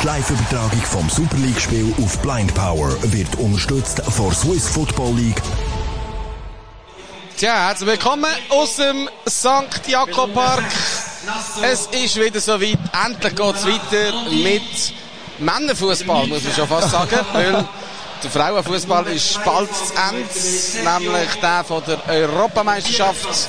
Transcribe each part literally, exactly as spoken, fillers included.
Die Live-Übertragung vom Super League-Spiel auf Blind Power wird unterstützt von Swiss Football League. Tja, herzlich willkommen aus dem Sankt Jakob Park. Es ist wieder soweit. Endlich geht es weiter mit Männerfußball, muss man schon fast sagen. Weil der Frauenfußball ist bald zu Ende, nämlich der von der Europameisterschaft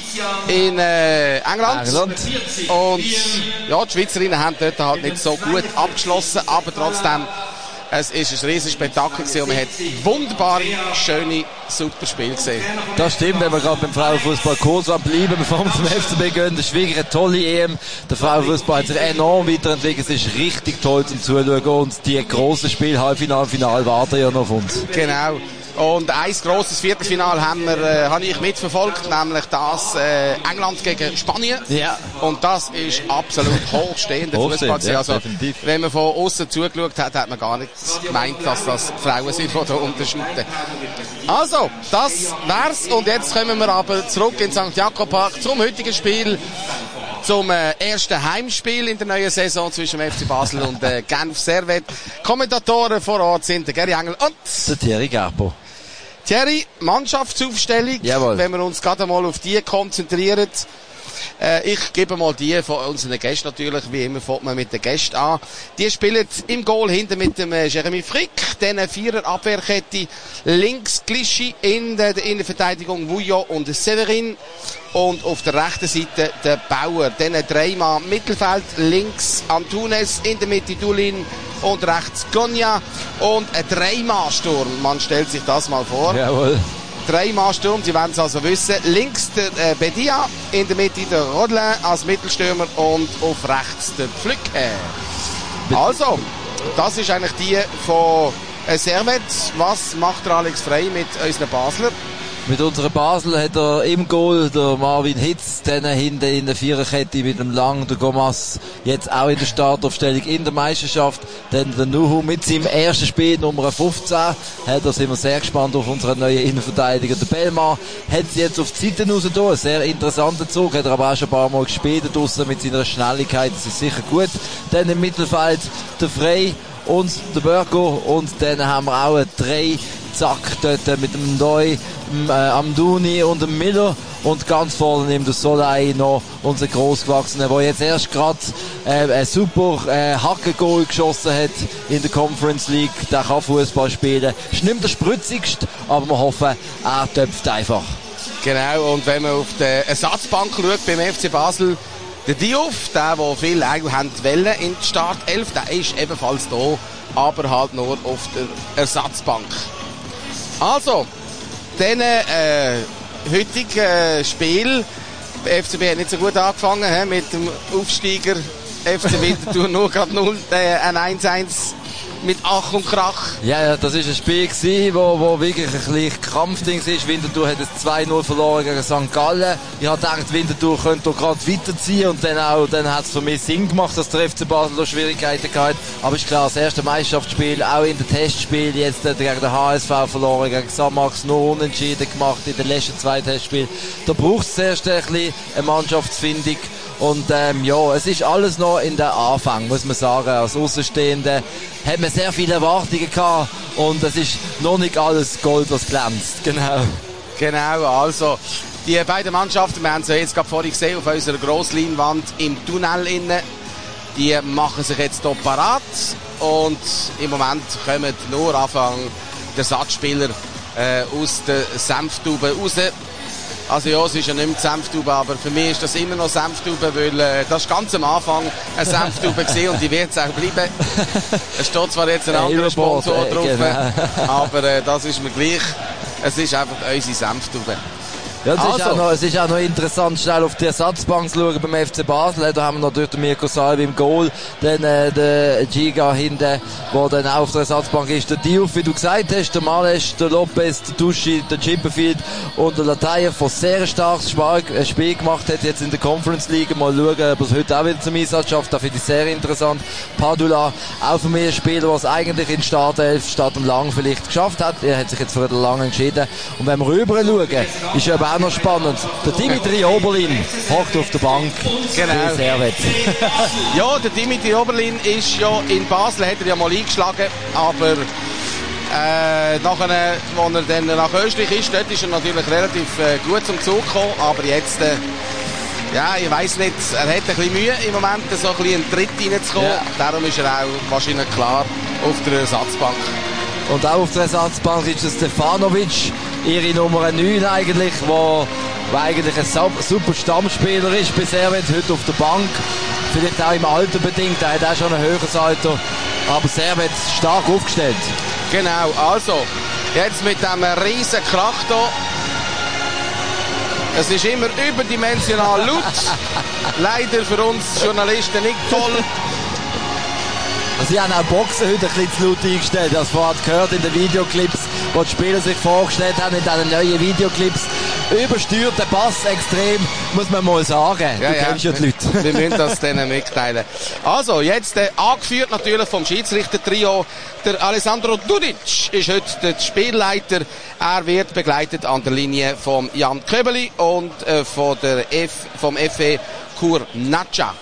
in äh, England. England. Und ja, die Schweizerinnen haben dort halt nicht so gut abgeschlossen, aber trotzdem, es ist ein riesiges Spektakel gewesen und man hat wunderbare, schöne, super Spiele gesehen. Das stimmt, wenn wir gerade beim Frauenfußball kurz bleiben, bevor wir zum F C B gehen. Das ist wirklich eine tolle E M. Der Frauenfußball hat sich enorm weiterentwickelt. Es ist richtig toll zum Zuschauen und die grossen Spiele, Halbfinale, Finale warten ja noch auf uns. Genau. Und ein grosses Viertelfinale haben wir, äh, habe ich mitverfolgt, nämlich das äh, England gegen Spanien. Ja. Und das ist absolut hochstehender Fußball. Ja, also, definitiv. Wenn man von außen zugeschaut hat, hat man gar nicht gemeint, dass das Frauen sind, die da unterschneiden. Also, das wär's. Und jetzt kommen wir aber zurück in Sankt Jakob Park zum heutigen Spiel. Zum äh, ersten Heimspiel in der neuen Saison zwischen dem F C Basel und äh, Genf Servette. Kommentatoren vor Ort sind der Gary Engel und der Thierry Gerbo. Thierry, Mannschaftsaufstellung. Jawohl. Wenn wir uns gerade mal auf die konzentrieren. Äh, ich gebe mal die von unseren Gästen natürlich, wie immer fängt man mit den Gästen an. Die spielen im Goal hinten mit dem äh, Jeremy Frick, dann eine Vierer-Abwehrkette, links Clichy, in der, der Innenverteidigung Vouillot und Severin und auf der rechten Seite der Bauer. Dann ein Dreimann Mittelfeld, links Antunes, in der Mitte Dulin und rechts Gonja und ein Dreimann-Sturm. Man stellt sich das mal vor. Jawohl. Drei-Mann-Sturm, Sie werden es also wissen. Links der äh, Bedia, in der Mitte der Rodelin als Mittelstürmer und auf rechts der Pflücke. Also, das ist eigentlich die von äh, Servette. Was macht der Alex Frey mit unseren Basler? Mit unserer Basel hat er im Goal der Marvin Hitz, dann hinten in der Viererkette mit dem Lang, der Gomas, jetzt auch in der Startaufstellung in der Meisterschaft, dann der Nuhu mit seinem ersten Spiel, Nummer fünfzehn, hat, da sind wir sehr gespannt auf unseren neuen Innenverteidiger. Der Belmar hat sie jetzt auf die Seite raus da, ein sehr interessanter Zug, hat er aber auch schon ein paar Mal gespielt draussen mit seiner Schnelligkeit, das ist sicher gut. Dann im Mittelfeld der Frey und der Bergo und dann haben wir auch einen drei Zack dort mit dem Neu, dem äh, Amdouni und dem Miller und ganz vorne nimmt der Solai noch, unser Grossgewachsener, der jetzt erst gerade äh, ein super äh, Hackengol geschossen hat in der Conference League. Der kann Fußball spielen. Ist nicht der spritzigste, aber wir hoffen, er töpft einfach. Genau, und wenn man auf die Ersatzbank schaut beim F C Basel, der Diouf, der, der viele eigentlich haben wollen in die Startelf, der ist ebenfalls da, aber halt nur auf der Ersatzbank. Also, dann äh, heutige äh, Spiel. Der F C B hat nicht so gut angefangen he, mit dem Aufsteiger F C Winterthur nur gerade null, äh, ein eins eins mit Ach und Krach. Ja, ja, das war ein Spiel gewesen, wo, wo wirklich ein bisschen Krampfding ist. Winterthur hat es zwei null verloren gegen Sankt Gallen. Ich habe gedacht, Winterthur könnte gerade weiterziehen und dann auch, dann hat es für mich Sinn gemacht, dass der F C Basel noch Schwierigkeiten gehabt. Aber ist klar, das erste Meisterschaftsspiel, auch in den Testspielen, jetzt äh, gegen den H S V verloren, gegen Samax nur unentschieden gemacht in den letzten zwei Testspielen. Da braucht es zuerst ein bisschen eine Mannschaftsfindung. Und ähm, ja, es ist alles noch in der Anfang, muss man sagen. Als Außenstehende hat man sehr viele Erwartungen gehabt und es ist noch nicht alles Gold, was glänzt. Genau. Genau, also die beiden Mannschaften, wir haben es ja jetzt gerade vorhin gesehen auf unserer Grossleinwand im Tunnel innen, die machen sich jetzt hier parat und im Moment kommen nur Anfang der Ersatzspieler äh, aus der Senftube raus. Also ja, es ist ja nicht mehr Senftube, aber für mich ist das immer noch Senftube, weil äh, das war ganz am Anfang eine Senftube gewesen und die wird es auch bleiben. Es steht zwar jetzt ein anderer Sponsor drauf, genau. aber äh, das ist mir gleich. Es ist einfach unsere Senftube. Ja, es, also. ist auch noch, es ist auch noch interessant, schnell auf die Ersatzbank zu schauen beim F C Basel. Da haben wir natürlich den Mirko Salvi im Goal, dann äh, der Giga hinten, der dann auch auf der Ersatzbank ist. Der Diouf, wie du gesagt hast, der Males, der Lopez, der Tuschi, der Chipperfield und der Latayer, der sehr starkes Spiel gemacht hat jetzt in der Conference League. Mal schauen, ob er es heute auch wieder zum Einsatz schafft. Das finde ich sehr interessant. Padula, auch für mich ein Spieler, der es eigentlich in Startelf statt dem Lang vielleicht geschafft hat. Er hat sich jetzt für den Lang entschieden. Und wenn wir rüber schauen, ist er aber auch noch spannend. Der Dimitri Oberlin hockt auf der Bank. Genau. Servet. Ja, der Dimitri Oberlin ist ja in Basel, hat er ja mal eingeschlagen, aber äh, nachher, als er dann nach Österreich ist, dort ist er natürlich relativ äh, gut zum Zug gekommen, aber jetzt, äh, ja, ich weiss nicht, er hat ein bisschen Mühe im Moment, so ein bisschen in den Tritt reinzukommen, ja. Darum ist er auch wahrscheinlich klar auf der Ersatzbank. Und auch auf der Ersatzbank ist der Stefanovic, ihre Nummer neun eigentlich, wo, wo eigentlich ein super Stammspieler ist bei Servet, heute auf der Bank. Vielleicht auch im Alter bedingt, er hat auch schon ein höheres Alter, aber Servet stark aufgestellt. Genau, also, jetzt mit diesem riesen Krach hier. Es ist immer überdimensional laut. Leider für uns Journalisten nicht toll. Sie haben auch Boxen heute ein bisschen zu laut eingestellt. Das vorhin gehört in den Videoclips, wo die Spieler sich vorgestellt haben, in diesen neuen Videoclips. Übersteuert der Pass extrem, muss man mal sagen. Ja, du ja, kennst ja die Leute. Wir müssen das denen mitteilen. Also, jetzt äh, angeführt natürlich vom Schiedsrichter-Trio. Der Alessandro Dudic ist heute der Spielleiter. Er wird begleitet an der Linie von Jan Köbeli und äh, von der F, vom F E Kurnaccia.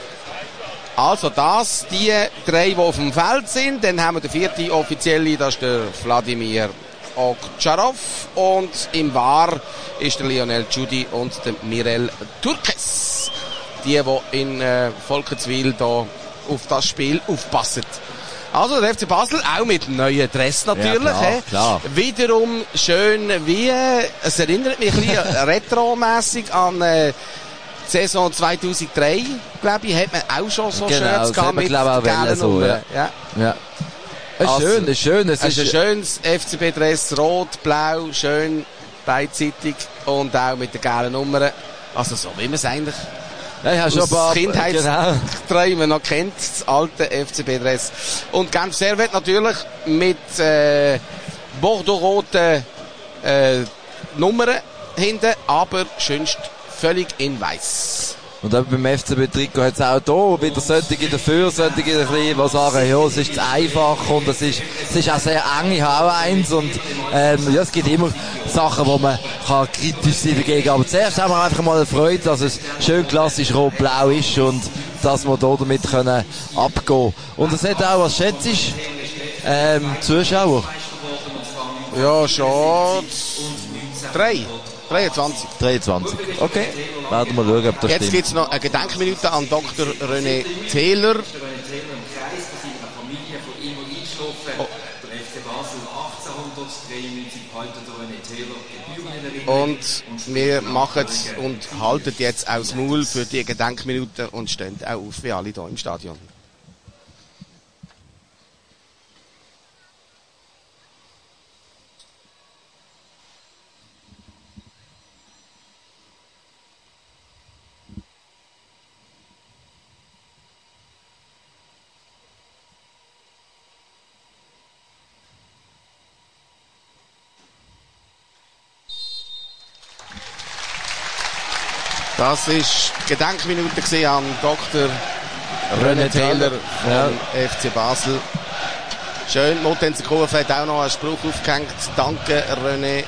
Also das, die drei, die auf dem Feld sind. Dann haben wir den vierten Offizielle, das ist der Wladimir Okcharov. Und im V A R ist der Lionel Giudi und der Mirel Turkes. Die, die in äh, Volkenswil da auf das Spiel aufpassen. Also der F C Basel, auch mit neuen Dress natürlich. Ja, klar, klar. Wiederum schön wie, äh, es erinnert mich ein bisschen retromässig an äh, Saison zweitausenddrei, glaube ich, hat man auch schon so genau, Shirts gehabt mit gelben so, Nummern. Ja. Ja. Ja. Es ist Also, schön, es ist schön. Es ist ist ein schönes F C B-Dress, rot, blau, schön, beidseitig und auch mit den gelben Nummern. Also so wie man es eigentlich ja, ich habe schon ein paar Kindheitsträume genau. noch kennt, das alte F C B-Dress. Und Genf Servet natürlich mit äh, bordeaux-roten äh, Nummern hinten, aber schönst völlig in weiß. Und auch beim F C B-Trikot hat es auch hier wieder solche dafür, solche, die sagen, ja, es ist zu einfach und es ist, es ist auch sehr eng, ich habe auch eins und ähm, ja, es gibt immer Sachen, wo man kann kritisch sein dagegen, aber zuerst haben wir einfach mal eine Freude, dass es schön klassisch rot-blau ist und dass wir hier damit können abgehen. Und es hat auch, was schätzt ich, ähm, Zuschauer? Ja, schon drei. dreiundzwanzig. dreiundzwanzig. Okay. Werden wir schauen, ob das Jetzt stimmt. gibt es noch eine Gedenkminute an Doktor René Taylor. Und wir machen und halten jetzt auch das Maul für die Gedenkminute und stehen auch auf wie alle hier im Stadion. Das war die Gedenkminute an Doktor René Taylor vom ja. F C Basel. Schön, Motenzer Kurve hat auch noch einen Spruch aufgehängt. Danke, René.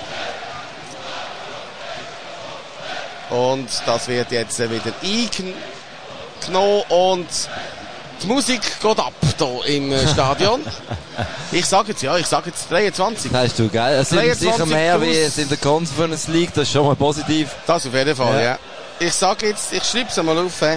Und das wird jetzt wieder eingenommen und die Musik geht ab hier im Stadion. Ich sage jetzt, ja, ich sage jetzt dreiundzwanzig. Das hast du, gell? Es sind sicher mehr wie es in der Conference League, das ist schon mal positiv. Das auf jeden Fall, ja. ja. Ich sage jetzt, ich schreibe es mal auf, he.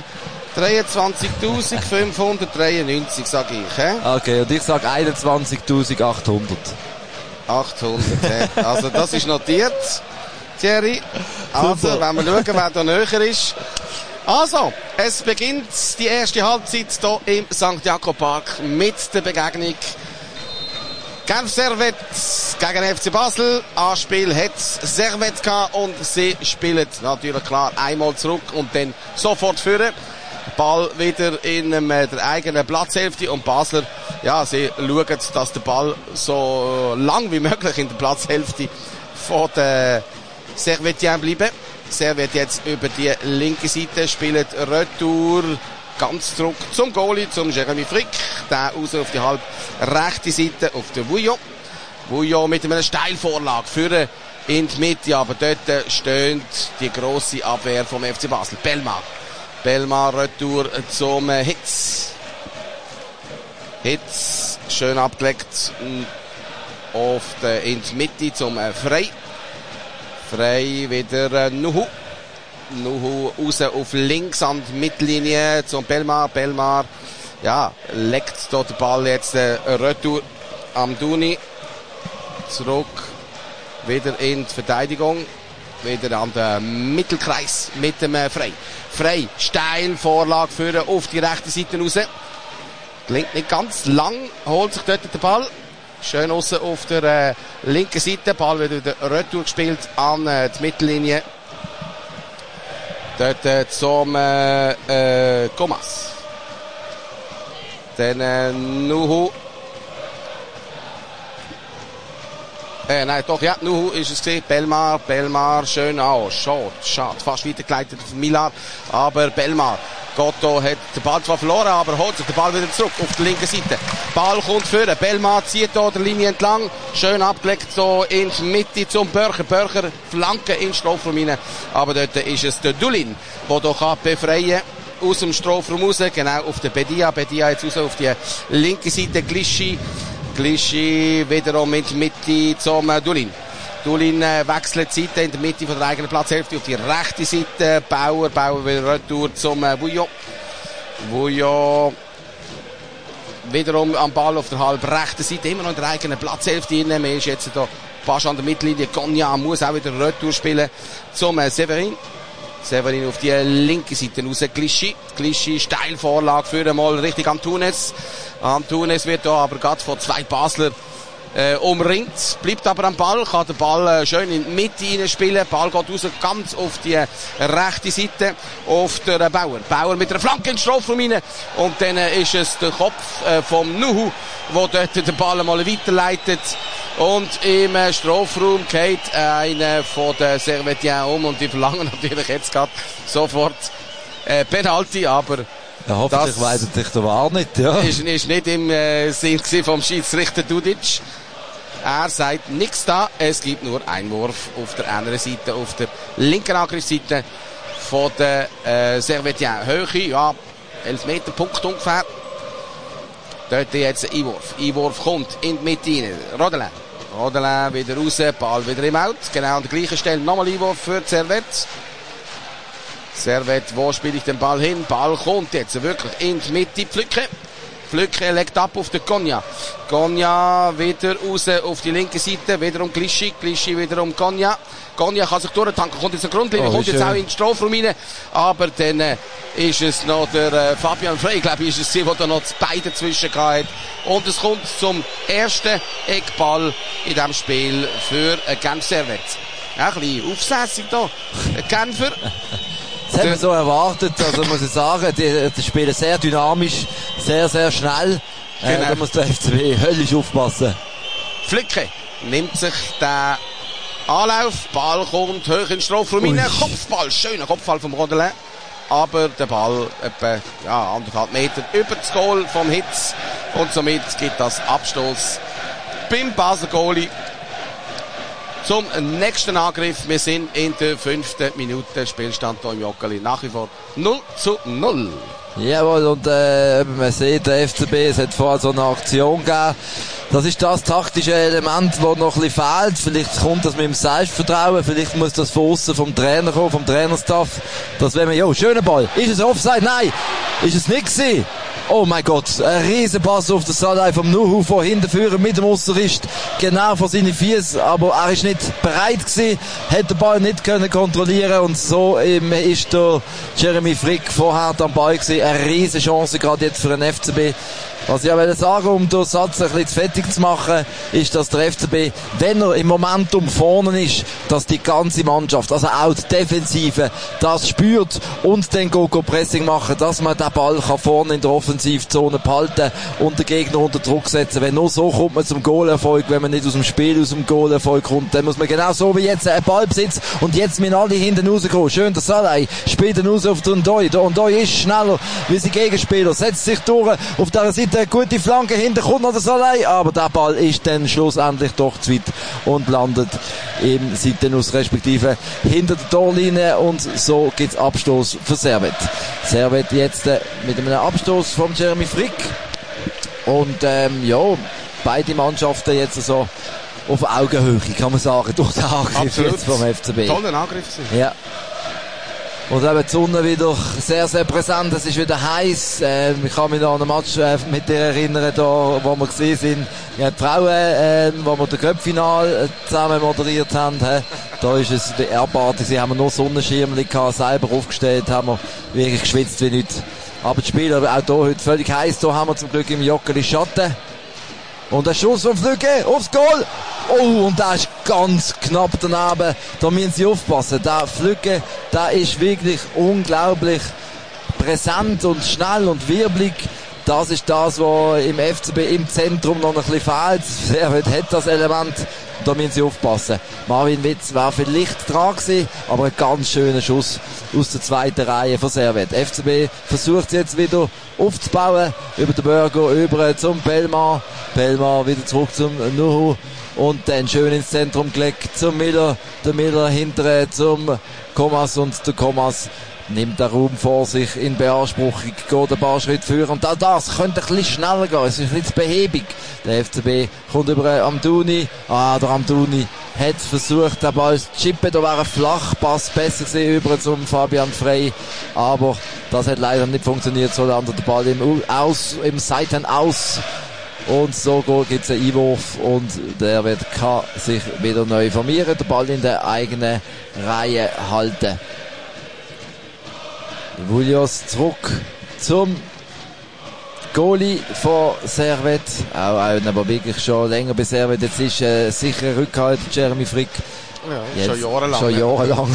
dreiundzwanzigtausendfünfhundertdreiundneunzig, sage ich. He? Okay, und ich sage einundzwanzigtausendachthundert. achthundert, he. Also das ist notiert, Thierry. Also, super. Wenn wir schauen, wer da näher ist. Also, es beginnt die erste Halbzeit hier im Sankt Jakob Park mit der Begegnung Genf Servet gegen F C Basel. Anspiel hat Servet gehabt und sie spielen natürlich klar einmal zurück und dann sofort führen. Ball wieder in ähm, der eigenen Platzhälfte und Basler, ja, sie schauen, dass der Ball so lang wie möglich in der Platzhälfte von den Servetiens bleibt. Servet jetzt über die linke Seite, spielt Retour ganz zurück zum Goalie, zum Jeremy Frick. Der raus auf die halb rechte Seite, auf den Vouillot. Vouillot mit einer Steilvorlage für in die Mitte, aber dort stöhnt die grosse Abwehr vom F C Basel. Belmar. Belmar retour zum Hitz. Hitz, schön abgelegt auf die, in die Mitte zum Frey. Frey wieder Nuhu. Nuhu raus auf links an die Mittellinie zum Belmar. Belmar, ja, legt dort den Ball jetzt äh, retour am Duni. Zurück wieder in die Verteidigung. Wieder an den Mittelkreis mit dem äh, Frey. Frey, steil, Vorlage führen auf die rechte Seite raus. Klingt nicht ganz lang, holt sich dort den Ball. Schön aussen auf der äh, linken Seite. Ball wird wieder retour gespielt an äh, die Mittellinie. Dort äh, zum äh, äh, Gomas. Dann äh, Nuhu. Äh, nein, doch, ja, Nuhu ist es gesehen. Belmar, Belmar, schön, oh, schade, schade. Fast weitergeleitet auf Milan. Aber Belmar. Gotto hat den Ball zwar verloren, aber holt sich den Ball wieder zurück auf die linke Seite. Ball kommt führen. Belmar zieht hier der Linie entlang. Schön abgelegt so in die Mitte zum Börcher. Börcher Flanke in den Strafraum rein. Aber dort ist es der Dulin, der hier kann befreien aus dem Strafraum raus. Genau auf den Bedia. Bedia jetzt raus auf die linke Seite. Glischi. Glischi wiederum in die Mitte zum Dulin. Dulin äh, wechselt die Seite in der Mitte von der eigenen Platzhälfte auf die rechte Seite. Bauer, Bauer wieder retour zum äh, Vuillot. Vuillot wiederum am Ball auf der halb rechten Seite, immer noch in der eigenen Platzhälfte drin. Man ist jetzt da fast an der Mittellinie. Gonja muss auch wieder retour spielen zum äh, Severin. Severin auf die linke Seite raus. Glischi. Glischi, Steilvorlage für einmal richtig Antunes. Antunes wird da aber gerade von zwei Basler äh, umringt. Bleibt aber am Ball, kann den Ball äh, schön in die Mitte hineinspielen. Ball geht raus ganz auf die äh, rechte Seite, auf der äh, Bauer. Bauer mit einer Flanke in den Strafraum rein. Und dann äh, ist es der Kopf äh, vom Nuhu, der dort den Ball mal weiterleitet. Und im äh, Strafraum geht äh, einer von den Servetien um und die verlangen natürlich jetzt gerade sofort äh, Penalty, aber ja, hoffentlich weiss er sich der Wahr nicht, ja. Ist, ist nicht im äh, Sinn vom Schiedsrichter Dudic. Er sagt nichts da, es gibt nur Einwurf auf der anderen Seite, auf der linken Angriffsseite von der äh, Servetien. Höhe, ja, elf Meter Punkt ungefähr. Dort jetzt ein Einwurf. Einwurf kommt in die Mitte rein. Rodelin. Rodelin wieder raus, Ball wieder im Out. Genau an der gleichen Stelle nochmal Einwurf für Servet. Servet, wo spiele ich den Ball hin? Ball kommt jetzt wirklich in die Mitte. Pflücke. Pflücke legt ab auf den Gonja. Gonja wieder raus auf die linke Seite. Wiederum Glischi. Glischi wiederum Gonja. Gonja kann sich durchtanken. Kommt jetzt in die Grundlinie. Oh, kommt jetzt schön auch in den Strafraum rein. Aber dann äh, ist es noch der äh, Fabian Frey, glaube ich, ist es der, der da noch beide zwischen hat. Und es kommt zum ersten Eckball in diesem Spiel für äh, Genf Servet. Ja, ein bisschen aufsässig da. Genfer. Das haben wir so erwartet, also muss ich sagen, die, die spielen sehr dynamisch, sehr, sehr schnell. Genau. Äh, da muss der F C B höllisch aufpassen. Flicke nimmt sich den Anlauf, Ball kommt hoch in den Strafraum rein, Kopfball, schöner Kopfball vom Rodelin. Aber der Ball etwa ja, anderthalb Meter über das Goal vom Hitz und somit gibt das Abstoß beim Basel Goalie. Zum nächsten Angriff. Wir sind in der fünften Minute. Spielstand hier im Joggeli nach wie vor null zu null. Jawohl, und äh, man sieht, der F C B, es hat vorher so eine Aktion gegeben. Das ist das taktische Element, das noch ein bisschen fehlt. Vielleicht kommt das mit dem Selbstvertrauen, vielleicht muss das von aussen vom Trainer kommen, vom Trainerstaff. Das wäre mir, jo, schöner Ball. Ist es Offside? Nein! Ist es nicht gewesen? Oh mein Gott, ein riesen Pass auf den Salai vom Nuhu von hinten führen mit dem Ausserrist, genau vor seine Füße, aber er ist nicht bereit gewesen, hat den Ball nicht können kontrollieren und so ähm, ist der Jeremy Frick vorher am Ball gewesen. Eine riesen Chance gerade jetzt für den F C B. Was ich aber sagen, um den Satz ein bisschen fertig zu machen, ist, dass der F C B, wenn er im Momentum vorne ist, dass die ganze Mannschaft, also auch die Defensive, das spürt und dann go, go Pressing machen, dass man den Ball kann vorne in der Offensivzone behalten und den Gegner unter Druck setzen. Wenn nur so kommt man zum Goalerfolg, wenn man nicht aus dem Spiel aus dem Goalerfolg kommt, dann muss man genau so wie jetzt einen Ballbesitz und jetzt müssen alle hinten rauskommen. Schön, der Salai spielt den raus auf den Ndoi. Der Ndoi ist schneller wie sein Gegenspieler, setzt sich durch auf dieser Seite. eine gute Flanke, hinten kommt noch der Saleh, aber der Ball ist dann schlussendlich doch zu weit und landet im Seitenus, respektive hinter der Torlinie, und so gibt's Abstoß für Servette. Servette jetzt äh, mit einem Abstoß von Jeremy Frick, und ähm, ja, beide Mannschaften jetzt so auf Augenhöhe, kann man sagen, durch den Angriff jetzt vom F C B. Toller Angriff. Ja. Und eben die Sonne wieder sehr, sehr präsent. Es ist wieder heiß. Äh, ich kann mich noch an einen Match äh, mit dir erinnern, da, wo wir gesehen sind. Ja, die Frauen, äh, wo wir das Cup-Final äh, zusammen moderiert haben. Äh, da ist es abartig. Sie haben nur Sonnenschirme gehabt, selber aufgestellt, haben wir wirklich geschwitzt wie nichts. Aber die Spieler, auch hier heute völlig heiß. Da haben wir zum Glück im Joggeli Schatten. Und der Schuss vom Flügge aufs Goal. Oh, und der ist ganz knapp daneben. Da müssen sie aufpassen. Der Flügge, der ist wirklich unglaublich präsent und schnell und wirbelig. Das ist das, was im F C B im Zentrum noch ein bisschen fehlt. Servette hat das Element. Da müssen sie aufpassen. Marvin Witz war vielleicht dran gewesen, aber ein ganz schöner Schuss aus der zweiten Reihe von Servette. F C B versucht jetzt wieder aufzubauen. Über den Burger, über zum Bellmar. Bellmar wieder zurück zum Nuhu. Und dann schön ins Zentrum gelegt zum Miller. Der Miller hinterher zum Comas, und der Comas nimmt den Raum vor sich in Beanspruchung, geht ein paar Schritte führen, und auch das könnte ein bisschen schneller gehen, es ist ein bisschen behäbig. Der F C B kommt über Amdouni, ah, der Amdouni hat versucht, den Ball zu chippen, da wäre ein Flachpass besser gewesen, über zum Fabian Frey, aber das hat leider nicht funktioniert, so landet der Ball im, aus, im Seiten aus. Und so gibt es einen Einwurf, und der wird kann sich wieder neu formieren, der Ball in der eigenen Reihe halten. Vulios zurück zum Goalie von Servette. Auch einer, der wirklich schon länger bei Servette jetzt ist, äh, sicher Rückhalt, Jeremy Frick. Ja, jetzt, schon jahrelang. Schon jahrelang.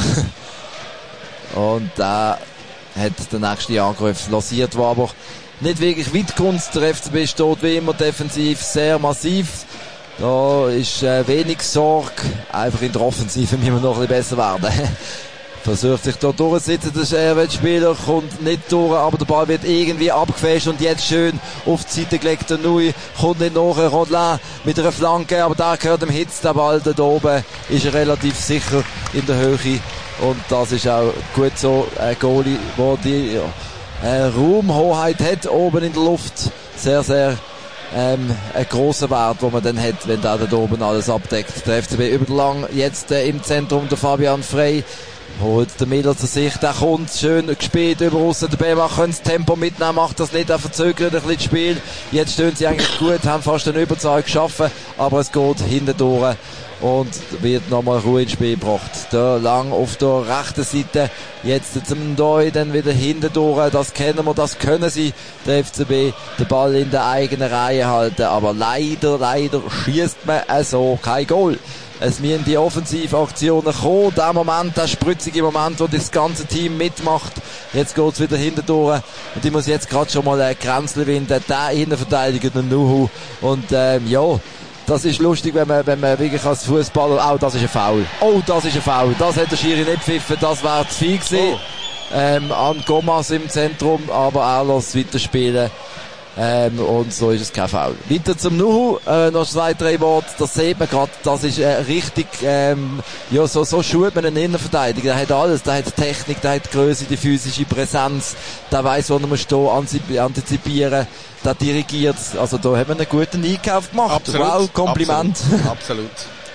Und da äh, hat der nächste Angriff lanciert, der aber nicht wirklich weit kommt. Der F C B steht wie immer defensiv sehr massiv. Da ist äh, wenig Sorge. Einfach in der Offensive müssen wir noch ein bisschen besser werden. Versucht sich da durchzusetzen, der Servette-Spieler kommt nicht durch, aber der Ball wird irgendwie abgefälscht, und jetzt schön auf die Seite gelegt. Der Nui kommt nicht nach, Rodelin mit einer Flanke, aber da gehört dem Hitz, der Ball da oben ist er relativ sicher in der Höhe, und das ist auch gut so. Ein Goalie, der die ja, äh, Raumhoheit hat oben in der Luft, sehr, sehr Ähm, ein grosser Wert, den man dann hat, wenn der da oben alles abdeckt. Der F C B über lang jetzt äh, im Zentrum, der Fabian Frey holt der Miller zu sich, der kommt schön gespielt über aussen, der Bema kann das Tempo mitnehmen, macht das nicht, er verzögert ein bisschen das Spiel. Jetzt stehen sie eigentlich gut, haben fast eine Überzahl geschaffen, aber es geht hinten durch und wird nochmal Ruhe ins Spiel gebracht. Da lang auf der rechten Seite, jetzt zum Doi, dann wieder hinten durch, das kennen wir, das können sie, der F C B, den Ball in der eigenen Reihe halten, aber leider, leider schießt man also kein Goal. Es müssen die Offensivaktionen kommen. Der Moment, der spritzige Moment, wo das ganze Team mitmacht. Jetzt geht's wieder hinten durch. Und ich muss jetzt gerade schon mal ein Kränzchen winden. Der Innenverteidiger, der Nuhu. Und, ähm, ja, das ist lustig, wenn man, wenn man wirklich als Fußballer, oh, das ist ein Foul. Oh, das ist ein Foul. Das hat der Schiri nicht pfiffen. Das wäre zu viel gewesen. Oh. Ähm, an Gomas im Zentrum, aber er lässt weiterspielen. Ähm, und so ist es kein Foul. Weiter zum Nuhu, äh, noch zwei, drei Worte, das sieht man gerade, das ist äh, richtig, ähm, ja, so, so schult man einen Innenverteidiger, der hat alles, der hat Technik, der hat Größe, die physische Präsenz, der weiss, wo er muss stehen, antizipieren, der dirigiert, also da hat man einen guten Einkauf gemacht. Absolut. Wow, Kompliment. Absolut. Absolut.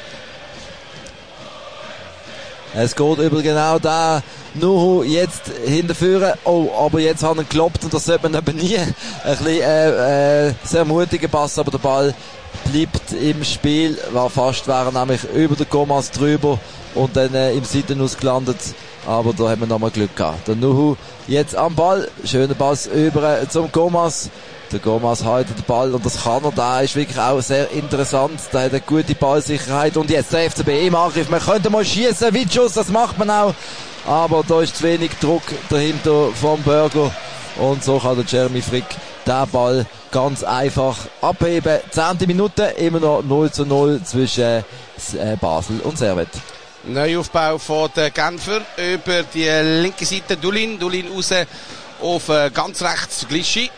Es geht über genau da. Nuhu jetzt hinterführen. Oh, aber jetzt hat er gekloppt, und das sollte man eben nie. Ein bisschen, äh, äh, sehr mutiger Pass, aber der Ball bleibt im Spiel. War fast, wäre nämlich über den Gomas drüber und dann äh, im Seitenus gelandet. Aber da haben wir nochmal Glück gehabt. Der Nuhu jetzt am Ball. Schöner Pass über äh, zum Gomas. Der Gomas haltet den Ball, und das kann er, da ist wirklich auch sehr interessant, da hat eine gute Ballsicherheit, und jetzt der F C B im Angriff, man könnte mal schießen, Witschuss, das macht man auch, aber da ist zu wenig Druck dahinter vom Burger, und so kann der Jeremy Frick den Ball ganz einfach abheben. Zehnte Minute, immer noch null zu null zwischen äh, Basel und Servette. Neuaufbau von den Genfer über die linke Seite, Dulin, Dulin raus auf äh, ganz rechts Glischi.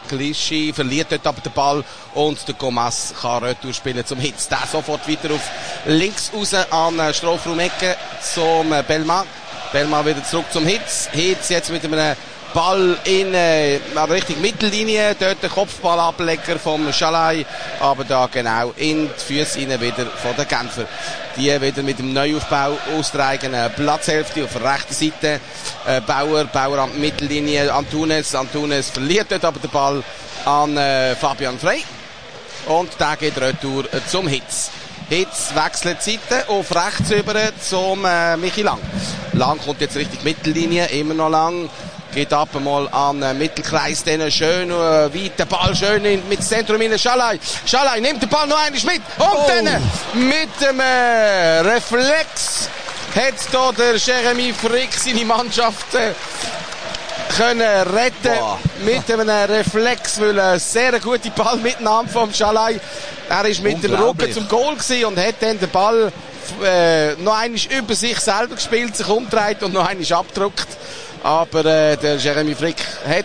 Clichy verliert dort aber den Ball und der Gomas kann Retour spielen zum Hitz. Der sofort weiter auf links raus an äh, Strafraum-Ecke zum äh, Belmar. Belmar wieder zurück zum Hitz. Hitz jetzt mit einem Ball in äh, Richtung Mittellinie, dort der Kopfballablecker vom Schalay, aber da genau in die Füße rein wieder von den Genfer. Die wieder mit dem Neuaufbau aus der eigenen Platzhälfte auf der rechten Seite. Äh, Bauer, Bauer an die Mittellinie, Antunes, Antunes verliert dort aber den Ball an äh, Fabian Frey. Und der geht retour äh, zum Hitz. Hitz wechselt die Seite auf rechts über zum äh, Michi Lang. Lang kommt jetzt Richtung Mittellinie, immer noch Lang. Geht ab einmal an den Mittelkreis, den schön, äh, weit den Ball schön in, mit Zentrum in den Schalay. Schalay nimmt den Ball noch einmal mit. Und oh. dann mit dem äh, Reflex hat da der Jeremy Frick seine Mannschaft äh, können retten. Boah. Mit einem Reflex, weil eine sehr gute Ballmitnahme vom Schalay. Er ist mit dem Rücken zum Goal gewesen und hat dann den Ball äh, noch einmal über sich selber gespielt, sich umgedreht und noch einmal abgedrückt. Aber äh, der Jeremy Frick hat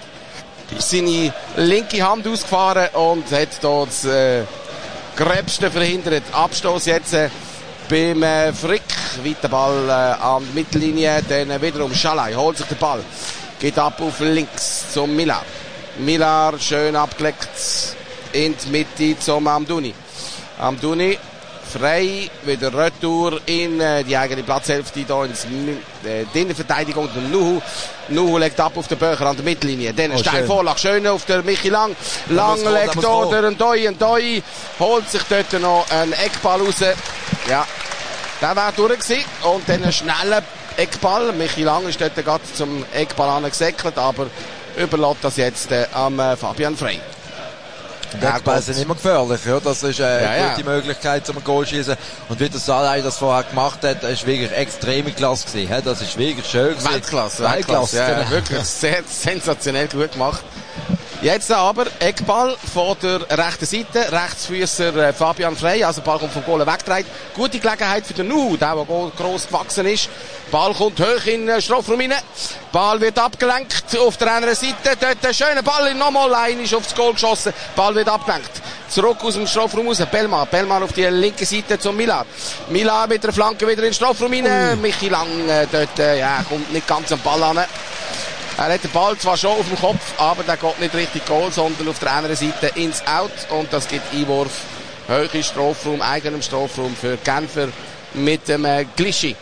seine linke Hand ausgefahren und hat dort das äh, Gröbste verhindert. Abstoß jetzt äh, beim äh, Frick. Weiter Ball äh, an die Mittellinie. Dann äh, wiederum Schalay holt sich den Ball. Geht ab auf links zum Millar. Millar schön abgelegt in die Mitte zum Amdouni. Amdouni frei, wieder Retour in äh, die eigene Platzhälfte, da ins äh, die Innenverteidigung, der Nuhu. Nuhu legt ab auf den Böcher an der Mittellinie. Dann oh, steil Vorlage, schön auf der Michi Lang. Lang legt da der Ndoi, Ndoi holt sich dort noch einen Eckball raus. Ja, der war durch gewesen. Und dann ein schneller Eckball. Michi Lang ist dort gerade zum Eckball angesäckelt, aber überlässt das jetzt äh, am äh, Fabian Frey. Eckball sind immer gefährlich, ja. Das ist eine ja, gute ja. Möglichkeit zum Goal schießen. Und wie der Salai das vorher gemacht hat, ist wirklich extreme Klasse gewesen. Das ist wirklich schön gewesen. Weltklasse, Weltklasse. Ja, genau. Wirklich sehr sensationell gut gemacht. Jetzt aber Eckball von der rechten Seite, Rechtsfüßer Fabian Frey, also Ball kommt vom Goal weggedreht. Gute Gelegenheit für den Nu, der, der gross gewachsen ist. Ball kommt hoch in den Strafraum rein. Ball wird abgelenkt auf der anderen Seite. Dort ein schöner Ball, nochmal ein ist aufs Goal geschossen. Ball wird abgelenkt. Zurück aus dem Strafraum raus. Belmar. Belmar auf die linke Seite zum Millar. Millar mit der Flanke wieder in den Strafraum rein. Michi Lang äh, dort, äh, ja, kommt nicht ganz am Ball an. Er hat den Ball zwar schon auf dem Kopf, aber der geht nicht richtig Goal, sondern auf der anderen Seite ins Out. Und das gibt Einwurf. Hohe Strafraum, eigenem Strafraum für Genfer mit dem äh, Clichy.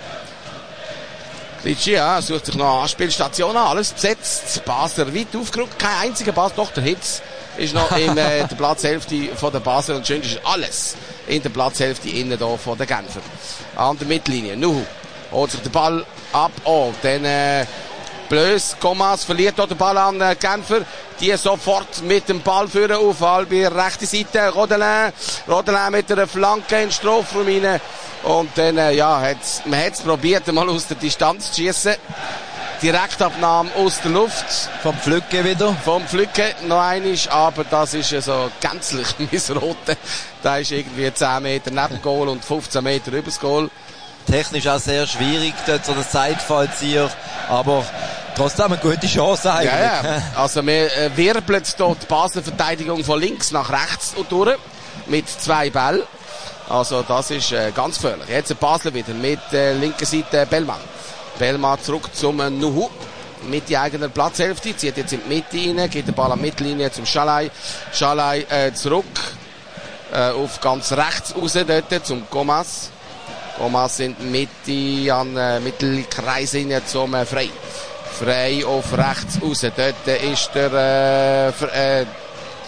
Clichy, ja, sucht sich noch eine Anspielstation an. Alles besetzt. Basler weit aufgerückt. Kein einziger Basler. Doch, der Hitz ist noch in äh, der Platzhälfte von der Basler. Und schön ist alles in der Platzhälfte innen da von der Genfer. An der Mittellinie. Nuhu holt sich den Ball ab. Oh, dann äh, Blöß, Gomas verliert dort den Ball an äh, Genfer. Die sofort mit dem Ball führen auf halbe rechte Seite. Rodelin, Rodelin mit einer Flanke in den Strafraum rein. Und dann, äh, ja, hat's, man hat es probiert, mal aus der Distanz zu schießen. Direktabnahme aus der Luft. Vom Pflücke wieder. Vom Pflücke noch einmal, aber das ist so also gänzlich missroten. Da ist irgendwie zehn Meter neben dem Goal und fünfzehn Meter über das Goal. Technisch auch sehr schwierig, dort so der Seitfallzieher, aber trotzdem eine gute Chance eigentlich. Ja, ja. Also wir äh, wirbeln dort die Basler Verteidigung von links nach rechts und durch mit zwei Bällen. Also das ist äh, ganz gefährlich. Jetzt ein Basler wieder mit äh, linker Seite Belmar. Belmar zurück zum äh, Nuhu mit die eigener Platzhälfte, zieht jetzt in die Mitte rein, geht den Ball an die Mittellinie zum Schalay. Schalay äh, zurück äh, auf ganz rechts raus dort zum Gomas. Gomas in die Mitte an äh, Mittelkreis rein zum äh, Frey. Frey auf rechts raus. Dort äh, ist der, äh, äh,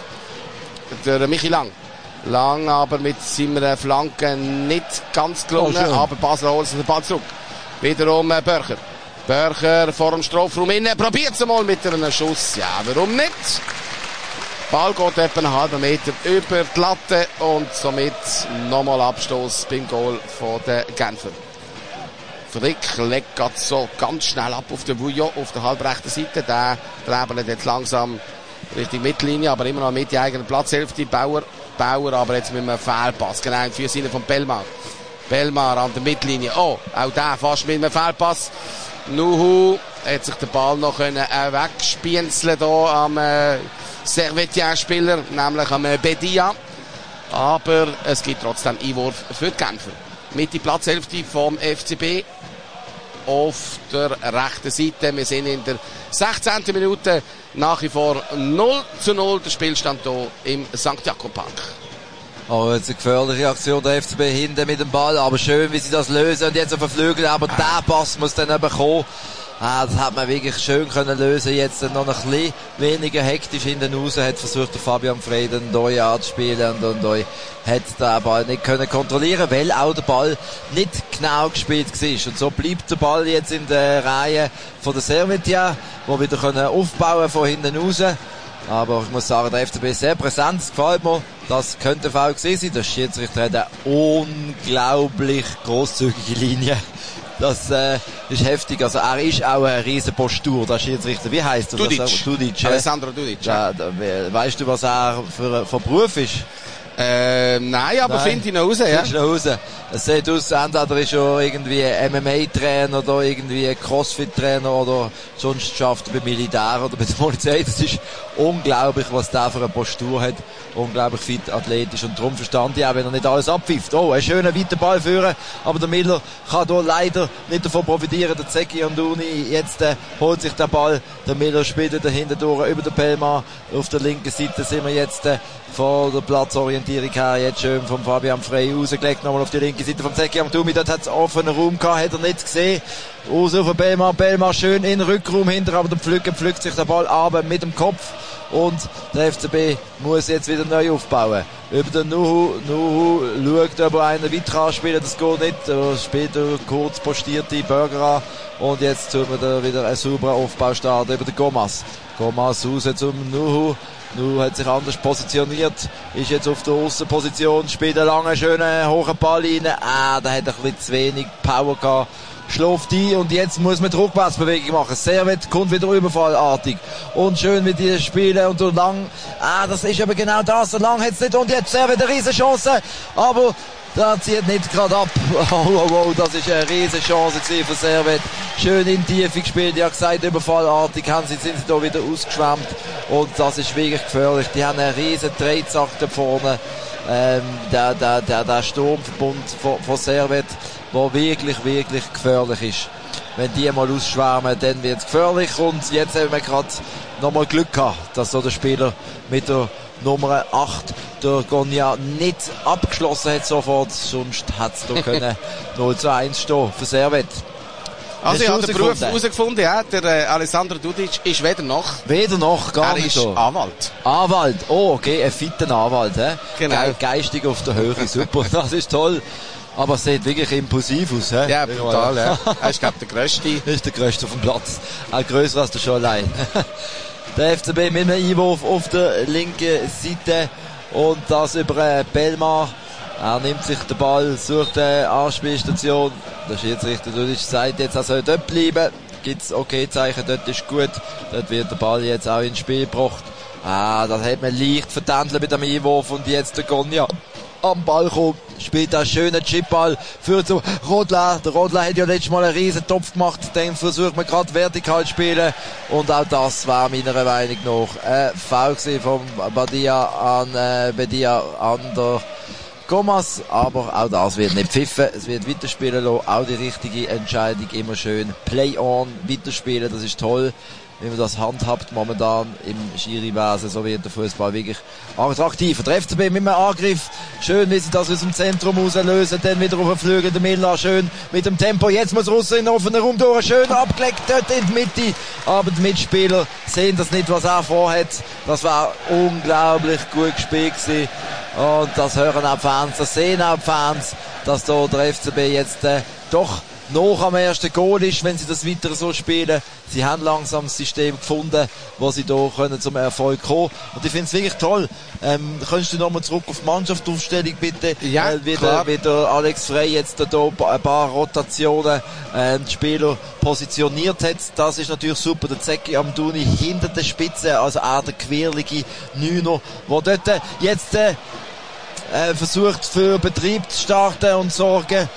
der Michi Lang. Lang aber mit seiner Flanke nicht ganz gelungen, oh, aber Basel holt sich den Ball zurück. Wiederum äh, Börcher. Börcher vor dem Strafraum innen, probiert es mal mit einem Schuss. Ja, warum nicht? Ball geht etwa einen halben Meter über die Latte und somit nochmal Abstoß beim Goal von den Genfer. Frick legt gerade so ganz schnell ab auf den Vuillot auf der halbrechten Seite. Der treibt jetzt langsam Richtung Mittellinie, aber immer noch mit die eigenen Platzhälfte. Bauer, Bauer aber jetzt mit einem Fehlpass. Genau, für Sinne von Belmar. Belmar an der Mittellinie. Oh, auch der fast mit einem Fehlpass. Nuhu hat sich den Ball noch können, äh, wegspienzeln da am äh, Servetien-Spieler, nämlich am Bedia. Aber es gibt trotzdem Einwurf für die Genfer. Mitte Platzhälfte vom F C B auf der rechten Seite. Wir sind in der sechzehnten Minute, nach wie vor null zu null der Spielstand hier im Sankt Jakob Park. Oh, jetzt eine gefährliche Aktion der F C B hinten mit dem Ball, aber schön, wie sie das lösen und jetzt auf den Flügel, aber ah. der Pass muss dann eben kommen. Ah, das hat man wirklich schön können lösen. Jetzt noch ein bisschen weniger hektisch hinten raus. Hat versucht, der Fabian Frey den Doi anzuspielen und, und Doi hat den Ball nicht können kontrollieren, weil auch der Ball nicht genau gespielt war. Und so bleibt der Ball jetzt in der Reihe von der Servetien, wo wieder können aufbauen von hinten raus. Aber ich muss sagen, der F C B ist sehr präsent. Das gefällt mir. Das könnte Foul gewesen sein. Der Schiedsrichter hat eine unglaublich grosszügige Linie. Das äh, ist heftig. Also er ist auch eine riesen Postur, der Schiedsrichter. Wie heisst er? Dudic. Dudic. Alessandro Dudic. Ja, da, weißt du, was er für, für Beruf ist? Äh, nein, aber finde ich noch raus, ja. Findest du noch raus? Es sieht aus, entweder ist er irgendwie M M A-Trainer oder irgendwie Crossfit-Trainer oder sonst schafft er beim Militär oder bei der Polizei. Das ist unglaublich, was der für eine Postur hat. Unglaublich fit, athletisch und darum verstand ich auch, wenn er nicht alles abpfifft. Oh, ein schöner weiter Ball führen, aber der Miller kann hier leider nicht davon profitieren. Der Zeki Amdouni jetzt äh, holt sich den Ball. Der Miller spielt dahinter durch über den Pelma. Auf der linken Seite sind wir jetzt äh, von der Platzorientierung her jetzt schön vom Fabian Frey rausgelegt, nochmal auf die linke Seite vom Zeki Amdouni. Dort hat es offenen Raum gehabt, hat er nicht gesehen. Raus auf den Pelma, Pelma schön in den Rückraum hinter, aber der Pflücker pflückt sich den Ball ab mit dem Kopf. Und der F C B muss jetzt wieder neu aufbauen. Über den Nuhu. Nuhu schaut, ob er einen weiter anspielen, das geht nicht. Er spielt er kurz postierte Burger an. Und jetzt tun wir da wieder einen sauberen Aufbau starten über den Gomas. Gomas raus zum Nuhu. Nuhu hat sich anders positioniert. Ist jetzt auf der Aussenposition. Spielt einen langen, schönen, hohen Ball rein. Ah, da hat er ein bisschen zu wenig Power gehabt. Schläft ein und jetzt muss man Druckpassbewegung machen. Servet kommt wieder überfallartig. Und schön mit ihr spielen und so lang. Ah, das ist aber genau das. So lang hat es nicht. Und jetzt Servet eine riesen Chance. Aber da zieht nicht gerade ab. Oh, oh, oh, das ist eine riesen Chance für Servet. Schön in die Tiefe gespielt. Ich habe gesagt, überfallartig haben sie, sind sie da wieder ausgeschwemmt. Und das ist wirklich gefährlich. Die haben einen riesen Dreizack da vorne. Ähm, der, der, der, der Sturmverbund von, von Servet, der wirklich, wirklich gefährlich ist. Wenn die mal ausschwärmen, dann wird es gefährlich. Und jetzt haben wir gerade nochmal Glück gehabt, dass so der Spieler mit der Nummer acht, der Gonia, nicht abgeschlossen hat sofort. Sonst hat es da können null zu eins stehen für Servet. Also ich habe den Beruf herausgefunden, ja. Der äh, Alessandro Dudic ist weder noch. Weder noch, gar er nicht ist so. Anwalt. Anwalt, oh okay, ein fitter Anwalt. He? Genau. Ge- geistig auf der Höhe, super, das ist toll. Aber es sieht wirklich impulsiv aus. He? Ja, brutal, ja. Er ist, glaube ich, der Grösste. Er ist der Grösste auf dem Platz. Auch grösser als der schon allein. Der F C B mit einem Einwurf auf der linken Seite. Und das über Belmar. Er nimmt sich den Ball, sucht eine Anspielstation. Der Schiedsrichter sagt jetzt, er soll dort bleiben. Gibt's okay Zeichen, dort ist gut. Dort wird der Ball jetzt auch ins Spiel gebracht. Ah, das hat man leicht vertändelt mit dem Einwurf. Und jetzt der Gonia am Ball kommt, spielt einen schönen Chipball für zu Rodler. Der Rodler hat ja letztes Mal einen riesen Topf gemacht, den versucht man gerade vertikal zu spielen. Und auch das war meiner Meinung nach ein Foul vom Badia an, äh, Badia an der Gomas, aber auch das wird nicht pfiffen, es wird weiterspielen lassen, auch die richtige Entscheidung, immer schön Play on, weiterspielen, das ist toll, wie man das handhabt momentan im Schiri-Wesen, so wird der Fußball wirklich attraktiv. Der F C B mit einem Angriff, schön wie sie das aus dem Zentrum rauslösen, dann wieder auf den Flügel, der Miller, schön mit dem Tempo, jetzt muss Russen in den offenen Raum durch, schön abgelegt dort in die Mitte, aber die Mitspieler sehen das nicht, was er vorhat, das war unglaublich gut gespielt gewesen. Und das hören auch die Fans, das sehen auch die Fans, dass da der F C B jetzt äh, doch noch am ersten Goal ist, wenn sie das weiter so spielen. Sie haben langsam ein System gefunden, wo sie da können zum Erfolg kommen. Und ich finde es wirklich toll. Ähm, könntest du nochmal zurück auf die Mannschaftsaufstellung bitte? Ja, äh, wie, klar. der, wie der Alex Frey jetzt da, da ein paar Rotationen äh, die Spieler positioniert hat. Das ist natürlich super. Der Zeki Amdouni hinter der Spitze, also auch der quirlige Neuner, der dort äh, jetzt äh, äh, versucht für Betrieb zu starten und sorgen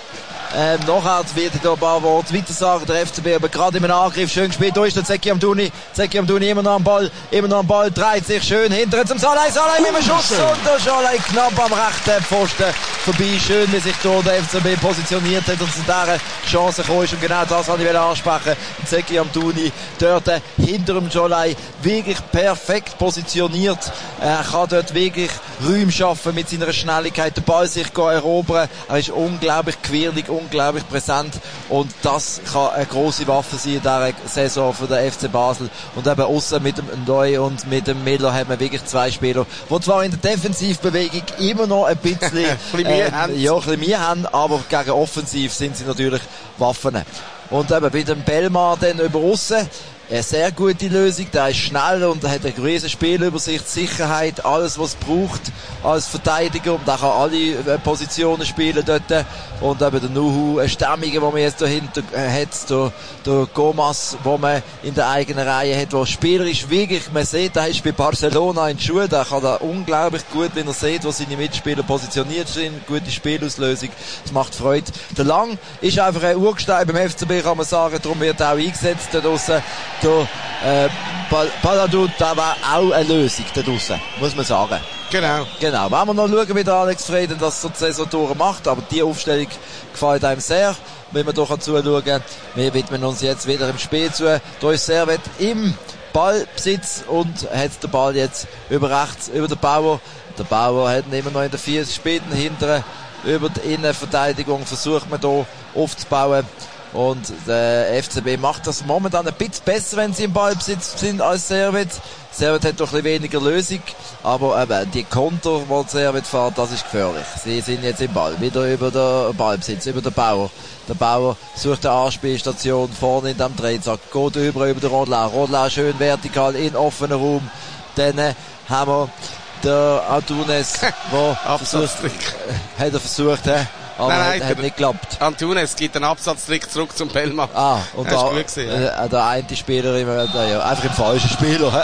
Ähm, nachher wird ich da ein paar Worte weiter sagen. Der F C B aber gerade im Angriff schön gespielt. Da ist der Zeki Amdouni. Zeki Amdouni immer noch am Ball. Immer noch am Ball. Dreht sich schön hinterher zum Salai. Salai mit dem Schuss. Und der Salai knapp am rechten Pfosten vorbei. Schön, wie sich da der F C B positioniert hat und zu dieser Chance gekommen ist. Und genau das wollte ich ansprechen. Zeki Amdouni dort hinter dem Salai wirklich perfekt positioniert. Er kann dort wirklich Räume schaffen mit seiner Schnelligkeit. Der Ball sich erobern. Er ist unglaublich quirlig, unglaublich präsent und das kann eine grosse Waffe sein in dieser Saison für den F C Basel. Und eben aussen mit dem Ndoye und mit dem Miller hat man wirklich zwei Spieler, die zwar in der Defensivbewegung immer noch ein bisschen, ein bisschen mehr äh, haben. Ja, ein bisschen mehr haben, aber gegen Offensiv sind sie natürlich Waffen. Und eben bei dem Bellmar dann über aussen eine sehr gute Lösung, der ist schnell und hat eine große Spielübersicht, Sicherheit, alles was es braucht als Verteidiger und der kann alle Positionen spielen dort und eben der Nuhu, ein Stämmiger, den man jetzt dahinter hat, der, der Gomas, den man in der eigenen Reihe hat, der spielerisch wirklich, man sieht, der ist bei Barcelona in den Schuhen, der kann da unglaublich gut, wenn er sieht, wo seine Mitspieler positioniert sind, gute Spielauslösung, das macht Freude. Der Lang ist einfach ein Urgestein beim F C B, kann man sagen, darum wird er auch eingesetzt da draussen. Der äh, Balladou, da war auch eine Lösung da draussen, muss man sagen. Genau. Genau. Wenn wir noch schauen, wie der Alex Frieden das so die Saison macht, aber die Aufstellung gefällt einem sehr, wenn wir doch zuschauen. Wir widmen uns jetzt wieder im Spiel zu. Da ist Servet im Ballbesitz und hat den Ball jetzt über rechts, über den Bauer. Der Bauer hat ihn immer noch in der vierten späten hinteren, über die Innenverteidigung versucht man hier aufzubauen. Und der F C B macht das momentan ein bisschen besser, wenn sie im Ballbesitz sind als Servet. Servet hat doch ein bisschen weniger Lösung, aber eben die Konter, die Servet fährt, das ist gefährlich. Sie sind jetzt im Ball, wieder über den Ballbesitz, über den Bauer. Der Bauer sucht eine Anspielstation vorne in dem Drehzack, geht über, über den Rodlau. Rodlau schön vertikal in offenen Raum. Dann äh, haben wir der Antunes, der versucht, äh, hat er versucht, äh, aber nein, nein, hat, hat nicht geklappt. Antunes gibt einen Absatztrick zurück zum Bellmar. Ah, und da, gesehen, ja. äh, der eine Spieler immer, äh, ja, einfach ein falscher Spieler.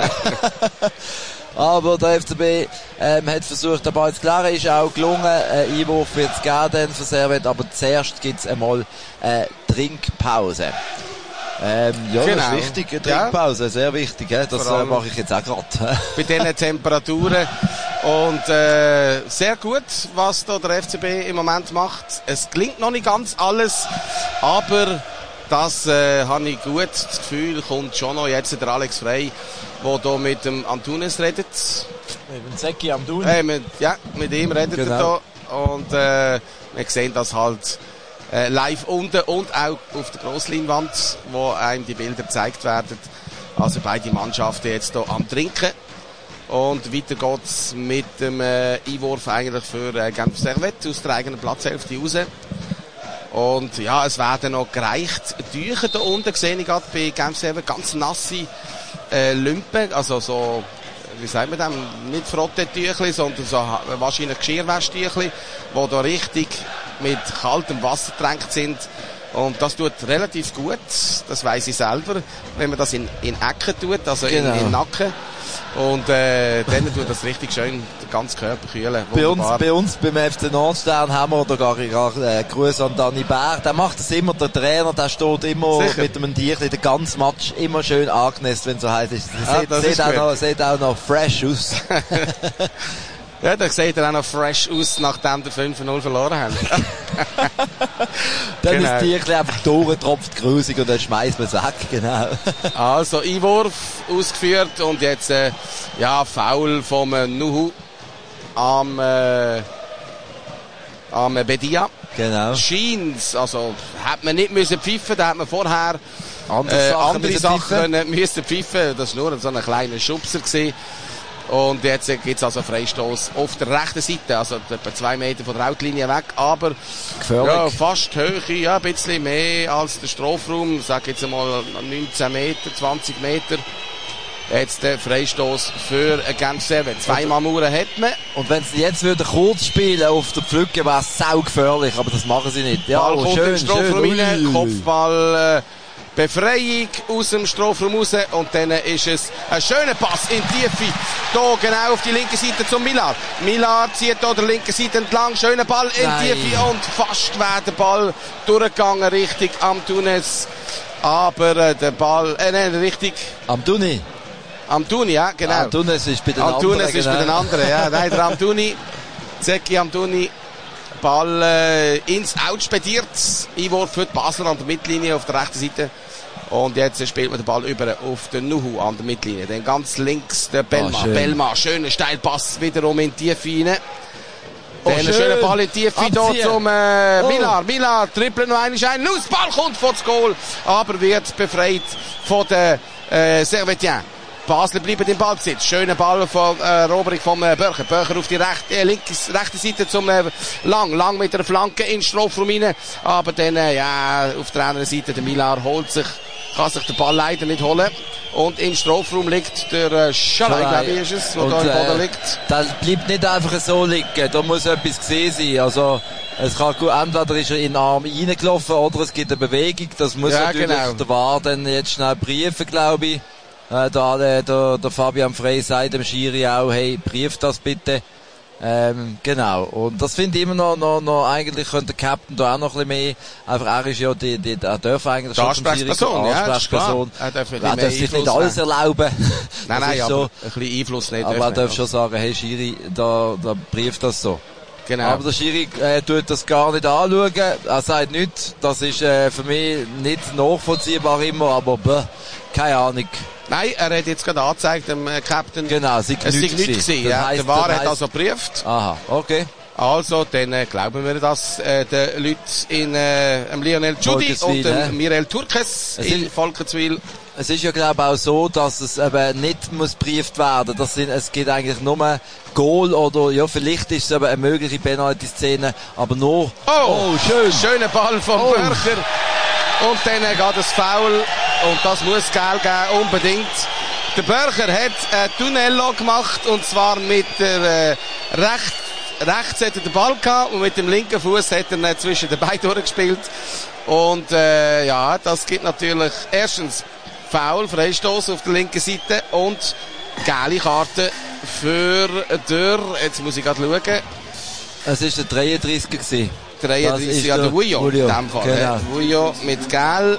Aber der F C B ähm, hat versucht, den Ball zu klären, ist auch gelungen. Ein Einwurf wird es geben für Servet, aber zuerst gibt es einmal eine Trinkpause. Ähm, ja, genau. Das ist wichtig, eine Trinkpause, ja. Sehr wichtig, he? Das äh, mache ich jetzt auch gerade. Bei diesen Temperaturen. Und äh, sehr gut, was da der F C B im Moment macht. Es gelingt noch nicht ganz alles, aber das äh, habe ich gut das Gefühl, kommt schon noch jetzt der Alex Frey, der hier mit dem Antunes redet. Mit dem Zeki Amdouni. Äh, mit, ja, mit ihm redet genau. er da. Und äh, wir sehen das halt äh, live unten und auch auf der Grossleinwand, wo einem die Bilder gezeigt werden. Also beide Mannschaften jetzt hier am Trinken. Und weiter geht's mit dem äh, Einwurf eigentlich für äh, Genf Servet aus der eigenen Platzhälfte raus. Und ja, es werden noch gereicht Tücher da unten, sehe ich gerade bei Genf Servet, ganz nasse äh, Lümpen, also so, wie sagt man das, nicht Frottetüchli, sondern so wahrscheinlich Geschirrwäschtüchli, die da richtig mit kaltem Wasser getränkt sind. Und das tut relativ gut, das weiss ich selber, wenn man das in, in Ecken tut, also genau. in, in Nacken. Und äh, dann tut das richtig schön den ganzen Körper kühlen. Bei uns, bei uns beim F C Nordstern haben wir da gar nicht äh, Gruß an Dani Bär. Der macht das immer, der Trainer, der steht immer Sicher. Mit einem Tierchen den ganzen Match immer schön angenässt, wenn es so heiß ist. Das ah, sieht, sieht, auch noch, sieht auch noch fresh aus. Ja, da sieht er auch noch fresh aus, nachdem der fünf null verloren haben. Dann genau. Ist das Tierchen einfach durchgetropft, grusig und dann schmeißt man es weg, genau. Also, Einwurf ausgeführt und jetzt, äh, ja, Foul vom äh, Nuhu am, äh, am Bedia. Genau. Scheint's, also, hat man nicht müssen pfeifen, da hat man vorher andere äh, Sachen, andere müssen, Sachen pfeifen. müssen pfeifen. Das war nur so ein kleiner Schubser gewesen. Und jetzt gibt es also Freistoß auf der rechten Seite, also etwa zwei Meter von der Outlinie weg, aber ja, fast Höhe, ja, ein bisschen mehr als der Strafraum, ich sage jetzt einmal neunzehn Meter, zwanzig Meter. Jetzt der Freistoß für Genf Servet. Zweimal Mauern hat man. Und wenn sie jetzt würden kurz spielen auf der Pflücke, wäre es sau gefährlich, aber das machen sie nicht. Ja, Ball oh, kommt schön, in den Strafraum schön. rein, Kopfball Befreiung aus dem Strafraum raus und dann ist es ein schöner Pass in die Tiefe, hier genau auf die linke Seite zum Millar. Millar zieht hier der linken Seite entlang, schöner Ball in die Tiefe und fast wäre der Ball durchgegangen Richtung Amtunes, aber äh, der Ball, äh, nein, richtig Amtuni. Amtuni, ja, genau. Amtunes ist bei den Amtunes anderen. ist genau. bei den anderen, ja, nein, der Amtuni, Zeki Amtuni, Ball äh, ins Out spediert, Einwurf für die Basler an der Mittellinie auf der rechten Seite. Und jetzt spielt man den Ball über auf den Nuhu an der Mittellinie. Dann ganz links der Belma. Oh, Belma, schöner Steilpass wiederum in die Tiefe rein. Oh, Dann ein schöner Ball in die Tiefe hier zum äh, oh. Millar. Millar trippelt noch einmal ein. Los, Ball kommt vor das Goal, aber wird befreit von den äh, Servetien. Basler bleiben im Ballbesitz. Schöner Ball von äh, Roberich vom äh, Börcher. Börcher auf die rechte, äh, linke, rechte Seite zum äh, Lang. Lang mit der Flanke in den Strafraum rein. Aber dann, äh, ja, auf der anderen Seite, der Millar holt sich, kann sich den Ball leider nicht holen. Und im Strafraum liegt der äh, Schalai, glaube ich, ist es, der da im Boden liegt. Das bleibt nicht einfach so liegen. Da muss etwas gesehen sein. Also, es kann gut, entweder ist er in den Arm reingelaufen oder es gibt eine Bewegung. Das muss ja, natürlich genau. der V A R dann jetzt schnell prüfen, glaube ich. Äh, da, äh, der, der Fabian Frey sagt dem Schiri auch, hey, prüf das bitte. Ähm, genau. Und das finde ich immer noch, noch, noch, eigentlich könnte der Captain da auch noch ein bisschen mehr, einfach er ist ja die, die, er darf eigentlich die schon zum Schiri, Ansprechperson, ja, Ansprechperson. Er darf, er darf sich nicht alles erlauben. Nein, nein, aber so. ein bisschen Einfluss nicht. Aber er darf schon sagen, hey Schiri, da, da prüft das so. Genau. Aber der Schiri äh, tut das gar nicht anschauen. Er sagt nichts. Das ist äh, für mich nicht nachvollziehbar immer, aber bäh, keine Ahnung. Nein, er hat jetzt gerade angezeigt, dem äh, Captain. Genau, es ist es nichts nicht gesehen. Ja. Der V A R hat also geprüft. Aha, okay. Also, dann äh, glauben wir das äh, den Leuten in äh, Lionel Giudi und dem ne? Mirel Turkes Es in ist- Volkenswil. Es ist ja, glaube ich, auch so, dass es eben nicht muss geprüft werden. Das sind, es geht eigentlich nur Goal oder, ja, vielleicht ist es eben eine mögliche Penalty-Szene, aber nur, Oh, oh schön. Schöner Ball vom Oh. Börcher. Und dann äh, geht es Foul. Und das muss Gel geben, unbedingt. Der Börcher hat ein Tunnello gemacht, und zwar mit der äh, rechts Rechts hat er den Ball gehabt und mit dem linken Fuß hat er ihn zwischen den Beinen durchgespielt. Und äh, ja, das gibt natürlich erstens Foul, Freistoß auf der linken Seite und gelbe Karte für Dürr. Jetzt muss ich gerade schauen. Es ist der dreiunddreißiger gewesen. dreiunddreißig, ja, der Vujo, in dem Fall. Genau. Vujo mit Gel.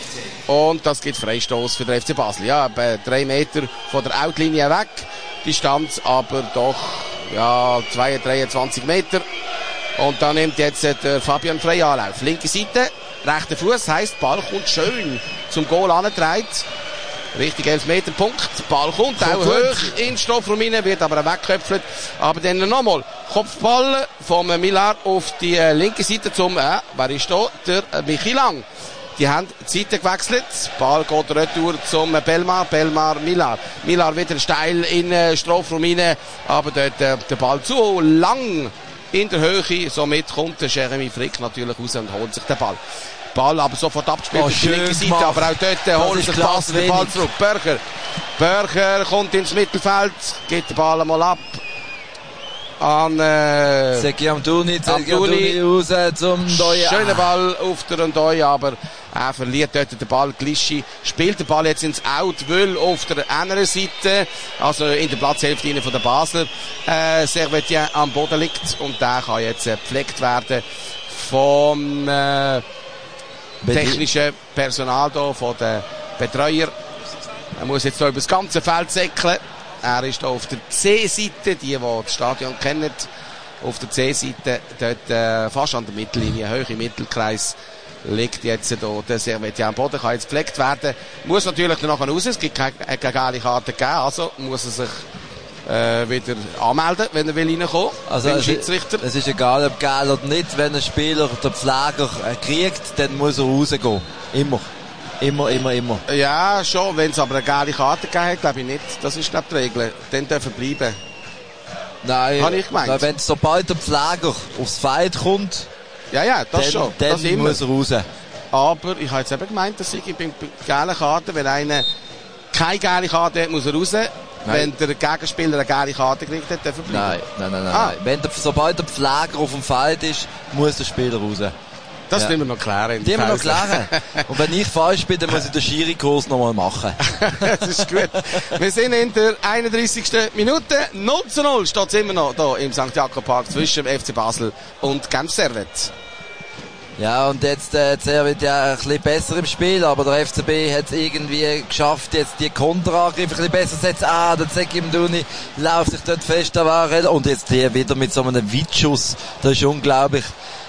Und das gibt Freistoß für den F C Basel. Ja, bei drei Meter von der Outlinie weg. Distanz aber doch, ja, dreiundzwanzig Meter. Und da nimmt jetzt der Fabian Frey Anlauf. Linke Seite, rechter Fuß, heisst, Ball kommt schön zum Goal angetragen. Richtig elf Meter Punkt. Ball kommt, kommt auch gut hoch in den Strafraum rein, wird aber weggeköpfelt. Aber dann nochmal Kopfball vom Millar auf die äh, linke Seite zum, äh, wer ist da? Der äh, Michi Lang. Die haben die Seite gewechselt. Ball geht retour zum Belmar. Belmar, Millar. Millar wieder steil in den Strafraum rein. Aber dort äh, der Ball zu lang in der Höhe. Somit kommt der Jeremy Frick natürlich raus und holt sich den Ball. Ball aber sofort abgespielt oh, auf die linke Seite. Gemacht. Aber auch dort äh, holt sich Basel den Ball zurück. Börcher. Börcher kommt ins Mittelfeld. Gibt den Ball einmal ab. An äh, Zeki Amtuni, Zeki Amtuni Amtuni raus zum Ndoye. Schöner Ball auf der Ndoye, aber er verliert dort den Ball. Glischi spielt den Ball jetzt ins Out, will auf der anderen Seite, also in der Platzhälfte innen von der Basler, äh, Servetien am Boden liegt und der kann jetzt äh, gepflegt werden vom äh, technischen Personal da, von den Betreuer. Er muss jetzt hier über das ganze Feld säckeln. Er ist hier auf der C-Seite, die, die das Stadion kennen, auf der C-Seite, dort äh, fast an der Mittellinie, hoch im Mittelkreis, liegt jetzt hier der Servetien am Boden, kann jetzt gepflegt werden. Muss natürlich dann nachher raus, es gibt keine, keine gelbe Karte gegeben, also muss er sich äh, wieder anmelden, wenn er will reinkommen, Also beim es, Schiedsrichter. es ist egal, ob geil oder nicht, wenn ein Spieler den Pfleger äh, kriegt, dann muss er rausgehen. Immer. Immer, immer, immer. Ja, schon, wenn es aber eine gelbe Karte gegeben hat, glaube ich nicht. Das ist, glaube ich, die Regel. Dann dürfen bleiben. Nein, Habe ich gemeint. na, wenn sobald der Pfleger aufs Feld kommt, Ja, ja, das dann, schon. dann Das immer. muss er raus. Aber ich habe jetzt eben gemeint, dass ich bei gelben Karten, wenn einer keine gelbe Karte hat, muss er raus. Wenn der Gegenspieler eine gelbe Karte gekriegt hat, darf er bleiben. Nein, nein, nein, nein. Ah. nein. Wenn der, sobald der Pfleger auf dem Feld ist, muss der Spieler raus. Das ja. müssen wir noch klären. Die müssen wir noch klären. Und wenn ich falsch bin, dann muss ich den Schiri-Kurs nochmal machen. Das ist gut. Wir sind in der einunddreißigsten Minute. null zu null steht es immer noch hier im Sankt Jakob Park zwischen dem F C Basel und Genf Servette. Ja, und jetzt, äh, Servette ja ein bisschen besser im Spiel, aber der F C B hat es irgendwie geschafft, jetzt die Konterangriffe ein bisschen besser zu setzen. Ah, der Zeki Mduni läuft sich dort fest, da war er. Und jetzt hier wieder mit so einem Weitschuss. Das ist unglaublich.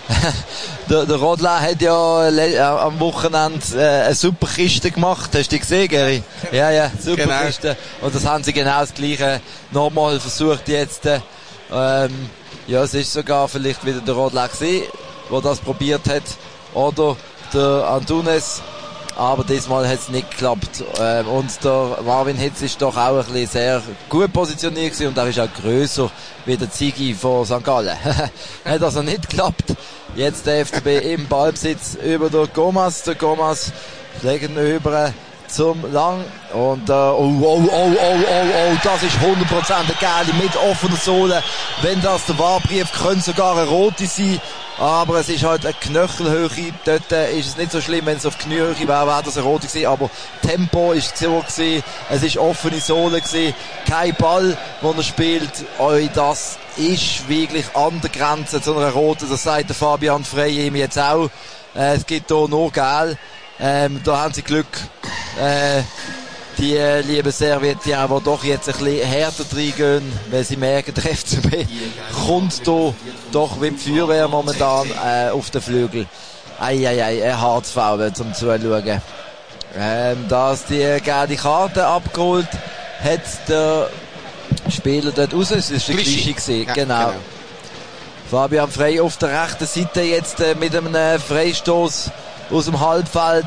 der, der Rodler hat ja äh, am Wochenende äh, eine super Kiste gemacht. Hast du die gesehen, Gary? Ja, ja, super genau. Kiste. Und das haben sie genau das Gleiche nochmal versucht jetzt. Äh, ähm, ja, es ist sogar vielleicht wieder der Rodler gewesen, der das probiert hat. Oder der Antunes. Aber diesmal hat es nicht geklappt. Ähm, und der Marvin Hitz ist doch auch ein bisschen sehr gut positioniert gewesen und er ist auch grösser wie der Ziggy von Sankt Gallen. Hat also nicht geklappt. Jetzt der F C B im Ballbesitz über der Gomas. Der Gomas legen über zum Lang. Und, äh, oh, oh, oh, oh, oh, oh, das ist hundert Prozent eine geile mit offener Sohle. Wenn das der Wahlbrief könnte sogar eine rote sein. Aber es ist halt eine Knöchelhöhe. Dort äh, ist es nicht so schlimm, wenn es auf Kniehöhe wäre, wäre das eine rote gewesen. Aber Tempo ist so gewesen. Es ist offene Sohle gewesen. Kein Ball, den er spielt. Oh, das ist wirklich an der Grenze zu einer roten. Das sagt der Fabian Frey ihm jetzt auch. Äh, es gibt hier nur Gel. Ähm, da haben sie Glück. Äh, die äh, lieben Servietten, die doch jetzt ein bisschen härter reingehen, weil sie merken, der F C B kommt hier doch wie die Feuerwehr momentan äh, auf den Flügel. Eieiei, ein hartes Foul zum Zuschauen. Ähm, dass die gelbe Karte abgeholt hat der Spieler dort raus. Es ist der Glischi gewesen, ja, genau. genau. Fabian Frey auf der rechten Seite jetzt äh, mit einem äh, Freistoß aus dem Halbfeld.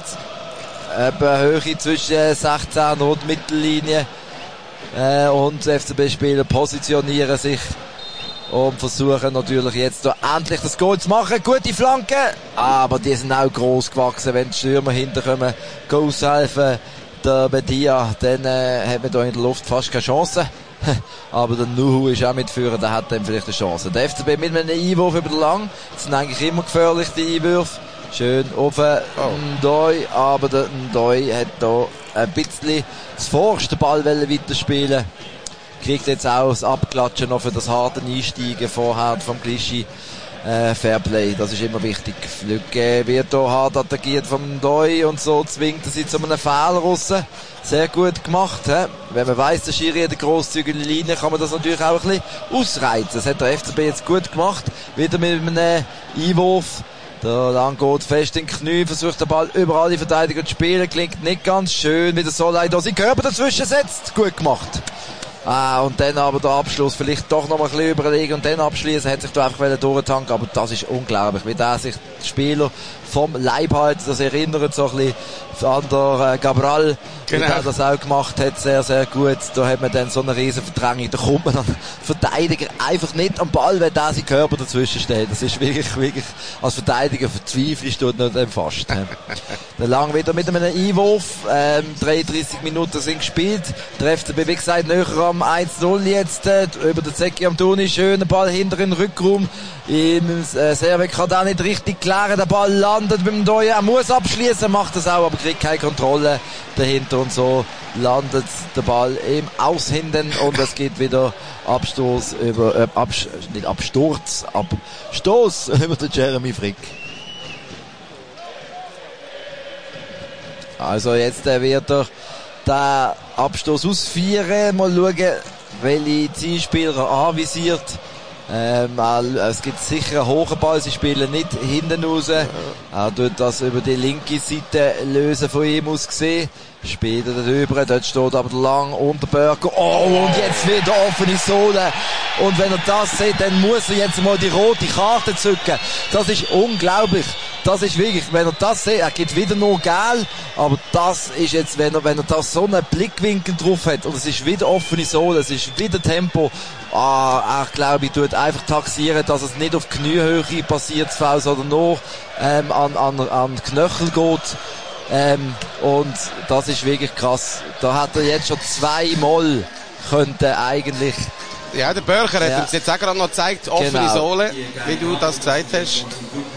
Etwa Höhe zwischen sechzehn und Mittellinie. Äh, und F C B-Spieler positionieren sich und versuchen natürlich jetzt da endlich das Goal zu machen. Gute Flanke, aber die sind auch gross gewachsen, wenn die Stürmer hinterkommen, aushelfen. Der Bedia, dann äh, hat man da in der Luft fast keine Chance. Aber der Nuhu ist auch mitführend, der hat dann vielleicht eine Chance. Der F C B mit einem Einwurf über den Lang. Das sind eigentlich immer gefährlich, die Einwürfe. Schön auf den Ndoi, aber der Ndoi hat da ein bisschen das vorste Ball weiterspielen. Kriegt jetzt auch das Abklatschen noch für das harte Einsteigen vorher vom Glischi. Äh, Fairplay, das ist immer wichtig. Lücke wird hier hart attackiert vom Ndoi und so zwingt er sie zu einem Fehler raus. Sehr gut gemacht. He? Wenn man weiss, der Schiri hat eine grosszügige Linie, kann man das natürlich auch ein bisschen ausreizen. Das hat der F C B jetzt gut gemacht. Wieder mit einem Einwurf. Der Lang geht fest in den Knie, versucht den Ball über alle Verteidiger zu spielen, klingt nicht ganz schön, wie der Solai da seinen Körper dazwischen setzt. Gut gemacht. Ah, und dann aber der Abschluss, vielleicht doch noch mal ein bisschen überlegen und dann abschließen, hat sich da einfach durchgetankt, aber das ist unglaublich, wie der sich die Spieler vom Leib hält, das erinnert so ein bisschen an der äh, Cabral, genau. Wie der das auch gemacht hat, sehr, sehr gut. Da hat man dann so eine riesen Verdrängung, da kommt man an Verteidiger einfach nicht am Ball, weil der sein Körper dazwischen steht. Das ist wirklich, wirklich, als Verteidiger verzweifelst du nicht fast. Der Lang wieder mit einem Einwurf, ähm, dreiunddreißig Minuten sind gespielt, der F C B, wie gesagt, näher am eins zu null jetzt, äh, über den Zeki Amtuni, schöner Ball hinter den Rückraum, im äh, Servet kann da nicht richtig klären, der Ball landet beim Ndoi, er muss abschließen, macht das auch, aber kriegt keine Kontrolle dahinter und so landet der Ball im Aushinden und es geht wieder Abstoß über, äh, Abs- nicht Absturz, Abstoß über den Jeremy Frick. Also jetzt äh, wird er den Abstoß ausführen, mal schauen, welche Zielspieler er anvisiert. Ähm, es gibt sicher einen hohen Ball, sie spielen nicht hinten raus. Er tut das über die linke Seite lösen von ihm aus gesehen. Spielt er darüber, dort steht aber der Lang und der Börger. Oh, und jetzt wieder offene Sohle. Und wenn er das sieht, dann muss er jetzt mal die rote Karte zücken. Das ist unglaublich. Das ist wirklich, wenn er das sieht, er gibt wieder nur Gel, aber das ist jetzt, wenn er, wenn er das so einen Blickwinkel drauf hat, und es ist wieder offene Sohle, es ist wieder Tempo, ah, ich glaube, ich tue einfach taxieren, dass es nicht auf Kniehöhe passiert, sondern nur, ähm, an, an, an Knöchel geht, ähm, und das ist wirklich krass. Da hat er jetzt schon zweimal könnte eigentlich. Ja, der Börcher hat ja. uns jetzt auch gerade noch gezeigt, offene genau. Sohle, wie du das gesagt hast.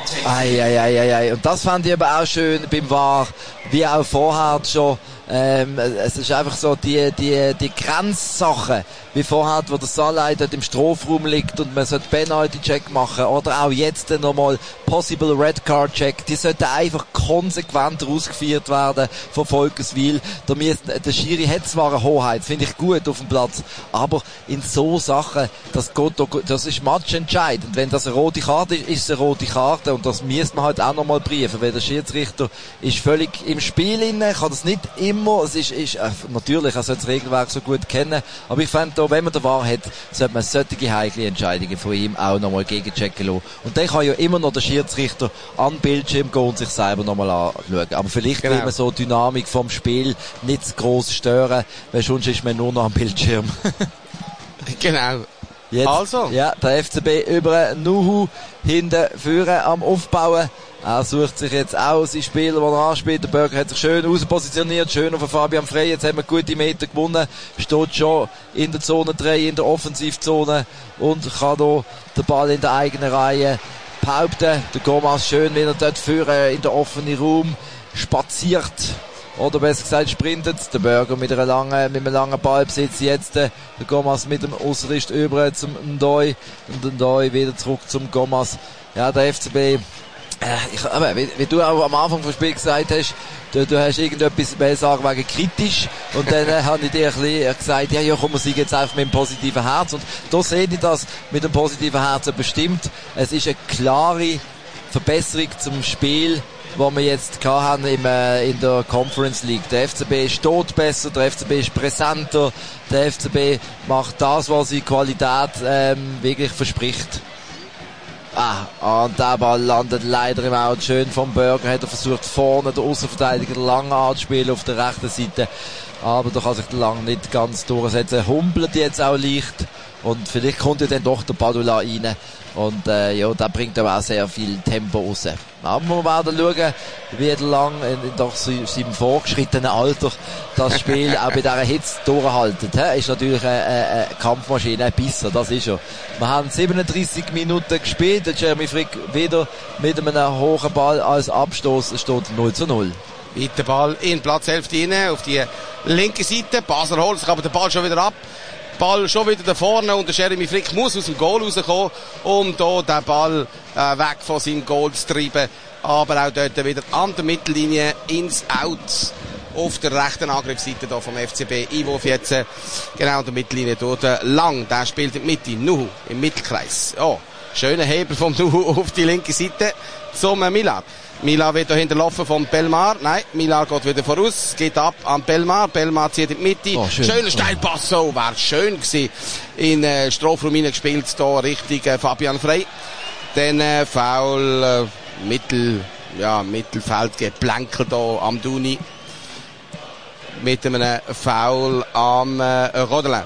Ei, ei, ei, ei, ei. Und das fand ich aber auch schön beim V A R, wie auch vorher schon. Ähm, es ist einfach so die, die, die Grenzsachen, wie vorher, wo der Salai dort im Strafraum liegt und man sollte Penalty-Check machen oder auch jetzt nochmal Possible Red Card Check, die sollten einfach konsequent ausgeführt werden von Volkerswil. Der, der Schiri hat zwar eine Hoheit, finde ich gut auf dem Platz, aber in so Sachen, das, geht, das ist matchentscheidend. Wenn das eine rote Karte ist, ist es eine rote Karte und das müsste man halt auch nochmal prüfen, weil der Schiedsrichter ist völlig im Spiel inne, kann das nicht immer, es ist, ist äh, natürlich, er sollte das Regelwerk so gut kennen, aber ich fände da, wenn man den V A R hat, sollte man solche heikle Entscheidungen von ihm auch nochmal gegenchecken lassen. Und dann kann ja immer noch der Schiedsrichter an den Bildschirm gehen und sich selber nochmal anschauen. Aber vielleicht genau. Will man so die Dynamik vom Spiel nicht zu gross stören, weil sonst ist man nur noch am Bildschirm. Genau. Jetzt, also. Ja, der F C B über Nuhu hinten führen am Aufbauen. Er sucht sich jetzt auch seinen Spieler, den er anspielt. Der Burger hat sich schön auspositioniert, schön auf Fabian Frey. Jetzt haben wir gute Meter gewonnen. Steht schon in der Zone drei, in der Offensivzone und kann hier den Ball in der eigenen Reihe behaupten. Der Gomas schön wieder dort führen in der offenen Raum. Spaziert. Oder besser gesagt sprintet. Der Burger mit, einer langen, mit einem langen Ballbesitz jetzt. Der Gomas mit dem Ausricht über zum Ndoi. Und Ndoi wieder zurück zum Gomas. Ja, der F C B... Ich, aber, wie, wie du auch am Anfang vom Spiel gesagt hast, du, du hast irgendetwas mehr sagen wegen kritisch und dann äh, habe ich dir ein bisschen gesagt, ja, ja, komm, wir sind jetzt einfach mit einem positiven Herz und da sehe ich das mit einem positiven Herzen bestimmt. Es ist eine klare Verbesserung zum Spiel, was wir jetzt hatten im, äh, in der Conference League. Der F C B steht besser, der F C B ist präsenter, der F C B macht das, was sie Qualität ähm, wirklich verspricht. Ah, und der Ball landet leider im Out. Schön vom Burger. Hat er versucht, vorne der Außenverteidiger Lang anzuspielen auf der rechten Seite. Aber da kann sich der Lang nicht ganz durchsetzen. Humpelt jetzt auch leicht. Und vielleicht kommt ja dann doch der Badula rein. Und, äh, ja, der bringt aber auch sehr viel Tempo raus. Aber wir werden schauen, wie der Lang in, in doch seinem vorgeschrittenen Alter das Spiel auch bei dieser Hitze durchhaltet. He? Ist natürlich eine, eine Kampfmaschine, ein Bisser, das ist er. Wir haben siebenunddreissig Minuten gespielt. Der Jeremy Frick wieder mit einem hohen Ball als Abstoß. Es steht null zu null. Weiter Ball in Platzhälfte rein, auf die linke Seite. Basler holt sich aber den Ball schon wieder ab. Ball schon wieder da vorne und der Jeremy Frick muss aus dem Goal rauskommen, um hier den Ball äh, weg von seinem Goal zu treiben. Aber auch dort wieder an der Mittellinie ins Out auf der rechten Angriffsseite hier vom F C B. Einwurf jetzt äh, genau an der Mittellinie durch den Lang. Der spielt in die Mitte, Nuhu im Mittelkreis. Oh, schöner Heber vom Nuhu auf die linke Seite zum äh, Milan. Milan wird da hinterlaufen vom Belmar. Nein, Milan geht wieder voraus, geht ab an Belmar. Belmar zieht in die Mitte. Oh, schön. Schöner Steilpass, so wäre schön gewesen. In äh, Strafraum gespielt, da richtig äh, Fabian Frey. Dann äh, Foul, äh, Mittel, ja, Mittelfeld geplänkelt da am Duni. Mit einem Foul am äh, Rodelin.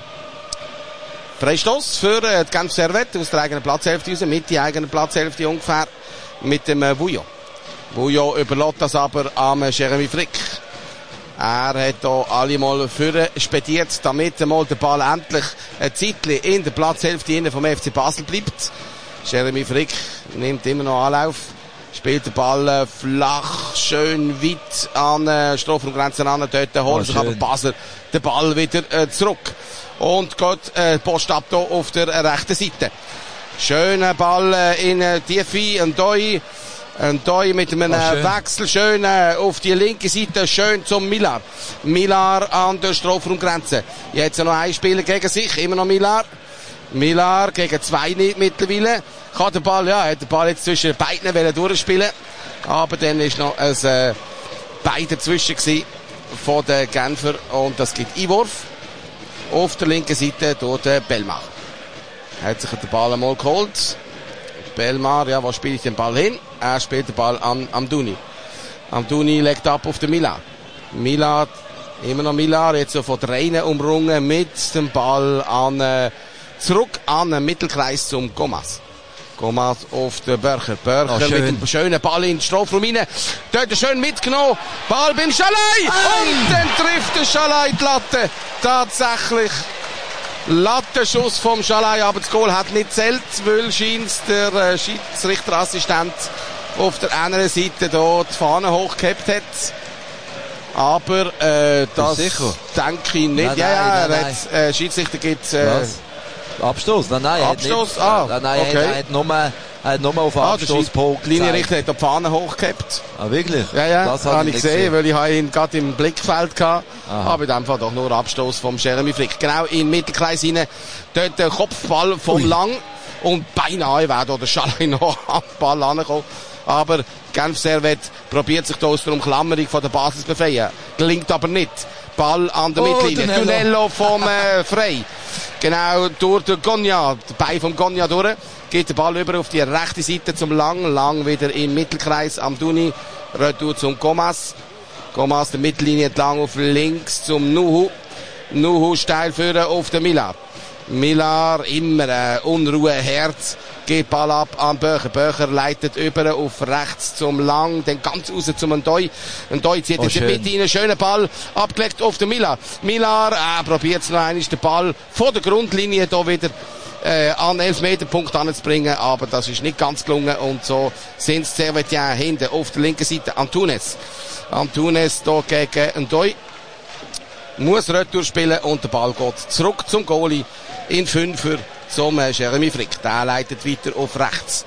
Freistoß für äh, die Genf Servette aus der eigenen Platzhälfte raus, mit der eigenen Platzhälfte ungefähr, mit dem äh, Bouillon. Bouillon überlässt das aber am Jeremy Frick. Er hat hier alle mal vorne spediert, damit mal der Ball endlich ein Zeitchen in der Platzhälfte vom F C Basel bleibt. Jeremy Frick nimmt immer noch Anlauf, spielt den Ball äh, flach, schön weit an äh, Strafraumgrenzen an, dort holt oh, sich aber Basel den Ball wieder äh, zurück und geht äh, Post ab hier auf der äh, rechten Seite. Schöner Ball äh, in äh, Tiefe, und Doi Und da mit einem oh, schön. Wechsel schön äh, auf die linke Seite, schön zum Millar. Millar an der Strafraumgrenze. Jetzt noch ein Spieler gegen sich, immer noch Millar. Millar gegen zwei nicht mittlerweile. Kann der Ball, ja, hat der Ball jetzt zwischen beiden wollen durchspielen. Aber dann ist noch ein äh, Bein dazwischen gewesen von den Genfer. Und das gibt Einwurf auf der linken Seite durch den Belmar. Hat sich den Ball einmal geholt. Belmar, ja, wo spiele ich den Ball hin? Er spielt den Ball an Amdouni. Amdouni legt ab auf den Milan. Milan, immer noch Milan, jetzt so von Reinen umrungen mit dem Ball an, äh, zurück an den Mittelkreis zum Gomas. Gomas auf den Börcher. Börcher oh, mit dem schönen Ball in den Strafraum rein. Dort schön mitgenommen. Ball beim Schalai. Und dann trifft der Schalai die Latte. Tatsächlich. Lattenschuss vom Schalai, aber das Goal hat nicht zählt, weil scheint der äh, Schiedsrichterassistent auf der anderen Seite hier die Fahne hochgehabt hat. Aber äh, das denke ich nicht. Nein, ja, ja, nein, er nein. hat, äh, Schiedsrichter gibt äh, Abstoß? Nein, nein. Abstoß? Nicht, Ah, nein, nein, okay. er hat nur, er hat nur auf ah, Abstoß Punkt. Der Linienrichter hat die Fahne hochgehabt. Ah, wirklich? Ja, ja, das habe ich nicht gesehen, gesehen, weil ich habe ihn gerade im Blickfeld gehabt. Aha. Aber in dem Fall doch nur Abstoß vom Jeremy Frick. Genau in den Mittelkreis hinein. Dort der Kopfball vom Ui. Lang. Und beinahe wäre da der Schalai noch am Ball angekommen. Aber Genf Servette probiert sich da aus der Umklammerung von der Basis zu befreien. Gelingt aber nicht. Ball an der Oh, Mittellinie. Tonello. Tonello vom äh, Frey. Genau durch den Gonja. Der Bein vom Gonja durch. Geht der Ball über auf die rechte Seite zum Lang. Lang wieder im Mittelkreis am Duni. Retour zum Gomas. Gomas der Mittellinie entlang auf links zum Nuhu. Nuhu steil führen auf den Millar. Millar immer äh, Unruhe, Herz. Geht Ball ab an Böcher. Böcher leitet über auf rechts zum Lang, dann ganz raus zum Ndoi. Ndoi zieht Oh, in die schön. Mitte einen schönen Ball, abgelegt auf den Millar. Millar äh, probiert es noch einmal, den Ball vor der Grundlinie da wieder äh, an elf Meter Punkt anzubringen, aber das ist nicht ganz gelungen und so sind es Servetien hinten auf der linken Seite. Antunes. Antunes da gegen Ndoi. Muss Retour spielen und der Ball geht zurück zum Goalie in Fünfer zum äh, Jeremy Frick. Der leitet weiter auf rechts.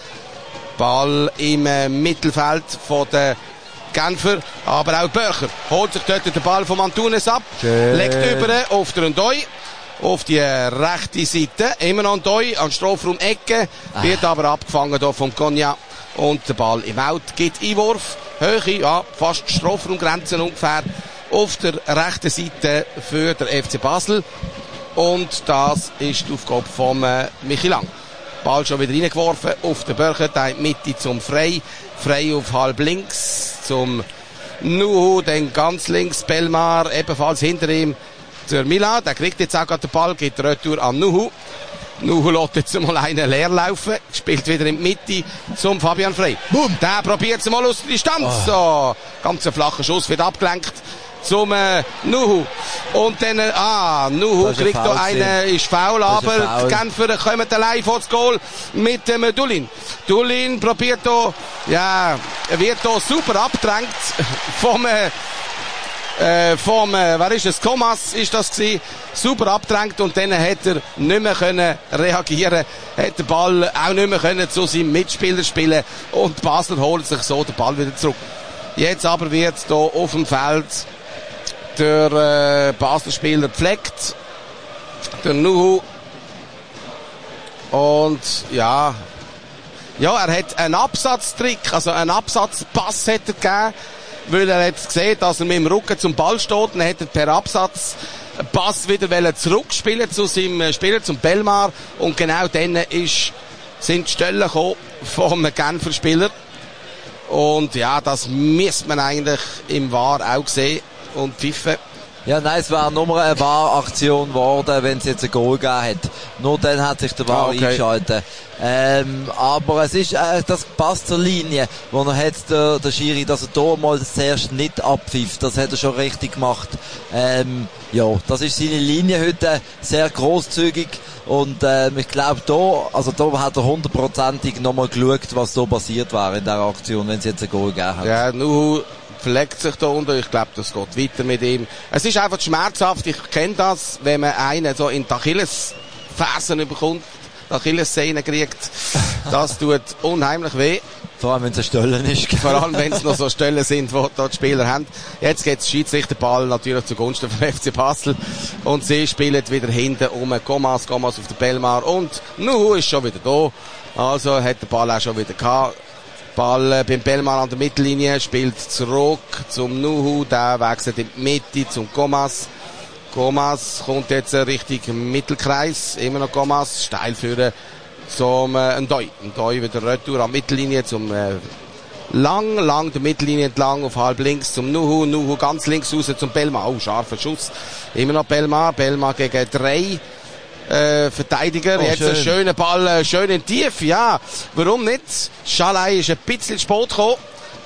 Ball im äh, Mittelfeld von der Genfer, aber auch Böcher holt sich dort den Ball vom Antunes ab, Schön. legt über auf den Ndoi, auf die äh, rechte Seite, immer noch Ndoi an Strafraum-Ecke, Ah. wird aber abgefangen hier vom Gonja und der Ball im Out gibt Einwurf, Höhe, ja, fast Strafraumgrenzen ungefähr, auf der rechten Seite für den F C Basel. Und das ist die Aufgabe von äh, Michi Lang. Ball schon wieder reingeworfen auf den Böcher, da in die Mitte zum Frey. Frey auf halb links zum Nuhu, dann ganz links Belmar, ebenfalls hinter ihm der Milan. Der kriegt jetzt auch gerade den Ball, geht Retour an Nuhu. Nuhu lässt jetzt mal einen leer laufen, spielt wieder in die Mitte zum Fabian Frey. Boom. Der probiert es mal aus der Distanz. Oh. So, ganz ein flacher Schuss, wird abgelenkt zum äh, Nuhu. Und dann, äh, ah, Nuhu Das ist ein kriegt Foul da einen, ist faul, Das ist ein aber Foul. die Genfer kommen allein vor das Goal mit dem äh, Dulin. Dulin probiert da, ja, er wird da super abgedrängt vom, äh, äh, vom, äh, wer ist es? Thomas ist das gewesen. Super abgedrängt und dann hat er nicht mehr können reagieren, hat den Ball auch nicht mehr können zu seinem Mitspieler spielen und Basler holt sich so den Ball wieder zurück. Jetzt aber wird da auf dem Feld der äh, Basler Spieler gepflegt, der Nuhu, und ja, ja, er hat einen Absatztrick, also einen Absatzpass hat er gegeben, weil er hat gesehen, dass er mit dem Rücken zum Ball steht, dann hat er per Absatz Pass wieder zurückspielen zu seinem Spieler, zum Belmar, und genau dann ist, sind die Stellen gekommen vom Genfer Spieler. Und ja, das müsste man eigentlich im V A R auch sehen und pfiffen. Ja, nein, es wäre nur eine V A R-Aktion geworden, wenn es jetzt ein Goal gegeben hätte. Nur dann hat sich der V A R Ah, okay. eingeschaltet. Ähm, aber es ist, äh, das passt zur Linie, wo er hat, der, der Schiri, dass er da mal zuerst nicht abpfifft. Das hat er schon richtig gemacht. Ähm, ja, das ist seine Linie heute, sehr grosszügig. Und, ähm, ich glaube da, also da hat er hundertprozentig nochmal geschaut, was da passiert wäre in dieser Aktion, wenn es jetzt ein Goal gegeben hat. Ja, Nuhu pflegt sich da unten. Ich glaube, das geht weiter mit ihm. Es ist einfach schmerzhaft. Ich kenne das, wenn man einen so in die Achillesfersen bekommt, die Achillessehne kriegt. Das tut unheimlich weh. Vor allem, wenn es eine Stelle ist. Vor allem, wenn es noch so Stellen sind, wo dort die Spieler haben. Jetzt geht der Schiedsrichterball natürlich zugunsten von F C Basel. Und sie spielen wieder hinten um Gomas, Gomas auf den Belmar. Und Nuhu ist schon wieder da. Also hat der Ball auch schon wieder gehabt. Ball äh, beim Belmar an der Mittellinie, spielt zurück zum Nuhu. Der wechselt in die Mitte zum Gomas. Gomas kommt jetzt Richtung Mittelkreis. Immer noch Gomas, steil führen zum äh, Ndoi. Ndoi wieder Retour an Mittellinie zum äh, lang, lang der Mittellinie entlang auf halb links zum Nuhu. Nuhu ganz links raus zum Belmar. Oh, scharfer Schuss. Immer noch Belmar. Belmar gegen drei äh, Verteidiger. Oh, Jetzt schön. ein schöner Ball, äh, schön in Tief. Ja, warum nicht? Schalai ist ein bisschen spät gekommen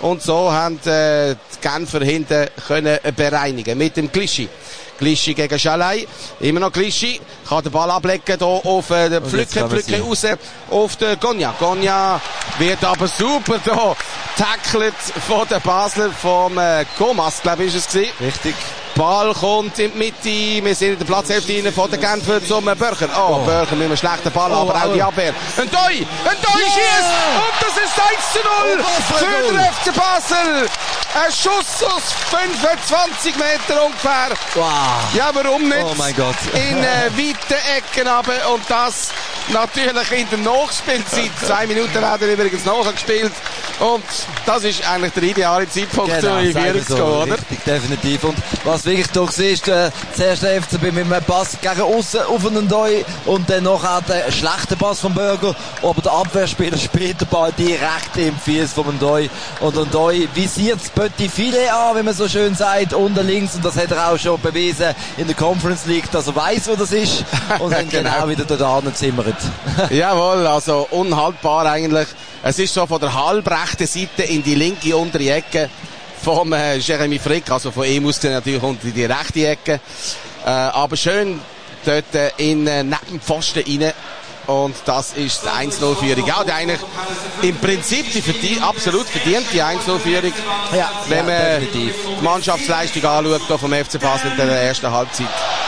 Und so haben äh, die Genfer hinten können bereinigen mit dem Glischi. Glischi gegen Schalay. Immer noch Glischi. Kann den Ball ablegen hier auf äh, den Pflücke, Pflücke raus auf den Gonja. Gonja wird aber super hier tackelt von den Basler, vom äh, Comas, glaube ich, ist es gewesen. Richtig. Ball kommt in die Mitte, wir sind in der Platzhälfte rein von den Genfer zum Börcher. Oh, oh. Börcher mit einem schlechten Ball, oh, aber auch die Abwehr. Ein Doi, ein Doi yeah. schießt und das ist eins zu null oh, für den F C Basel. Ein Schuss aus fünfundzwanzig Meter ungefähr. Wow. Ja, warum nicht? Oh mein Gott. In äh, weite Ecken runter und das natürlich in der Nachspielzeit. Zwei Minuten werden übrigens nachgespielt und das ist eigentlich der ideale Zeitpunkt, genau, in Führung zu gehen, oder? Richtig, definitiv. Und was wirklich doch siehst, äh, zuerst der F C B mit einem Pass gegen aussen auf einen Doi und dann noch auch der schlechte Pass vom Bürger, aber der Abwehrspieler spielt den Ball direkt im Fies vom Doi und ein Doi visiert das Petit Filet an, wie man so schön sagt, unten links, und das hat er auch schon bewiesen in der Conference League, dass er weiss, wo das ist und dann genau, genau wieder da zimmert. Jawohl, also unhaltbar eigentlich. Es ist so von der halbrechten Seite in die linke untere Ecke vom äh, Jeremy Frick, also von ihm aus natürlich unter die rechte Ecke. Äh, aber schön dort äh, in äh, neben den Pfosten rein. Und das ist die eins null Führung. Ja, die eigentlich im Prinzip die verdient, absolut verdient, die eins null Führung. Ja, wenn man ja, die Mannschaftsleistung anschaut hier vom F C Basel in der ersten Halbzeit.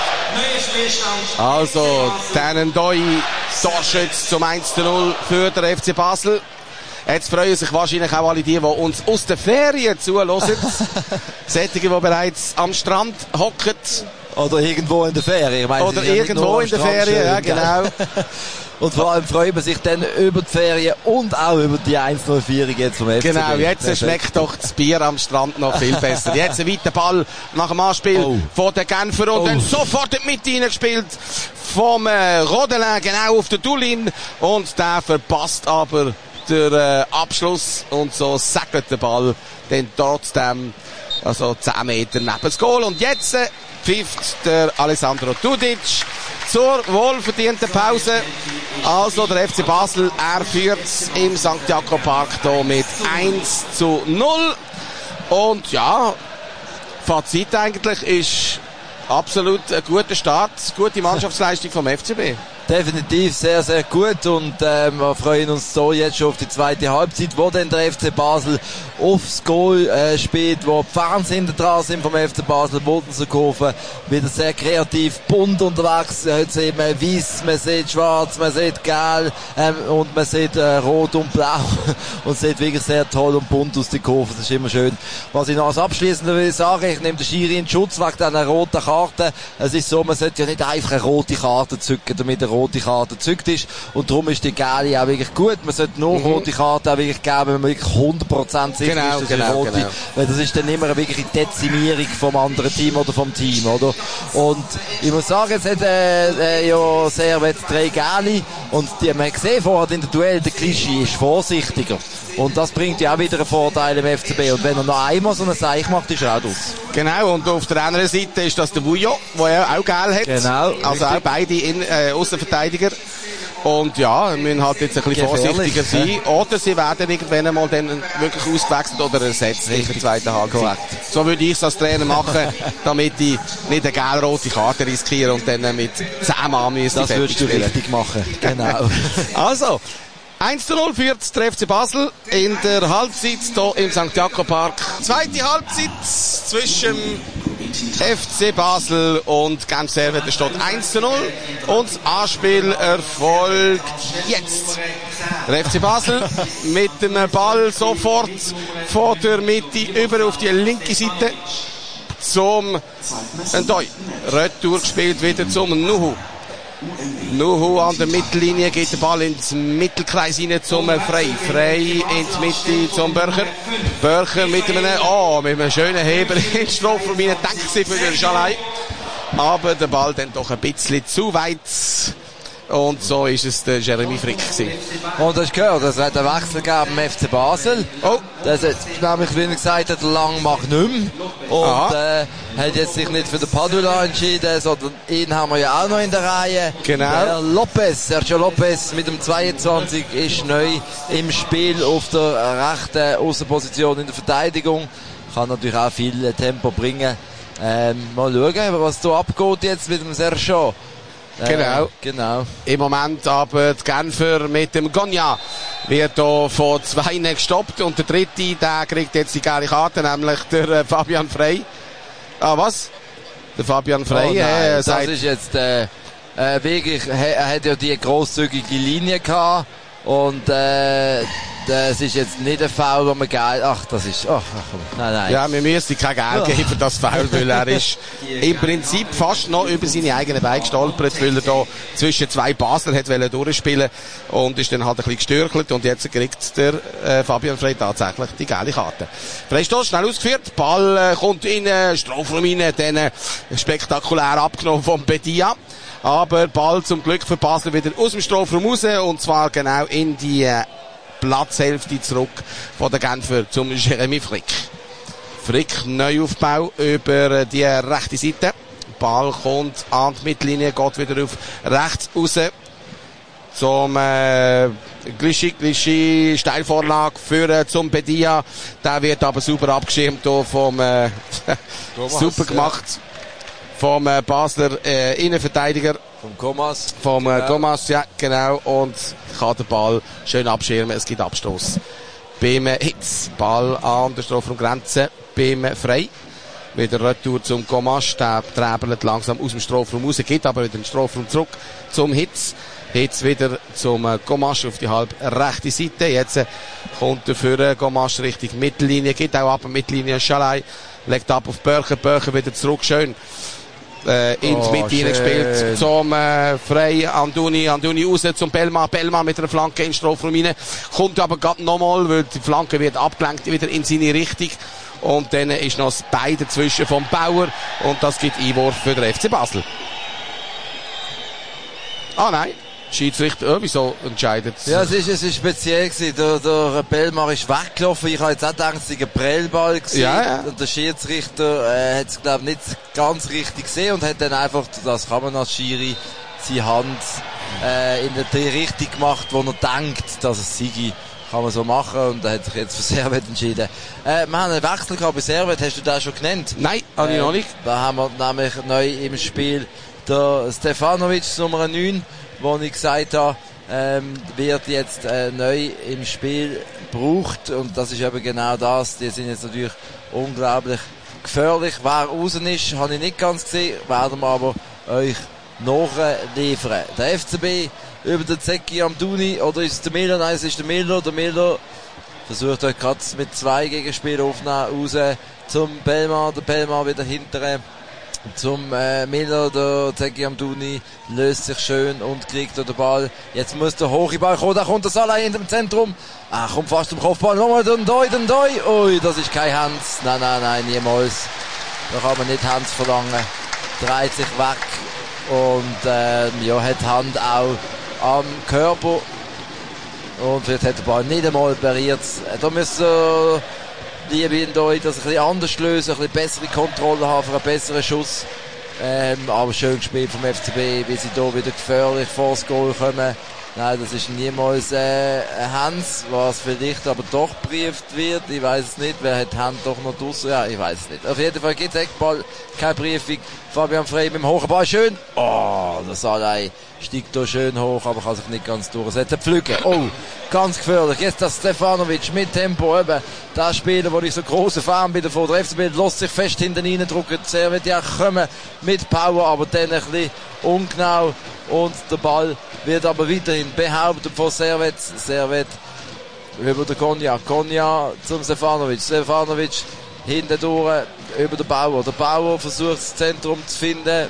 Also, Tannen Doi, Torschütz zum eins zu null für den F C Basel. Jetzt freuen sich wahrscheinlich auch alle die, die uns aus den Ferien zuhören. Sättige, die bereits am Strand hocken. Oder irgendwo in der Ferien. Ich meine, Oder irgendwo in der Ferien, ja genau. Und vor allem freut man sich dann über die Ferien und auch über die eins null Führung jetzt vom F C B. Genau, jetzt schmeckt doch das Bier am Strand noch viel besser. Jetzt ein weiter Ball nach dem Anspiel oh. von den Genfer und oh. dann sofort in die Mitte hineingespielt vom äh, Rodelin, genau auf den Dulin. Und der verpasst aber den äh, Abschluss und so säckelt der Ball dann trotzdem also zehn Meter neben das Goal. Und jetzt äh, pfifft der Alessandro Dudic zur wohlverdienten Pause. Also der F C Basel, er führt im Sankt Jakob Park hier mit eins zu null. Und ja, Fazit eigentlich ist absolut ein guter Start, gute Mannschaftsleistung vom F C B. Definitiv sehr, sehr gut und äh, wir freuen uns so jetzt schon auf die zweite Halbzeit, wo dann der F C Basel aufs Goal äh, spielt, wo die Fans hinter dran sind vom F C Basel, wollten sie kaufen, wieder sehr kreativ, bunt unterwegs, heute sieht man weiß, man sieht schwarz, man sieht gelb ähm, und man sieht äh, rot und blau und sieht wirklich sehr toll und bunt aus, die Kurven, das ist immer schön. Was ich noch als Abschliessender will sagen, ich nehme den Schiri in Schutz wegen dieser roten Karte. Es ist so, man sollte ja nicht einfach eine rote Karte zücken, damit eine rote Karte gezückt ist. Und darum ist die Gelbe auch wirklich gut. Man sollte nur mhm. rote Karte auch wirklich geben, wenn man wirklich hundert Prozent sicher genau, ist, dass genau, rote. Genau. Weil das ist dann immer eine wirkliche Dezimierung vom anderen Team oder vom Team, oder? Und ich muss sagen, jetzt hat äh, äh, ja Servet drei Gelbe und die haben wir gesehen vorher in der Duell, der Klischee ist vorsichtiger. Und das bringt ja auch wieder einen Vorteil im F C B. Und wenn er noch einmal so einen Seich macht, ist er auch aus. Genau, und auf der anderen Seite ist das der Vujo, der ja auch Gel hat. Genau. Also richtig. Auch beide in, äh, Aussenverteidiger. Und ja, wir müssen halt jetzt ein bisschen Gefährlich, vorsichtiger sein. Ja. Oder sie werden irgendwann einmal dann wirklich ausgewechselt oder ersetzt in der zweiten Halbzeit. So würde ich es als Trainer machen, damit ich nicht eine gelb-rote Karte riskiere und dann mit zehn Mann müsste Das würdest du spielen. richtig machen, genau. Also, eins zu null führt der F C Basel in der Halbzeit hier im Sankt Jakob Park. Zweite Halbzeit zwischen F C Basel und Genf Servet. Es steht eins zu null und das Anspiel erfolgt jetzt. Der F C Basel mit dem Ball sofort von der Mitte über auf die linke Seite zum Ndoi. Retour gespielt wieder zum Nuhu. Nuhu an der Mittellinie geht der Ball ins Mittelkreis rein zum Frey. Frey in die Mitte zum Börcher. Börcher mit einem, oh, mit einem schönen Heber in Strafraum rein. Denkt sie für den Schalay. Aber der Ball dann doch ein bisschen zu weit Und so ist es der Jeremy Frick gewesen. Und hast du gehört, es hat einen Wechsel gegeben im F C Basel. Oh. Das hat nämlich, wie er gesagt hat, lang macht nicht mehr. Und äh, hat jetzt sich nicht für den Padula entschieden, sondern ihn haben wir ja auch noch in der Reihe. Genau. Der Lopez, Sergio Lopez mit dem zweiundzwanzig ist neu im Spiel auf der rechten Außenposition in der Verteidigung. Kann natürlich auch viel Tempo bringen. Ähm, mal schauen, was da abgeht jetzt mit dem Sergio. Äh, Genau. genau. Im Moment aber die Genfer mit dem Gonja wird hier von zwei gestoppt und der dritte, der kriegt jetzt die gelbe Karte, nämlich der äh, Fabian Frey. Ah, was? Der Fabian Frey, oh nein, äh, das sagt, ist jetzt äh, äh, wirklich, er hat ja die grosszügige Linie gehabt und äh, das ist jetzt nicht ein Foul, wo man geil, ach, das ist, ach, ach nein, nein. ja, wir müssen kein Geld Oh. geben für das Foul, weil er ist im Prinzip fast noch über seine eigenen Beine gestolpert, weil er da zwischen zwei Basler hat wollen durchspielen und ist dann halt ein bisschen gestürchelt und jetzt kriegt der äh, Fabian Frey tatsächlich die gelbe Karte. Freistoß, schnell ausgeführt, Ball äh, kommt in äh, Strafraum rein, dann äh, spektakulär abgenommen vom Bedia. Aber Ball zum Glück für Basel wieder aus dem Strafraum raus und zwar genau in die äh, Platzhälfte zurück von der Genfer zum Jeremy Frick. Frick, Neuaufbau über die rechte Seite. Ball kommt an die Mittellinie, geht wieder auf rechts raus. Zum äh, Glischi, Glischi, Steilvorlage für zum Bedia. Der wird aber super abgeschirmt hier vom äh, super gemacht vom äh, Basler äh, Innenverteidiger. Vom Gomas. Vom äh, Genau. Gomas, ja, genau. Und kann den Ball schön abschirmen. Es gibt Abstoß. Beim äh, Hitz. Ball an der Strafraumgrenze. Beim äh, Frey. Wieder Retour zum Gomas. Der träbelt langsam aus dem Strafraum raus. Geht aber wieder in den Strafraum zurück zum Hitz. Hitz wieder zum äh, Gomas auf die halb rechte Seite. Jetzt äh, kommt er für äh, Gomas Richtung Mittellinie. Geht auch ab in Mittellinie. Schalai legt ab auf Börcher. Börcher wieder zurück. Schön. Äh, in die Oh, Mitte schön. gespielt zum äh, Frey, Anduni, Anduni raus zum Bellmann, Bellmann mit einer Flanke in den Strafraum rein, kommt aber gerade nochmal, weil die Flanke wird abgelenkt wieder in seine Richtung und dann ist noch das Bein dazwischen vom Bauer und das gibt Einwurf für den F C Basel. Ah nein, Schiedsrichter, oh, wieso entscheidet Ja, es ist, es ist speziell gewesen. Der, der Bellmar ist weggelaufen. Ich habe jetzt auch gedacht, es sei ein Prellball gewesen. Ja, ja. Und der Schiedsrichter äh, hat es, glaube ich, nicht ganz richtig gesehen und hat dann einfach, das kann man als Schiri, seine Hand äh, in die Richtung gemacht, wo er denkt, dass es sei. Kann man so machen und er hat sich jetzt für Servet entschieden. Äh, wir haben einen Wechsel gehabt bei Servet, hast du das schon genannt? Nein, habe ich Äh, noch nicht. Da haben wir nämlich neu im Spiel der Stefanovic, Nummer neun, wo ich gesagt habe, ähm, wird jetzt äh, neu im Spiel gebraucht und das ist eben genau das. Die sind jetzt natürlich unglaublich gefährlich. Wer raus ist, habe ich nicht ganz gesehen, werden wir aber euch nachliefern. Der F C B über den Zeki Amdouni, oder ist es der Miller? Nein, es ist der Miller. Der Miller versucht euch gerade mit zwei Gegenspielern aufnehmen, raus zum Bellmann. Der Bellmann wieder hinterher zum äh, Miller. Der Zeki Amdouni löst sich schön und kriegt den Ball. Jetzt muss der hohe Ball kommen, da kommt der Salah in dem Zentrum. Ah, kommt fast zum Kopfball. Nochmal den Doi, den Doi. Ui, das ist kein Hands. Nein, nein, nein, niemals. Da kann man nicht Hands verlangen. Dreht sich weg und äh, ja, hat die Hand auch am Körper. Und vielleicht hat der Ball nicht einmal pariert. Da müssen äh, liebe in Doi das ein bisschen anders lösen, ein bisschen bessere Kontrolle haben für einen besseren Schuss. Ähm, aber schön gespielt vom F C B, wie sie hier wieder gefährlich vor das Goal kommen. Nein, das ist niemals äh, ein Hans, was vielleicht aber doch geprüft wird. Ich weiß es nicht. Wer hat die Hand doch noch draussen? Ja, ich weiß es nicht. Auf jeden Fall gibt es Eckball, keine Prüfung. Fabian Frey mit dem hohen Ball, schön. Oh, der Salai steigt hier schön hoch, aber kann sich nicht ganz durchsetzen. Pflücken. Oh, ganz gefährlich. Jetzt der Stefanovic mit Tempo. Eben, der Spieler, wo ich so großer Fan bin davon. Der F C B lässt sich fest hinten reindrücken. Sehr wird ja kommen mit Power, aber dann ein bisschen ungenau. Und der Ball wird aber weiterhin behauptet von Servet. Servet über den Konja. Konja zum Stefanovic. Stefanovic hinten durch über den Bauer. Der Bauer versucht das Zentrum zu finden.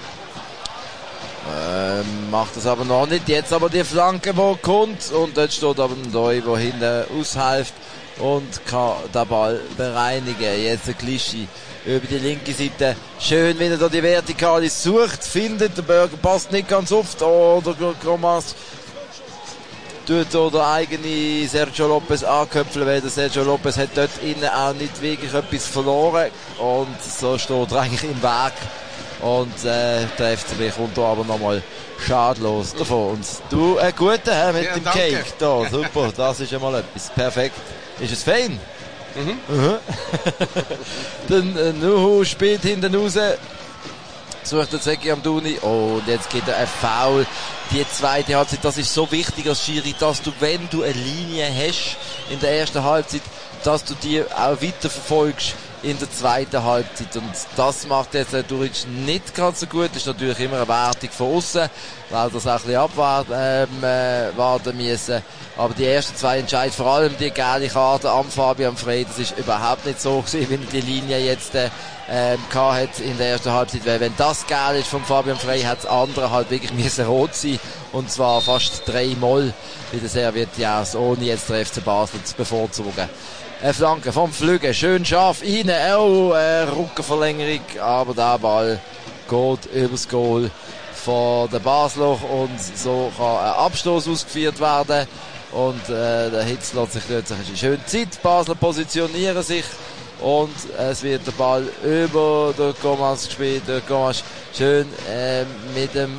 Ähm, macht das aber noch nicht. Jetzt aber die Flanke, die kommt. Und dort steht aber ein Doi, der hinten aushilft und kann den Ball bereinigen. Jetzt ein Glischi über die linke Seite. Schön, wenn er da die Vertikale sucht, findet. Der Burger passt nicht ganz oft. Oder Gomas tut da der eigene Sergio Lopez anköpfeln, weil der Sergio Lopez hat dort innen auch nicht wirklich etwas verloren. Und so steht er eigentlich im Weg. Und äh, der F C B kommt da aber nochmal schadlos davon. Und du, ein äh, guter mit ja, dem danke. Cake da, super, das ist ja mal etwas. Perfekt. Ist es fein? Mhm. Mhm. Dann äh, Nuhu spielt hinten raus. Sucht der Zeki Amdouni. Oh, und jetzt geht er ein Foul. Die zweite Halbzeit, das ist so wichtig als Schiri, dass du, wenn du eine Linie hast in der ersten Halbzeit, dass du die auch weiter verfolgst in der zweiten Halbzeit. Und das macht jetzt der Duric nicht ganz so gut. Das ist natürlich immer eine Wertung von außen, weil das auch ein bisschen abwarten ähm, äh, warten müssen. Aber die ersten zwei entscheiden, vor allem die gelbe Karte am Fabian Frey, das ist überhaupt nicht so gewesen, wie er die Linie jetzt äh, ähm, hat in der ersten Halbzeit. Weil wenn das gelb ist von Fabian Frey, hat das andere halt wirklich müssen rot sein. Und zwar fast dreimal wie der Serviette, ohne jetzt der F C Basel zu bevorzugen. Eine Flanke vom Flügel, schön scharf rein, oh, eine Rückenverlängerung, aber der Ball geht übers Goal von der Basler und so kann ein Abstoß ausgeführt werden und äh, der Hitz lässt sich dort eine schöne Zeit, Basler positionieren sich und es wird der Ball über der Gomas gespielt, der Gomas schön äh, mit dem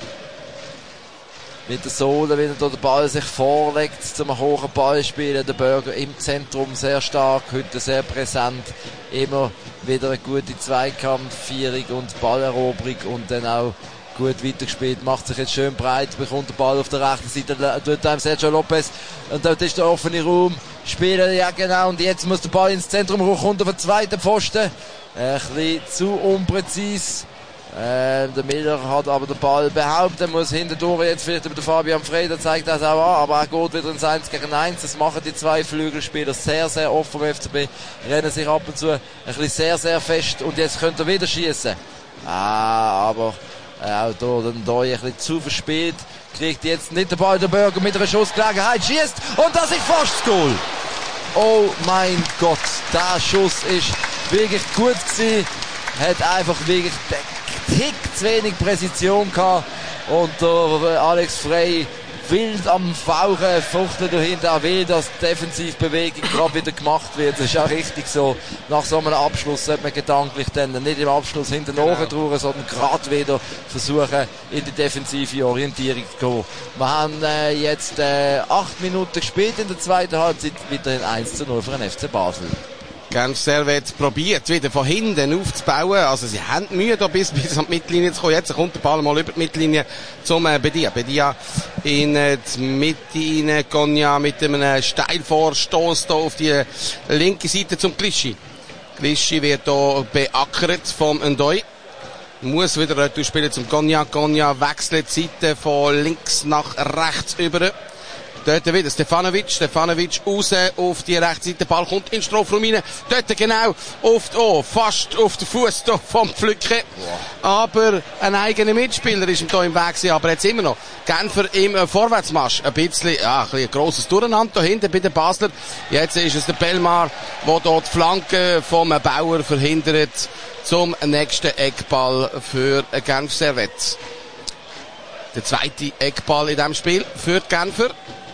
mit der Sohle, wenn er da der Ball sich vorlegt, zum hohen Ball spielen. Der Burger im Zentrum sehr stark, heute sehr präsent. Immer wieder eine gute Zweikampfführung und Balleroberung und dann auch gut weitergespielt. Macht sich jetzt schön breit, bekommt den Ball auf der rechten Seite, tut einem Sergio Lopez und dort ist der offene Raum. Spielen, ja genau, und jetzt muss der Ball ins Zentrum hoch, kommt auf den zweiten Pfosten. Ein bisschen zu unpräzis. Äh, der Miller hat aber den Ball behauptet, muss hintendurch jetzt vielleicht über den Fabian Frey, der zeigt das auch an, aber er geht wieder ins eins gegen eins, das machen die zwei Flügelspieler sehr, sehr offen vom F C B, rennen sich ab und zu ein bisschen sehr, sehr fest und jetzt könnte er wieder schießen. Ah, aber äh, auch da, dann da ein bisschen zu verspielt, kriegt jetzt nicht den Ball der Burger mit einer Schussgelegenheit, schießt und das ist fast das Goal. Oh mein Gott, der Schuss ist wirklich gut gewesen, hat einfach wirklich Tick zu wenig Präzision gehabt und der Alex Frey wild am Fauchen, fuchtelt dahinter, er will, dass die Defensivbewegung gerade wieder gemacht wird. Das ist auch richtig so. Nach so einem Abschluss sollte man gedanklich dann nicht im Abschluss hinten genau. nachdrücken, sondern gerade wieder versuchen, in die defensive Orientierung zu gehen. Wir haben äh, jetzt äh, acht Minuten gespielt in der zweiten Halbzeit, weiterhin eins zu null für den F C Basel. Genf Servette probiert wieder von hinten aufzubauen. Also sie haben Mühe da bis, bis an die Mittellinie zu kommen. Jetzt kommt der Ball mal über die Mittellinie zum äh, Bedia. Bedia in äh, die Mitte rein. Konya mit einem Steilvorstoß da auf die linke Seite zum Clichy. Clichy wird da beackert vom Ndoi. Muss wieder retour spielen zum Konya. Konya wechselt die Seite von links nach rechts über. Dort wieder Stefanovic, Stefanovic raus auf die rechte Seite, der Ball kommt in den Strafraum rein, dort genau auf die, oh, fast auf den Fuß vom Pflücke. Aber ein eigener Mitspieler ist ihm da im Weg gewesen, aber jetzt immer noch Genfer im Vorwärtsmarsch. Ein bisschen, ja, ein bisschen grosses Durcheinander da hinten bei den Basler. Jetzt ist es der Belmar, der dort die Flanke vom Bauer verhindert zum nächsten Eckball für Genf Servette. Der zweite Eckball in diesem Spiel für die Genfer.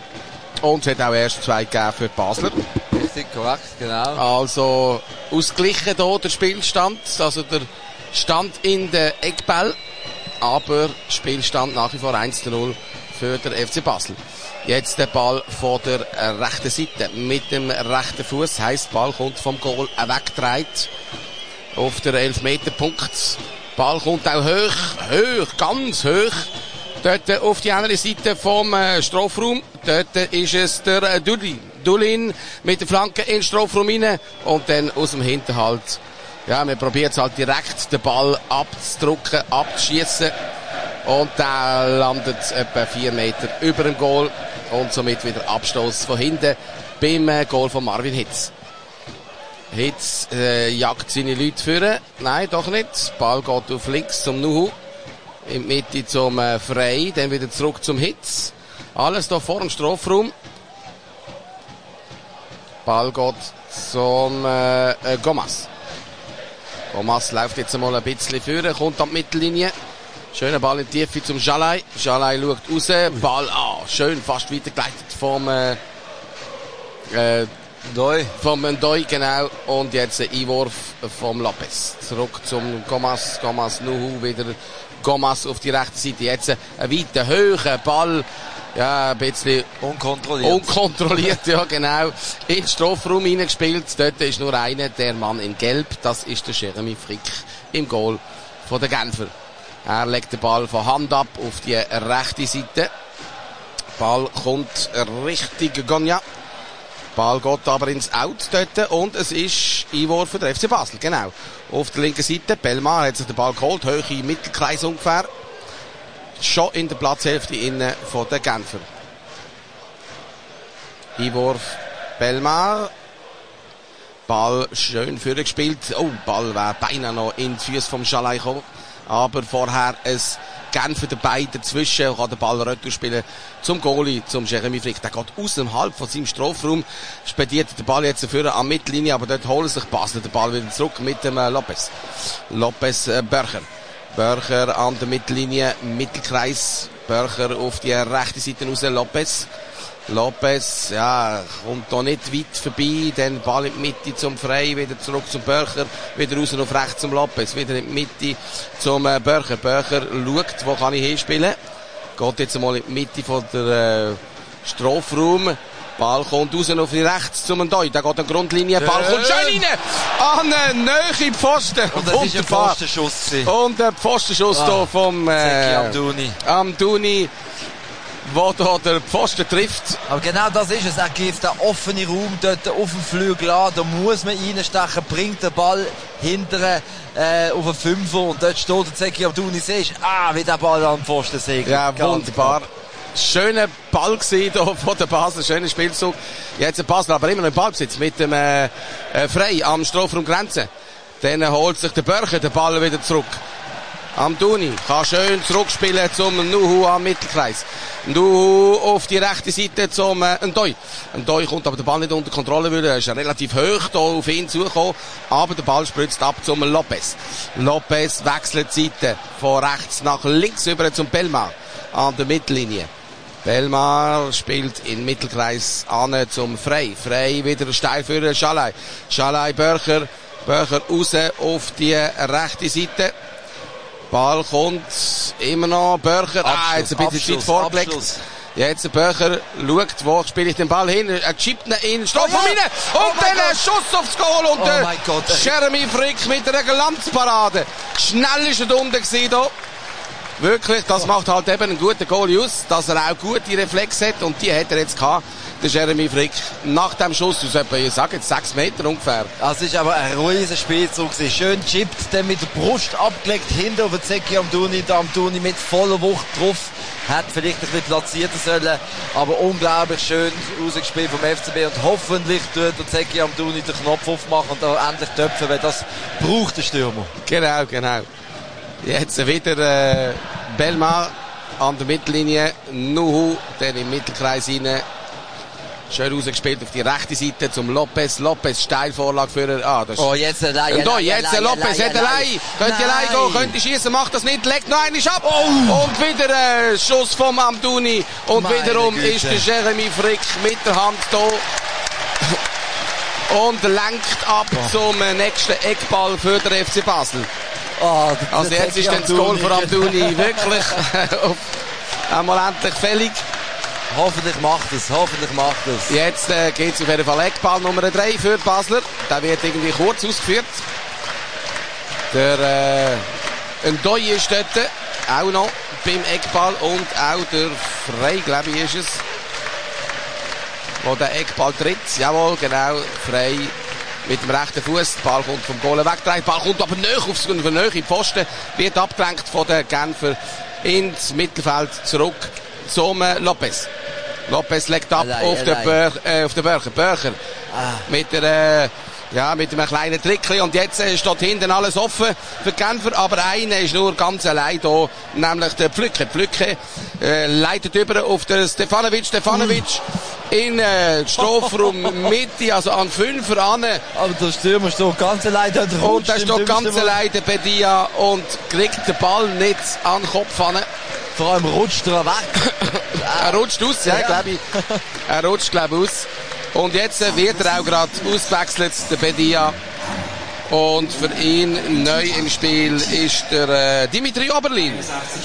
Und es hat auch erst zwei gegeben für die Basler. Richtig, korrekt, genau. Also ausgeglichen hier der Spielstand, also der Stand in den Eckball, aber Spielstand nach wie vor eins zu null für den F C Basel. Jetzt der Ball von der rechten Seite mit dem rechten Fuß, heisst Ball kommt vom Goal weggedreht auf der Elfmeterpunkt. Ball kommt auch hoch, hoch, ganz hoch. Dort auf die andere Seite vom äh, Strafraum. Dort ist es der äh, Dulin. Dulin mit der Flanke in den Strafraum rein. Und dann aus dem Hinterhalt. Ja, man probiert halt direkt den Ball abzudrücken, abzuschießen. Und der landet etwa vier Meter über dem Goal. Und somit wieder Abstoß von hinten beim äh, Goal von Marvin Hitz. Hitz äh, jagt seine Leute führen. Nein, doch nicht. Ball geht auf links zum Nuhu. In die Mitte zum äh, Frey, dann wieder zurück zum Hitz. Alles da vor dem Strafraum. Ball geht zum äh, äh, Gomas. Thomas läuft jetzt einmal ein bisschen führen, kommt an die Mittellinie. Schöner Ball in die Tiefe zum Jalai. Jalai schaut raus, Ball, ah, schön, fast weitergeleitet vom, äh, äh, Ndoi. vom Ndoi, genau. Und jetzt ein Einwurf vom Lopez. Zurück zum Gomas, Gomas Nuhu, wieder Gomas auf die rechte Seite. Jetzt ein weiter, hoher Ball. Ja, ein bisschen unkontrolliert. Unkontrolliert, ja, genau. In den Strafraum hineingespielt. Dort ist nur einer, der Mann in Gelb. Das ist der Jeremy Frick im Goal von der Genfer. Er legt den Ball von Hand ab auf die rechte Seite. Ball kommt richtig Gonja. Ball geht aber ins Out dort und es ist Einwurf für den F C Basel, genau. Auf der linken Seite, Belmar hat sich den Ball geholt, hoch im Mittelkreis ungefähr. Schon in der Platzhälfte innen von den Genfer. Einwurf Belmar. Ball schön vorgespielt. Oh, Ball wäre beinahe noch in die Füße vom Jalai gekommen. Aber vorher ein Genfer dabei dazwischen und kann den Ball retour spielen zum Goalie, zum Jeremy Frick. Der geht außerhalb von seinem Strafraum, spediert den Ball jetzt dafür an Mittellinie, aber dort holt sich Basel den Ball wieder zurück mit dem äh, Lopez. Lopez äh, Börcher. Börcher an der Mittellinie, Mittelkreis. Börcher auf die rechte Seite raus, Lopez. Lopez, ja, kommt da nicht weit vorbei, dann Ball in die Mitte zum Frey, wieder zurück zum Börcher, wieder raus auf rechts zum Lopez, wieder in die Mitte zum äh, Börcher. Börcher schaut, wo kann ich hinspielen. Geht jetzt mal in die Mitte von der äh, Strafraum. Ball kommt raus auf die rechts zum Ndoi. Da geht eine Grundlinie. Ball kommt schön rein. An eine Nähe Pfosten. Und das ist ein Pfostenschuss. Und ein Pfostenschuss ah, hier vom äh, Amdouni. Amdouni, wo da der Pfosten trifft. Aber genau das ist es. Er gibt den offenen Raum dort auf dem Flügel an. Da muss man reinstechen, bringt den Ball hinterher äh, auf den Fünfer. Und dort steht der Zeki Amdouni. Siehst ah, wie der Ball am Pfosten segelt. Ja, wunderbar. Schöner Ball gesehen hier von der Basel, schöner Spielzug. Jetzt ein Basel, aber immer noch im Ballbesitz mit dem äh, äh, Frey am Strafraumgrenze. Dann äh, holt sich der Börcher den Ball wieder zurück. Amdouni kann schön zurückspielen zum Nuhu am Mittelkreis. Nuhu auf die rechte Seite zum äh, Ndoi. Ndoi kommt aber der Ball nicht unter Kontrolle, weil er ist relativ hoch da auf ihn zugekommen. Aber der Ball spritzt ab zum Lopez. Lopez wechselt die Seite von rechts nach links über zum Belmar an der Mittellinie. Belmar spielt in Mittelkreis an zum Frey. Frey wieder steil für Jalai. Jalai Börcher. Börcher raus auf die rechte Seite. Ball kommt immer noch. Börcher. Abschluss, ah, jetzt ein bisschen Abschluss, Zeit vorgelegt. Abschluss. Jetzt der Börcher schaut, wo spiele ich den Ball hin. Er schiebt ihn in den Strafraum rein. Und oh dann ein Schuss aufs Goal. Und oh der mein Gott. Jeremy Frick mit einer Glanzparade. Schnell ist er da unten gewesen hier. Wirklich, das macht halt eben einen guten Goalie aus, dass er auch gute Reflexe hat. Und die hat er jetzt gehabt, der Jeremy Frick. Nach dem Schuss aus etwa, ich sage jetzt sechs Meter ungefähr. Das ist aber ein ruhiger Spielzug. Schön chippt, dann mit der Brust abgelegt, hinter auf den Zeki Amdouni. Der Amdouni mit voller Wucht drauf. Hat vielleicht ein bisschen platzierter sollen, aber unglaublich schön rausgespielt vom F C B. Und hoffentlich tut der Zeki Amdouni den Knopf aufmachen und da endlich töpfen, weil das braucht der Stürmer. Genau, genau. Jetzt wieder äh, Belmar an der Mittellinie. Nuhu, dann im Mittelkreis rein. Schön rausgespielt auf die rechte Seite zum Lopez. Lopez, Steilvorlage für... Ah, das ist... Oh, jetzt allein. Und da, jetzt allein, Lopez, hat allein. Könnte allein gehen, könnte schießen, macht das nicht, legt noch einen ab. Oh. Und wieder ein äh, Schuss vom Amdouni. Und Meine wiederum Güte. ist der Jeremy Frick mit der Hand da. Und lenkt ab oh. zum äh, nächsten Eckball für den F C Basel. Oh, also jetzt ist dann das Goal von Amdouni wirklich einmal endlich fällig. Hoffentlich macht es, hoffentlich macht es. Jetzt äh, geht es auf jeden Fall Eckball Nummer drei für die Basler. Der wird irgendwie kurz ausgeführt. Der äh, Ndoi ist dort auch noch beim Eckball und auch der Frey, glaube ich, ist es, wo der Eckball tritt. Jawohl, genau, Frey mit dem rechten Fuß. Der Ball kommt vom Goal wegdreht. Der Ball kommt aber näher aufs Nähe in Pfosten. Wird abgedrängt von den Genfer ins Mittelfeld zurück zum äh, Lopez. Lopez legt ab allein, auf, allein. Den Bör, äh, auf den Börcher. Börcher ah. mit der, äh, ja, mit einem kleinen Trickli. Und jetzt äh, steht hinten alles offen für die Genfer. Aber einer ist nur ganz allein da, nämlich der Pflücke. Pflücke äh, leitet über auf den Stefanovic. Stefanovic in äh, Strafraum Mitte, also an Fünfer an. Aber der Stürmer steht ganz allein da drauf. Und da steht ganz allein der Bedia und kriegt den Ball nicht an den Kopf an. Vor allem rutscht er weg. Er rutscht aus, ja, ja. glaube ich. Er rutscht, glaube ich, aus. Und jetzt wird er auch gerade ausgewechselt, der Bedia. Und für ihn neu im Spiel ist der äh, Dimitri Oberlin.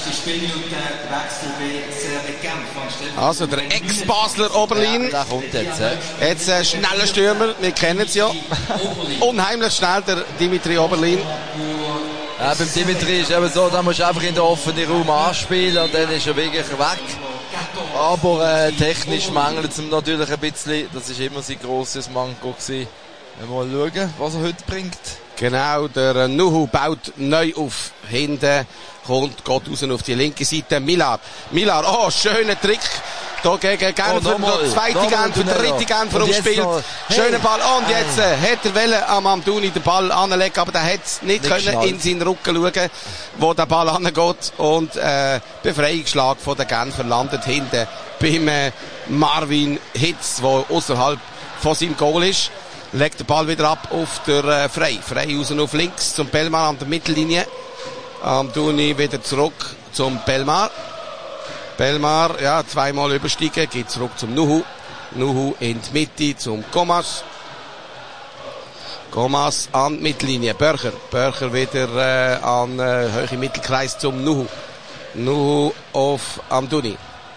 Also der Ex-Basler Oberlin. Ja, der kommt jetzt. He? Jetzt ein äh, schneller Stürmer, wir kennen es ja. Unheimlich schnell, der Dimitri Oberlin. Ja, beim Dimitri ist eben so, da musst du einfach in den offenen Raum anspielen und dann ist er wirklich weg. Aber äh, technisch mangelt es ihm natürlich ein bisschen. Das ist immer sein grosses Manko gewesen. Mal schauen, was er heute bringt. Genau, der Nuhu baut neu auf. Hinten kommt, geht raus auf die linke Seite. Milar. Milar, oh, schöner Trick. Hier gegen Genfer, oh, der zweite Genfer, der dritte Genfer umspielt. Hey, schöner Ball. Und jetzt äh, hätte er wollen am Amdouni den Ball anlegen, aber der hätte nicht, nicht können in seinen Rücken schauen, wo der Ball angeht. Und äh, Befreiungsschlag von der Genfer landet hinten beim äh, Marvin Hitz, der außerhalb von seinem Goal ist. Legt den Ball wieder ab auf der äh, Frey. Frey raus auf links zum Belmar an der Mittellinie. Amdouni wieder zurück zum Belmar. Belmar, ja, zweimal übersteigen, geht zurück zum Nuhu. Nuhu in die Mitte zum Gomas. Gomas an die Mittellinie. Börcher. Börcher wieder äh, an äh, hohe Mittelkreis zum Nuhu. Nuhu auf Amdouni.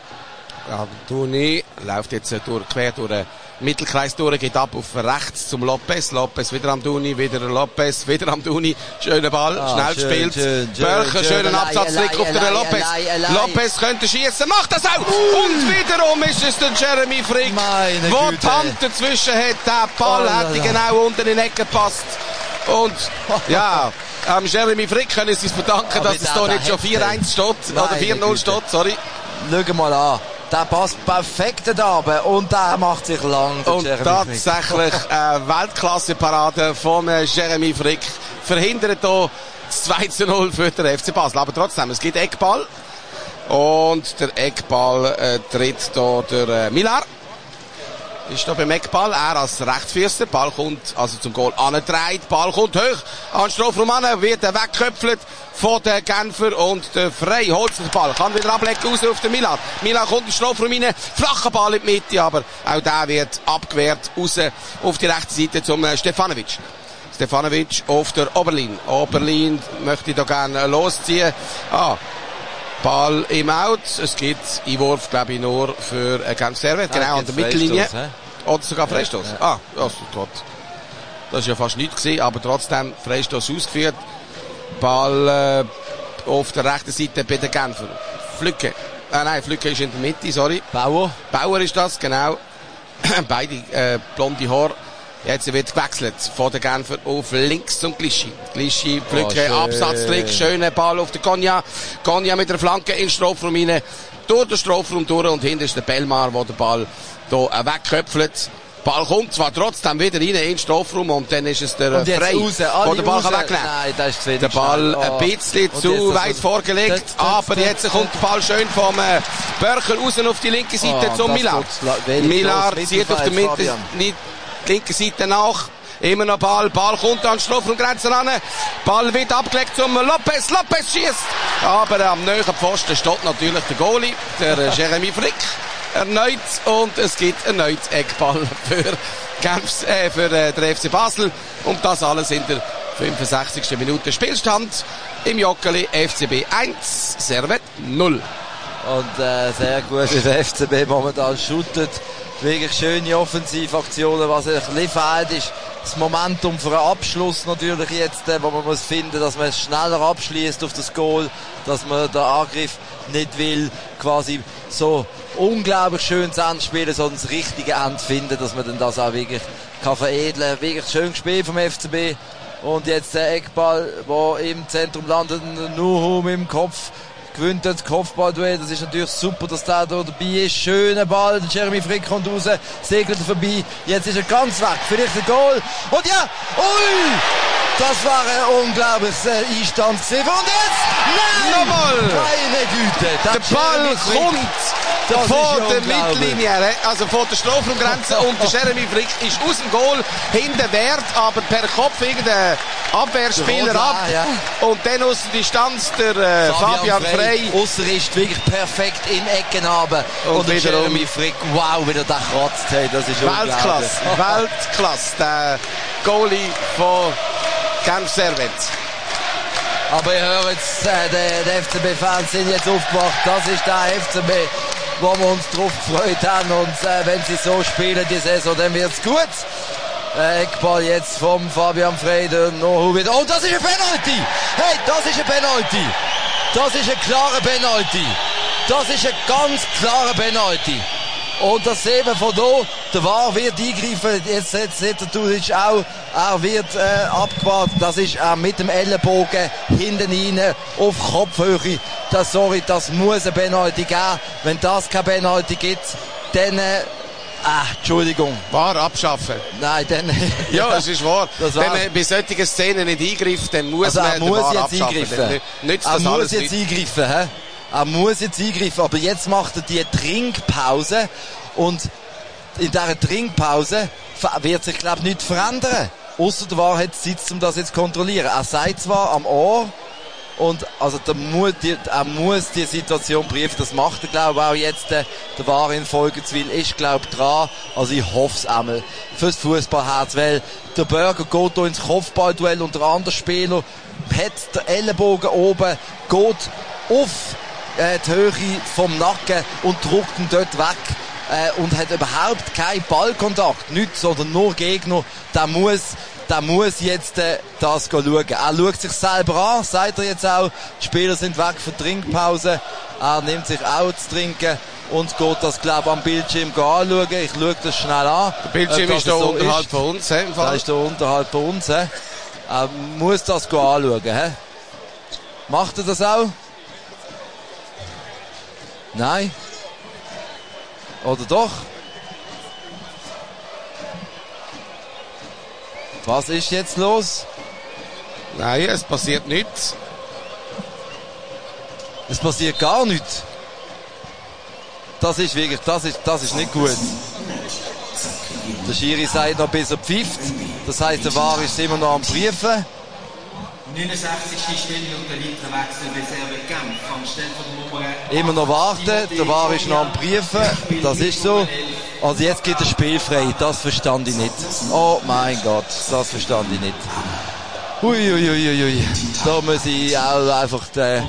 Amdouni läuft jetzt äh, durch, quer durch den Mittelkreis durch, geht ab auf rechts zum Lopez. Lopez wieder Amdouni, wieder Lopez, wieder Amdouni. Schöner Ball, ah, schnell schön, gespielt. Schön, schön, Börcher, schönen Absatztrick auf den Lopez. Lopez könnte schießen, macht das auch. Uh. Und wiederum ist es der Jeremy Frick, der die Hand dazwischen hat. Der Ball oh, hätte genau unten in die Ecke gepasst. Und ja, am Jeremy Frick können sie es verdanken, aber dass es da nicht schon vier eins steht, oder vier null steht, sorry. Schau mal an. Der passt perfekt da oben und der macht sich lang. Und tatsächlich eine Weltklasse-Parade von Jeremy Frick verhindert hier das zwei zu null für den F C Basel. Aber trotzdem, es gibt Eckball. Und der Eckball äh, tritt hier der äh, Milar. Ist da beim Eckball, er als Rechtsfüßer. Ball kommt also zum Goal angedreht. Ball kommt hoch an den Strafraum an, wird er weggeköpfelt von den Genfer und der Frey holt sich den Ball. Kann wieder ablegen raus auf den Milan. Milan kommt in den Strafraum rein. Flacher Ball in die Mitte, aber auch der wird abgewehrt raus auf die rechte Seite zum Stefanovic. Stefanovic auf der Oberlin. Oberlin möchte da gerne losziehen. Ah. Ball im Out. Es gibt Einwurf, glaube ich, nur für äh, Genf Servet. Genau, an der Mittellinie. Oder sogar Freistoß. Ja, ja. Ah, das, das ist ja fast nichts gewesen, aber trotzdem Freistoß ausgeführt. Ball äh, auf der rechten Seite bei den Genfer. Flücke. Ah, nein, Flücke ist in der Mitte, sorry. Bauer. Bauer ist das, genau. Beide äh, blonde Haare. Jetzt wird gewechselt von der Genfer auf links zum Glischi. Glischi, Flücke, oh, Absatztrick, schöner Ball auf der Gonja. Gonja mit der Flanke in den Strafraum rein. Durch den Strafraum durch und hinten ist der Belmar, der den Ball hier wegköpfelt. Ball kommt zwar trotzdem wieder rein in den Strafraum und dann ist es der Frey, der den Ball wegnehmen kann. Der Ball oh. ein bisschen und zu weit das, vorgelegt, das, das, aber das, jetzt kommt der Ball schön vom äh, Börcher raus auf die linke Seite oh, zum Milar. Milar zieht auf der Mitte, linke Seite nach. Immer noch Ball. Ball kommt an die Strafraumgrenze ran. Ball wird abgelegt zum Lopez. Lopez schießt. Aber am nahen Pfosten steht natürlich der Goalie, der Jeremy Frick. Erneut. Und es gibt erneut Eckball für Genf, äh, für äh, den F C Basel. Und das alles in der fünfundsechzigsten Minute Spielstand. Im Joggeli F C B eins, Servet null. Und äh, sehr gut, wie der F C B momentan shootet. Wirklich schöne Offensivaktionen, was ein bisschen fehlt ist. Das Momentum für einen Abschluss natürlich jetzt, wo man muss finden, dass man es schneller abschließt auf das Goal, dass man den Angriff nicht will, quasi so unglaublich schön zu Ende spielen, sondern das richtige Ende finden, dass man dann das auch wirklich kann veredeln. Wirklich schön gespielt vom F C B. Und jetzt der Eckball, der im Zentrum landet, Nuhu mit dem Kopf. Gewinnt das Kopfballduell, das ist natürlich super, dass der da dabei ist. Schöner Ball, der Jeremy Frick kommt raus, segelt vorbei. Jetzt ist er ganz weg, vielleicht ein Goal. Und ja, ui! Das war ein unglaubliches Einstand gewesen. Und jetzt, nein! Nochmal! Meine Güte! Der Ball kommt von der Mittellinie, also von der Strafraumgrenze und der Jeremy Frick ist aus dem Goal, hinten wehrt, aber per Kopf irgendein Abwehrspieler ab. Ja. Und dann aus der Distanz der äh, Fabian, Fabian Frey. Ausser ist wirklich perfekt in Ecken runter. Und, und der Jeremy Frick, wow, wie er da kratzt hat, das ist Weltklasse, Weltklasse, der Goalie von Genf Servet. Aber ihr hört jetzt, äh, die, die F C B-Fans sind jetzt aufgewacht. Das ist der F C B, wo wir uns drauf gefreut haben. Und äh, wenn sie so spielen die Saison, dann wird's gut. Äh, Eckball jetzt vom Fabian Frey, der Nohu wieder. Oh, das ist ein Penalty! Hey, das ist ein Penalty! Das ist ein klarer Penalty! Das ist ein ganz klarer Penalty! Und das eben von da, der V A R wird eingreifen, jetzt seht ihr auch, er wird äh, abgewahrt, das ist äh, mit dem Ellenbogen hinten rein, auf Kopfhöhe. Das, sorry, das muss ein Penalty geben. Wenn das kein Penalty gibt, dann, äh, ah, Entschuldigung. V A R abschaffen. Nein, dann, ja, es ist wahr. Wenn man bei solchen Szenen nicht eingreift, dann muss also man den den V A R jetzt abschaffen. Eingreifen. Nützt er das muss alles jetzt nicht. eingreifen, hä? Er muss jetzt eingreifen, aber jetzt macht er die Trinkpause und in dieser Trinkpause wird sich, glaube ich, nichts verändern. Ausser der Wahrheit sitzt, um das jetzt zu kontrollieren. Er sagt zwar am Ohr, und also der muss die, er muss die Situation prüfen. Das macht er, glaube ich, auch jetzt. Der, der V A R in Folgenzwil ist, glaube ich, dran. Also ich hoffe es einmal fürs Fußballherz, weil der Burger geht hier ins Kopfballduell und der andere Spieler hat den Ellenbogen oben, geht auf äh, die Höhe vom Nacken und drückt ihn dort weg. Äh, und hat überhaupt keinen Ballkontakt, nichts, sondern nur Gegner. Der muss, der muss jetzt äh, das schauen. Er schaut sich selber an, sagt er jetzt auch. Die Spieler sind weg für die Trinkpause. Er nimmt sich auch zu trinken und geht das, glaube ich, am Bildschirm anschauen. Ich schaue das schnell an. Der Bildschirm ist da so unterhalb ist. von uns. He, im Fall. Der ist da unterhalb von uns. He. Er muss das anschauen. He. Macht er das auch? Nein. Oder doch? Was ist jetzt los? Nein, es passiert nichts. Es passiert gar nichts. Das ist wirklich, das ist, das ist nicht gut. Der Schiri sagt noch, bis er pfifft. Das heisst, der V A R ist immer noch am Prüfen. neunundsechzigste Stunde und der Weiterwechsel bei Servet Genf am Stelle von der Nummer. Immer noch warten, der V A R ist noch am Prüfen, das ist so. Also jetzt geht das Spiel frei, das verstand ich nicht. Oh mein Gott, das verstand ich nicht. Uiuiuiui, ui, ui, ui. Da muss ich auch einfach äh,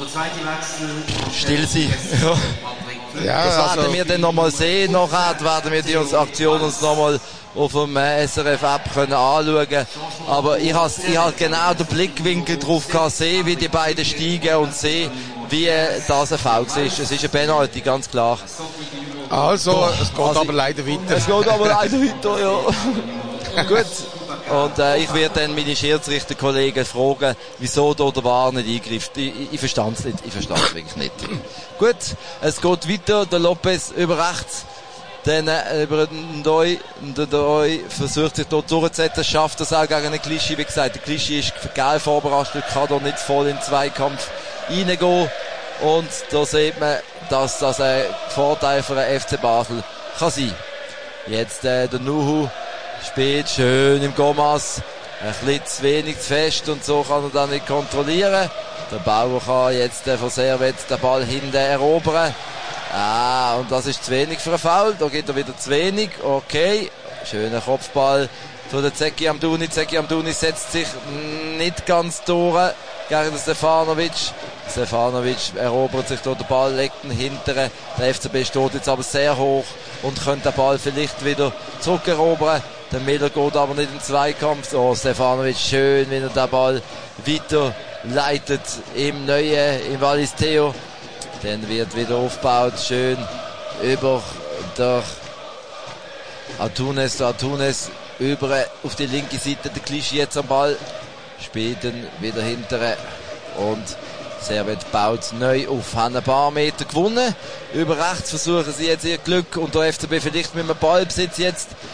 still sein. Ja. Ja, Das werden also, wir dann nochmal sehen, nachher werden wir die Aktion uns nochmal auf dem äh, S R F-App können anschauen. Aber ich habe ich hab genau den Blickwinkel drauf gehabt, sehe, wie die beiden steigen und sehe, wie äh, das ein Foul ist. Es ist ein Penalty, ganz klar. also Boah, es geht also, aber leider weiter. Es geht aber leider weiter, ja. Gut. Und äh, ich werde dann meine Schiedsrichterkollegen fragen, wieso da der V A R nicht eingreift. Ich, ich, ich verstand es nicht. Ich verstand es wirklich nicht. Gut, es geht weiter. Der Lopez über rechts. Dann äh, über den Doi. Der Doi versucht sich dort durchzusetzen, schafft das auch gegen einen Clichy. Wie gesagt, der Clichy ist geil vorbereitet, kann da nicht voll in den Zweikampf reingehen. Und da sieht man, dass das ein Vorteil für den F C Basel kann sein. Jetzt äh, der Nuhu spielt schön im Gomas. Ein bisschen zu wenig zu fest und so kann er dann nicht kontrollieren. Der Bauer kann jetzt äh, von Servet den Ball hinten erobern. Ah, und das ist zu wenig für einen Foul. Da geht er wieder zu wenig. Okay. Schöner Kopfball für den Zeki Amdouni. Zeki Amdouni setzt sich nicht ganz durch gegen den Stefanovic. Stefanovic erobert sich dort den Ball, legt ihn hinteren. Der F C B steht jetzt aber sehr hoch und könnte den Ball vielleicht wieder zurückerobern. Der Miller geht aber nicht in den Zweikampf. So, Stefanovic schön, wenn er den Ball weiter leitet im neuen, im Wallis Theo. Dann wird wieder aufgebaut, schön über der Antunes, der Antunes über auf die linke Seite, der Clichy jetzt am Ball, spielt dann wieder hinterher und Servet baut neu auf, haben ein paar Meter gewonnen. Über rechts versuchen sie jetzt ihr Glück und der F C B vielleicht mit dem Ballbesitz jetzt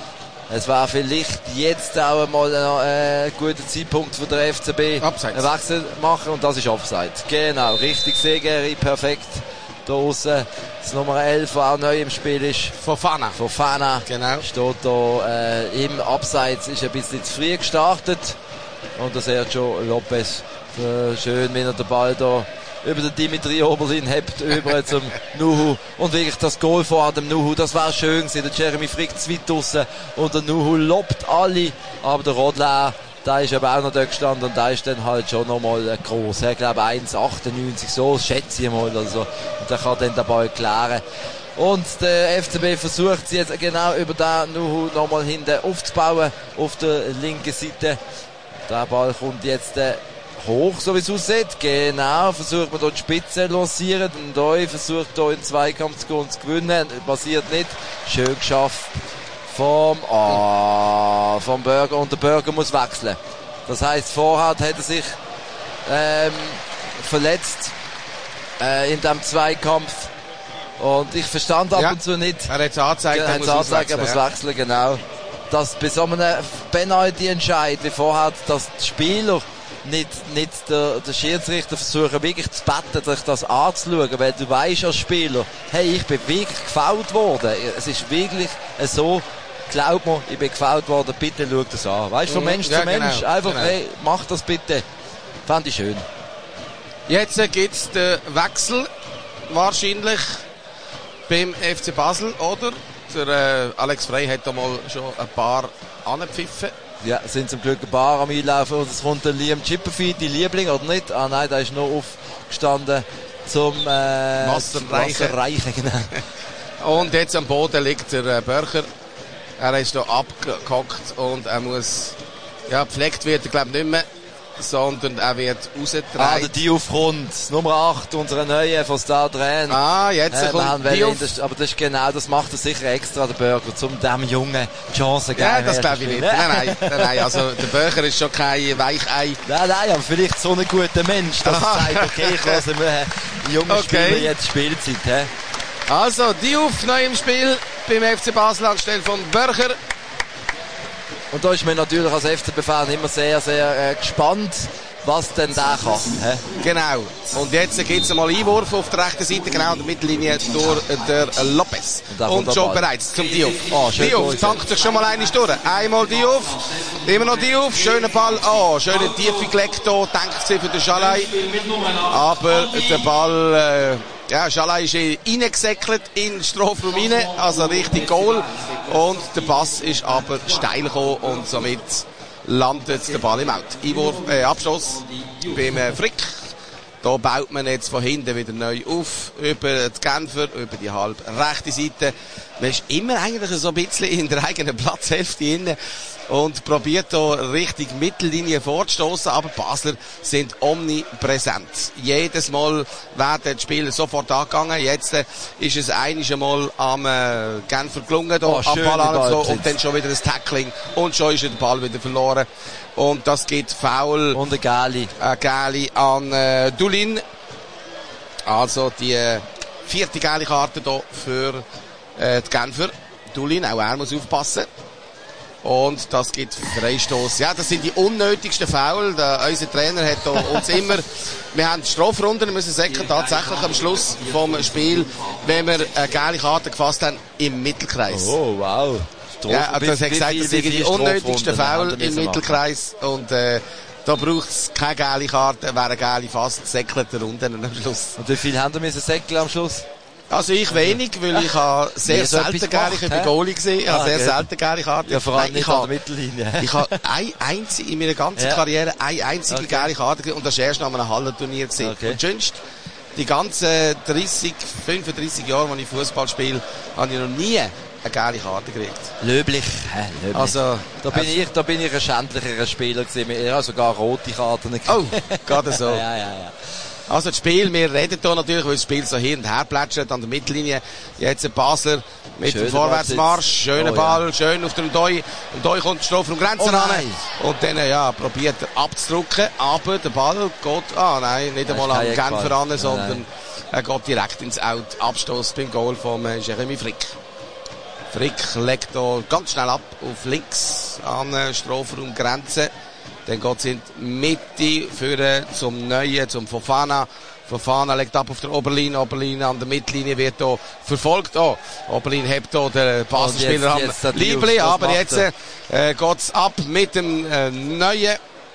Es war vielleicht jetzt auch einmal ein äh, guter Zeitpunkt für den F C B, Abseits. einen Wechsel machen, und das ist Offside. Genau, richtig Segeri, perfekt. Da aussen das Nummer elf, der auch neu im Spiel ist. Fofana. Fofana. Genau. Steht da äh, im Abseits, ist ein bisschen zu früh gestartet. Und der Sergio Lopez, äh, schön, wenn er den Ball da über den Dimitri Oberlin hebt, über zum Nuhu. Und wirklich das Goal vor dem Nuhu, das war schön gewesen. Der Jeremy Frick zu weit draussen und der Nuhu lobt alle. Aber der Rodler, der ist aber auch noch da gestanden und der ist dann halt schon nochmal gross. Ich glaube eins Komma achtundneunzig, so schätze ich mal. Also. Und der kann dann den Ball klären. Und der F C B versucht es jetzt genau über den Nuhu nochmal hinten aufzubauen, auf der linken Seite. Der Ball kommt jetzt äh, hoch, so wie es aussieht. Genau, versucht man hier die Spitze zu lancieren. Und Doi versucht hier in den Zweikampf zu gehen und zu gewinnen. Passiert nicht. Schön geschafft vom, oh, vom Burger. Und der Burger muss wechseln. Das heisst, vorher hat er sich ähm, verletzt äh, in diesem Zweikampf. Und ich verstand ab ja, und zu nicht. Er hat es angezeigt, er hat es angezeigt, aber es ja. wechseln, genau. Dass bei so einem Penalty-Entscheid wie vorher, dass die Spieler nicht, nicht der, der Schiedsrichter versuchen, wirklich zu betten, sich das anzuschauen, weil du weißt als Spieler, hey, ich bin wirklich gefoult worden. Es ist wirklich so, glaub mir, ich bin gefoult worden, bitte schau das an. Weißt du, von Mensch ja, zu Mensch, genau, einfach, genau. hey, mach das bitte. Fand ich schön. Jetzt gibt es den Wechsel, wahrscheinlich beim F C Basel, oder? Der äh, Alex Frey hat da mal schon ein paar angepfiffen. Ja, sind zum Glück ein paar am Einlaufen und es kommt der Liam Chipperfield, die Liebling, oder nicht? Ah nein, der ist noch aufgestanden zum äh, Wasserreichen. Wasserreichen, genau. Und jetzt am Boden liegt der äh, Börcher. Er ist da abgehockt und er muss, ja, gepflegt wird er glaube ich nicht mehr, sondern er wird rausgetragen. Ah, der Diouf kommt. Nummer acht, unserer neue von Star Dren. Ah, jetzt äh, kommt Diouf. Das, aber das ist genau, das macht er sicher extra, der Burger, um dem Jungen die Chance zu geben. Ja, das glaube ich nicht. Nein, nein, nein, nein, also der Börcher ist schon kein Weichei. Nein, nein, aber vielleicht so ein guter Mensch, dass er sagt, okay, ich lasse mir einen jungen Okay. Spieler jetzt Spielzeit. He? Also, Diouf neu im Spiel beim F C Basel anstelle von Börcher. Und da ist man natürlich als F C B-Fan immer sehr, sehr äh, gespannt, was denn der kann. He? Genau. Und jetzt gibt es einmal Einwurf auf der rechten Seite, genau an der Mittellinie durch der Lopez. Und, Und schon bereits zum Diouf. Oh, schön Diouf durch. tankt sich schon mal einmal durch. Einmal Diouf, immer noch Diouf, schöner Ball. Oh, schöne Tiefe gelegt hier, denkt sie für den Schalai. Aber der Ball, äh, ja, Schalai ist reingesäckelt in den Strafraum rein, also richtig Goal. Und der Pass ist aber steil gekommen und somit landet der Ball im Out. Einwurf, äh, Abschluss beim äh, Frick. Da baut man jetzt von hinten wieder neu auf, über die Genfer, über die halb rechte Seite. Man ist immer eigentlich so ein bisschen in der eigenen Platzhälfte inne und probiert da richtig Mittellinie vorzustoßen, aber Basler sind omnipräsent. Jedes Mal werden die Spieler sofort angegangen. Jetzt äh, ist es einiges Mal am äh, Genfer gelungen, da oh, am Ball an so, Ball und dann schon wieder ein Tackling und schon ist der Ball wieder verloren. Und das gibt Foul. Und der Gali. Äh, Gali an äh, Dulin. Also die äh, vierte gelbe Karte hier für äh, die Genfer. Dulin, auch er muss aufpassen. Und das gibt Freistoß. Ja, das sind die unnötigsten Foul. Der, unser Trainer hat da uns immer, wir haben Strafrunden müssen sagen, tatsächlich am Schluss vom Spiel, wenn wir eine gelbe Karte gefasst haben, im Mittelkreis. Oh, wow. Ja, das hat gesagt, das sind die unnötigsten Foul im Mittelkreis. Und äh, da braucht es keine gelbe Karte. Wer eine gelbe fasst, säckelt er unten am Schluss. Und wie viel haben wir säckeln am Schluss? Also ich wenig, weil ich habe sehr so selten etwas gelbe, ich gemacht, bin Goalie gesehen, ich Ah, habe sehr okay. selten gelbe Karte. Ja, vor allem Nein, nicht ich an habe, der Mittellinie. ich habe ein einzig, in meiner ganzen Ja. Karriere eine einzige Okay. gelbe Karte gesehen und das ist erst nach einem Hallenturnier gesehen. Okay. Und sonst, die ganzen dreißig, fünfunddreißig Jahre, als ich Fußball spiele, habe ich noch nie eine gelbe Karte gekriegt. Löblich. Hä, löblich. Also, da bin äh, ich, da bin ich ein schändlicherer Spieler gewesen. Ich habe sogar rote Karten gekriegt. Oh, gerade so. ja, ja, ja. Also das Spiel, wir reden hier natürlich, weil das Spiel so hin und her plätschert an der Mittellinie. Jetzt ein Basler mit Schöner dem Vorwärtsmarsch, schöner Oh, Ball, ja. schön auf dem Doi. Und Doi kommt Strafraum Grenzen Oh, ran. nein. Und dann, ja, probiert er abzudrücken, aber der Ball geht, ah nein, nicht Das einmal ist am kein Genfer Eckball. ran, Nein, sondern nein. er geht direkt ins Out. Abstoß beim Goal von äh, Jeremy Frick. Frick legt hier ganz schnell ab auf links an der Strafraumgrenze. Dann geht es in die Mitte für zum Neuen, zum Fofana. Fofana legt ab auf der Oberlinie. Oberlinie an der Mittellinie wird hier verfolgt. Oh, Oberlinie hebt hier den Passenspieler am Liebli. Aber jetzt äh, geht es ab mit dem äh, Neuen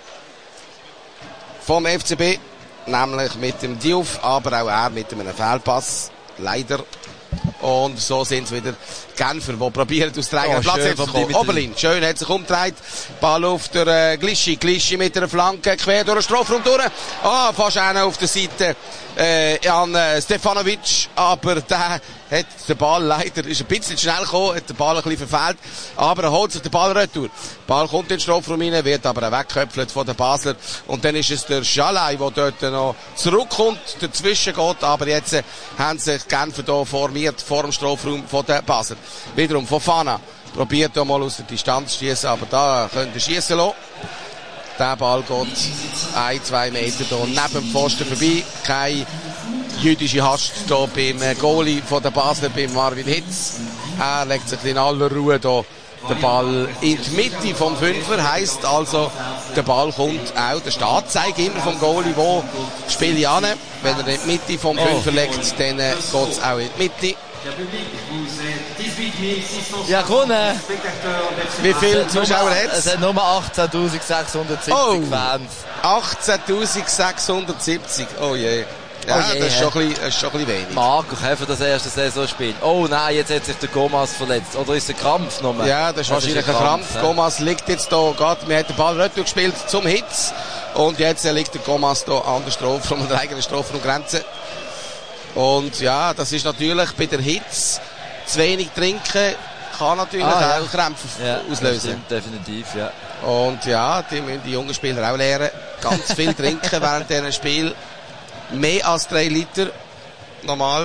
vom F C B. Nämlich mit dem Diouf, aber auch er mit einem Fehlpass. Leider. Und so sind es wieder Genfer, die probieren aus der eigenen oh, Platz zu kommen. Oberlin, schön, hat sich umgedreht. Ball auf der äh, Glischi. Glischi mit einer Flanke, quer durch den Strafraum durch. Ah, oh, fast einer auf der Seite äh, an äh, Stefanovic. Aber der hat den Ball leider, ist ein bisschen schnell gekommen, hat den Ball ein bisschen verfehlt. Aber er holt sich den Ball retour. Der Ball kommt in den Strafraum rein, wird aber auch weggeköpfelt von den Basler. Und dann ist es der Schalai, der dort noch zurückkommt, dazwischen geht. Aber jetzt äh, haben sich Genfer hier formiert vor dem Strafraum von den Basler. Wiederum Fofana probiert hier mal aus der Distanz zu schießen, aber da könnt ihr schießen lassen. Der Ball geht ein, zwei Meter hier neben dem Pfosten vorbei. Keine jüdische Hast hier beim Goalie von der Basler, beim Marvin Hitz. Er legt sich in aller Ruhe hier den Ball in die Mitte vom Fünfer, heisst also, der Ball kommt auch, der Startzeige immer vom Goalie, wo spiele ich an. Wenn er in die Mitte vom Fünfer legt, dann geht es auch in die Mitte. Ja, komm, äh. Wie viele Zuschauer hat es? Es hat nur achtzehntausendsechshundertsiebzig oh. Fans. achtzehntausendsechshundertsiebzig, oh je. Ja, oh je, das, ist schon ein bisschen, das ist schon ein bisschen wenig. Marco Käfer, das erste Saisonspiel. Oh nein, jetzt hat sich der Gomas verletzt. Oder ist es ein Krampf nochmal? Ja, das ist das wahrscheinlich ist ein Krampf. Krampf. Ja. Gomas liegt jetzt da, geht, wir haben den Ball retour gespielt zum Hitz. Und jetzt liegt der Gomas da an der Strafraum, an der eigenen Strafraumgrenze. Und ja, das ist natürlich bei der Hitze zu wenig trinken, kann natürlich ah, auch ja. Krämpfe ja, auslösen. Stimmt, definitiv, ja. Und ja, die müssen die jungen Spieler auch lernen, ganz viel trinken während diesem Spiel. Mehr als drei Liter, normal.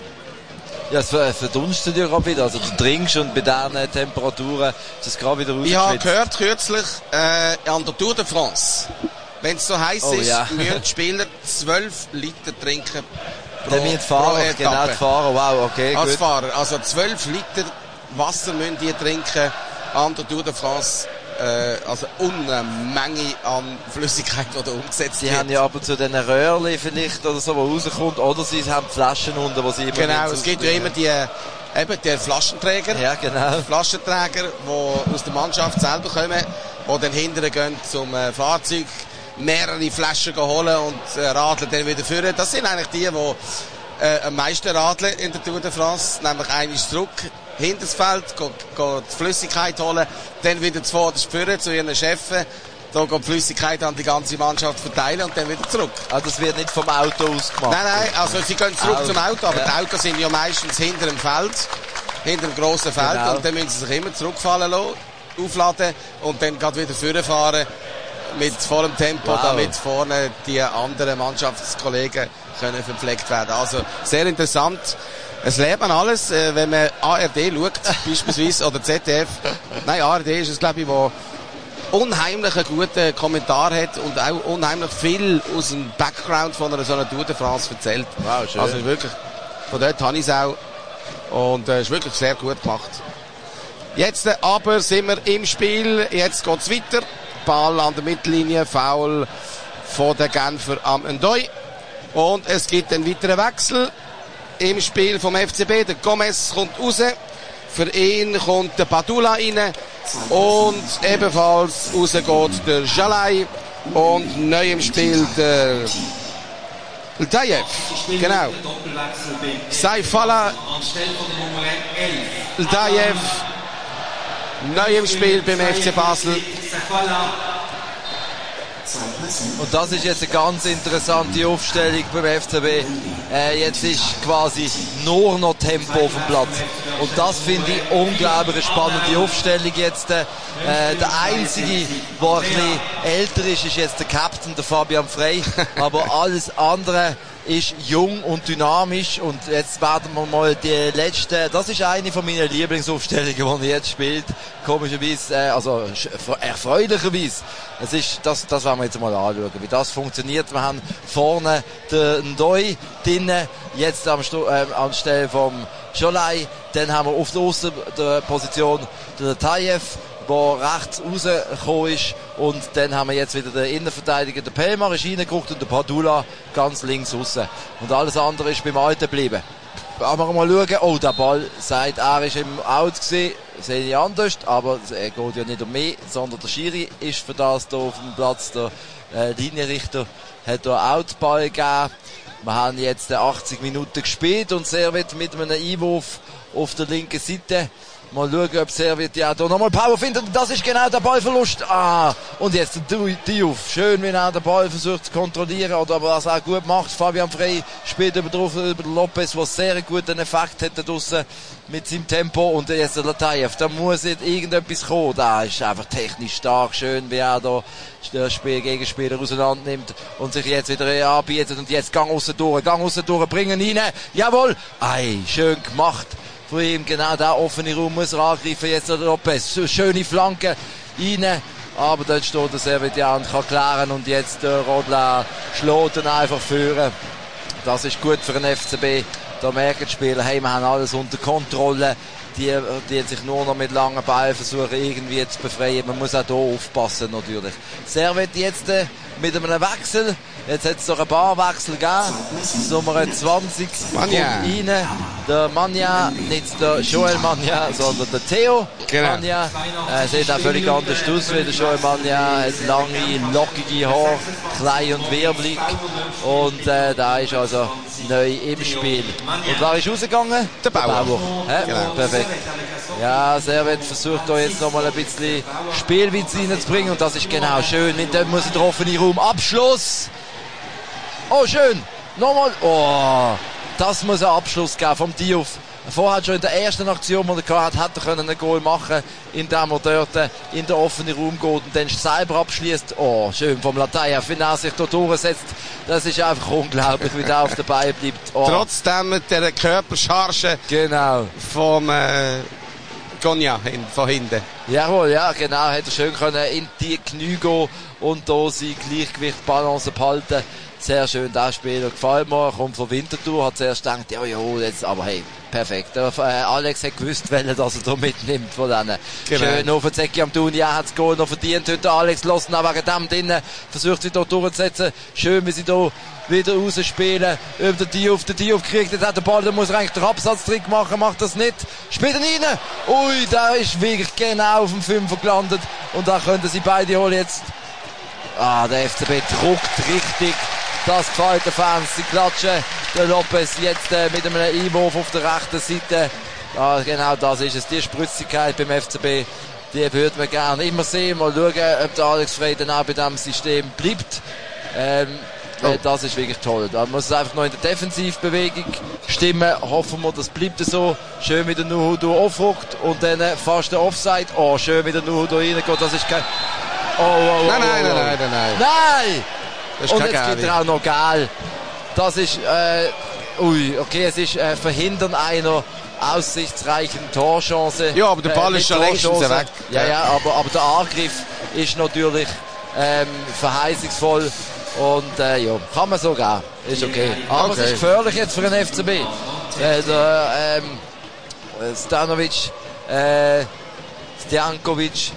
Ja, es verdunstet ja gerade wieder. Also du trinkst und bei diesen Temperaturen ist es gerade wieder rausgeschwitzt. Ich habe gehört kürzlich äh, an der Tour de France, wenn es so heiß oh, ist, ja. müssen die Spieler zwölf Liter trinken pro, pro Fahrer, Etappe. Genau, die Fahrer, wow, okay, Als gut. Fahrer, also zwölf Liter Wasser müssen die trinken an der Tour de France. Äh, also eine Menge an Flüssigkeit, die da umgesetzt die wird. Die haben ja aber zu diesen Röhrchen vielleicht oder so, wo rauskommt, oder sie haben Flaschen unter, wo sie immer genau, es gibt ja immer die, eben die Flaschenträger. Ja, genau. Flaschenträger, die aus der Mannschaft selber kommen, die dann hinterher gehen zum äh, Fahrzeug, mehrere Flaschen holen und äh, radeln dann wieder führen. Das sind eigentlich die, die äh, am meisten radeln in der Tour de France, nämlich einiges zurück hinter das Feld, geht, geht Flüssigkeit holen, dann wieder zuvorderst führen zu ihren Chefen, da geht Flüssigkeit an die ganze Mannschaft verteilen und dann wieder zurück. Also das wird nicht vom Auto aus gemacht? Nein, nein, also sie gehen zurück Auto. zum Auto, aber ja. die Autos sind ja meistens hinter dem Feld, hinter dem grossen Feld genau. Und dann müssen sie sich immer zurückfallen lassen, aufladen und dann gerade wieder vorfahren mit vollem Tempo, wow. damit vorne die anderen Mannschaftskollegen können verpflegt werden. Also sehr interessant. Es lernt man alles, äh, wenn man A R D schaut, beispielsweise, oder Z D F. Nein, A R D ist es, glaube ich, wo unheimlich einen guten Kommentar hat und auch unheimlich viel aus dem Background von einer so einer Tour de France erzählt. Wow, schön. Also wirklich, von dort habe ich es auch. Und es äh, ist wirklich sehr gut gemacht. Jetzt äh, aber sind wir im Spiel, jetzt geht es weiter. Ball an der Mittellinie, Foul von der Genfer am Ndoi. Und es gibt einen weiteren Wechsel im Spiel vom F C B. Der Gomez kommt raus. Für ihn kommt der Badula rein. Und ebenfalls raus geht der Jalai. Und neu im Spiel der Ldayev. Genau. Saifala Ldayev. Neu im Spiel beim F C Basel. Und das ist jetzt eine ganz interessante Aufstellung beim F C B. Äh, jetzt ist quasi nur noch Tempo auf dem Platz. Und das finde ich unglaublich eine spannende Aufstellung jetzt. Äh, der Einzige, der ein bisschen älter ist, ist jetzt der Captain, der Fabian Frey. Aber alles andere ist jung und dynamisch und jetzt werden wir mal die letzte, das ist eine von meinen Lieblingsaufstellungen, die er jetzt spielt, komischerweise, äh, also erfreulicherweise. Es ist, das, das werden wir jetzt mal anschauen, wie das funktioniert. Wir haben vorne den Ndoi drinnen, jetzt am Stu- äh, anstelle vom Scholai, dann haben wir auf der Außenposition den Tayev, der rechts rausgekommen ist. Und dann haben wir jetzt wieder den Innenverteidiger, der Pelmar ist reingeguckt und der Padula ganz links raus. Und alles andere ist beim Alten geblieben. Aber mal schauen, oh, der Ball sagt, er ist im Out gewesen, sehe ich anders, aber es geht ja nicht um mich, sondern der Schiri ist für das hier auf dem Platz. Der äh, Linienrichter hat hier Outball gegeben. Wir haben jetzt achtzig Minuten gespielt und Servet mit einem Einwurf auf der linken Seite. Mal schauen, ob Servet ja da nochmal Power findet. Das ist genau der Ballverlust. Ah, und jetzt der Diouf. Schön, wie er den Ball versucht zu kontrollieren oder aber was auch gut macht. Fabian Frey spielt über drauf über den Lopez, was sehr guten Effekt hat da draussen mit seinem Tempo. Und jetzt der Latayev. Da muss jetzt irgendetwas kommen. Da ist einfach technisch stark. Schön, wie er da den Spiel, Gegenspieler auseinander nimmt und sich jetzt wieder anbietet. Und jetzt Gang aussen durch, Gang aussen durch, bringen ihn rein. Jawohl. Ei, schön gemacht. Von ihm, genau der offene Raum muss er angreifen, jetzt der Lopez, schöne Flanke rein, aber dort steht der Servetia und kann klären und jetzt der Rodler schlägt ihn einfach führen. Das ist gut für den F C B, da merken die Spieler, hey, wir haben alles unter Kontrolle, die, die sich nur noch mit langen Ballen versuchen irgendwie zu befreien, man muss auch hier aufpassen natürlich. Servet jetzt äh, mit einem Wechsel, jetzt hat es noch ein paar Wechsel gegeben, Nummer zwanzig Manja. kommt rein, der Manja, nicht der Joel Manja, sondern der Theo genau. Manja, äh, sieht auch völlig anders aus wie der Joel Manja, hat lange, lockige Haare, klein und wirbelig und äh, da ist also neu im Spiel. Und wer ist rausgegangen? Der Bauer. Der Bauer. Hä? Genau. Perfekt. Ja, Servet versucht da jetzt nochmal ein bisschen Spielwitz reinzubringen und das ist genau schön. Mit dem muss der offene Raum. Abschluss! Oh, schön! Nochmal! Oh! Das muss ein Abschluss geben vom Diouf. Vorher schon in der ersten Aktion, die er hatte, hätte er können ein Goal machen, indem er dort in den offenen Raum geht und dann selber abschließt. Oh, schön vom Latayev, wenn er sich da durchsetzt. Das ist einfach unglaublich, wie der auf der Beine bleibt. Oh. Trotzdem mit der Körpercharge Genau. vom äh, Gonja hin, von hinten. Jawohl, ja, genau. Hat er schön können in die Knie gehen und da sein Gleichgewicht, Balance behalten. Sehr schön, der Spieler gefällt mir, kommt von Winterthur, hat zuerst gedacht, ja, ja, jetzt, aber hey, perfekt. Der, äh, Alex hat gewusst, welchen, dass er da mitnimmt von denen. Genau. Schön auf den Zecki am Tun, ja, hat das Goal noch verdient heute, Alex lassen auch wegen dem drinnen, versucht sich da durchzusetzen. Schön, wie sie da wieder rausspielen, über den Diouf, der Diouf kriegt jetzt auch den Ball, der muss eigentlich den Absatztrick machen, macht das nicht, spielt ihn rein, ui, der ist wirklich genau auf dem Fünfer gelandet und da könnten sie beide holen jetzt. Ah, der F C B druckt richtig. Das gefällt den Fans. Sie klatschen. Der Lopez jetzt äh, mit einem Einwurf auf der rechten Seite. Ah, genau das ist es. Die Spritzigkeit beim F C B, die würde man gerne immer sehen. Mal schauen, ob der Alex Frey dann auch bei diesem System bleibt. Ähm, oh. Das ist wirklich toll. Da muss es einfach noch in der Defensivbewegung stimmen. Hoffen wir, das bleibt so. Schön wie der Nuhudu aufruckt und dann äh, fast der Offside. Oh, schön wie der Nuhudu reingeht. Das ist kein... Oh, oh, oh, nein, nein, oh, oh. nein, nein, nein. Nein! Das ist und kein jetzt gibt er auch noch Gal. Das ist, äh, ui, okay, es ist äh, Verhindern einer aussichtsreichen Torchance. Ja, aber der Ball äh, ist schon längst weg. Ja, ja, aber, aber der Angriff ist natürlich ähm, verheißungsvoll und äh, ja, kann man so gehen. Ist okay. Aber okay. Es ist gefährlich jetzt für den F C B. Äh, der, ähm, Stanovic, äh, Stjankovic,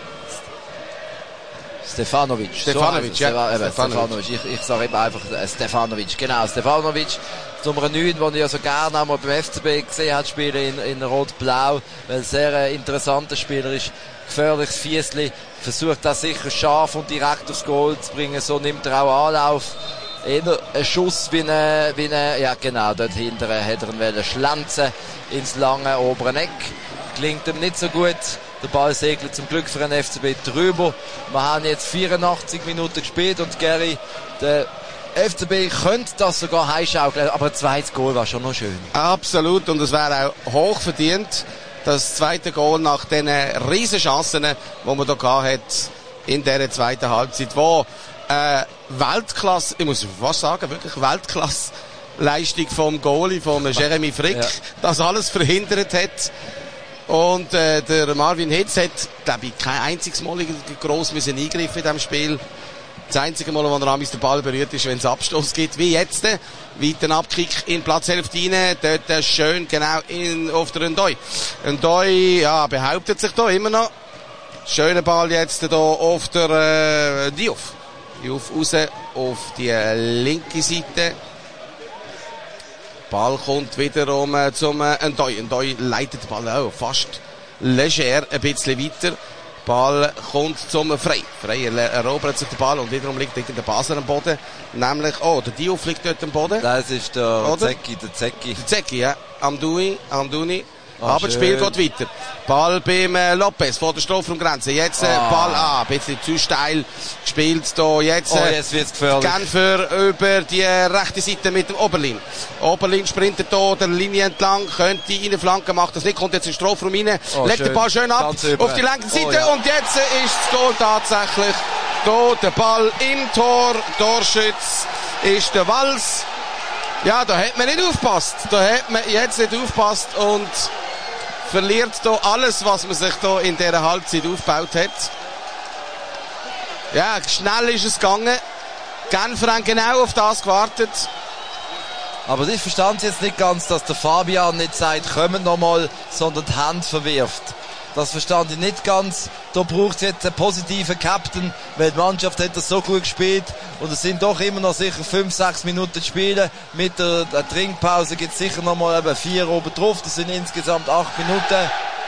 Stefanovic. Stefanovic, so ja. Stefanovic. Stefanovic. Ich, ich sage eben einfach äh, Stefanovic. Genau, Stefanovic. Nummer neun, den ich ja so gerne einmal beim F C B gesehen habe, spielen in, in Rot-Blau, weil er sehr ein interessanter Spieler ist. Gefährliches Fiesli. Versucht das sicher scharf und direkt aufs Goal zu bringen. So nimmt er auch Anlauf. Eher ein Schuss wie eine, wie eine, ja genau, dort hinten hat er ihn wollen schlanzen ins lange obere Eck. Klingt ihm nicht so gut. Der Ball segelt zum Glück für den F C B drüber. Wir haben jetzt vierundachtzig Minuten gespielt und Gary, der F C B könnte das sogar heimschaukeln, aber ein zweites Goal war schon noch schön. Absolut, und es wäre auch hoch verdient, das zweite Goal nach den riesen Chancen, die man da gehabt hat in dieser zweiten Halbzeit, wo Äh, Weltklasse, ich muss was sagen, wirklich Weltklasse Leistung vom Goalie, vom Jeremy Frick, ja. das alles verhindert hat. Und äh, der Marvin Hitz hat, glaube ich, kein einziges Mal gross müssen eingreifen in diesem Spiel. Das einzige Mal, wo er am den Ball berührt ist, wenn es Abstoß gibt, wie jetzt. Weiter Abkick in Platzhälfte rein, dort schön genau in, auf der Ndoi. Ndoi, ja, behauptet sich da immer noch. Schöner Ball jetzt da auf der äh, Diouf. Diouf raus auf die linke Seite. Ball kommt wiederum äh, zum äh, Ndoi. Ndoi leitet den Ball auch fast leger ein bisschen weiter. Ball kommt zum Frey. Frey erobert sich den Ball und wiederum liegt der Basler am Boden. Nämlich, oh, der Diouf liegt dort am Boden. Das ist der Zecki, der Zecki. Der Zecki, ja. Amdouni, Amdouni. Ah, aber das Spiel geht weiter. Ball beim äh, Lopez vor der Strafraumgrenze. Jetzt äh, ah. Ball an, ein bisschen zu steil gespielt da. Jetzt, äh, oh, jetzt wird's gefährlich. Genfer über die äh, rechte Seite mit dem Oberlin. Oberlin sprintet da der Linie entlang, könnte eine Flanke, macht das nicht, kommt jetzt in den Strafraum rein, oh, legt schön. Den Ball schön ab auf die linke Seite oh, ja. und jetzt äh, ist das Goal tatsächlich da. Der Ball im Tor, Torschütz ist der Wals. Ja, da hat man nicht aufgepasst. Da hat man jetzt nicht aufgepasst und verliert da alles, was man sich da in dieser Halbzeit aufgebaut hat. Ja, schnell ist es gegangen. Genfer haben genau auf das gewartet. Aber ich verstand jetzt nicht ganz, dass der Fabian nicht sagt, kommen noch mal, sondern die Hand verwirft. Das verstand ich nicht ganz. Da braucht es jetzt einen positiven Captain, weil die Mannschaft hat das so gut gespielt und es sind doch immer noch sicher fünf, sechs Minuten zu spielen. Mit der, der Trinkpause gibt es sicher noch mal eben vier oben drauf. Das sind insgesamt acht Minuten.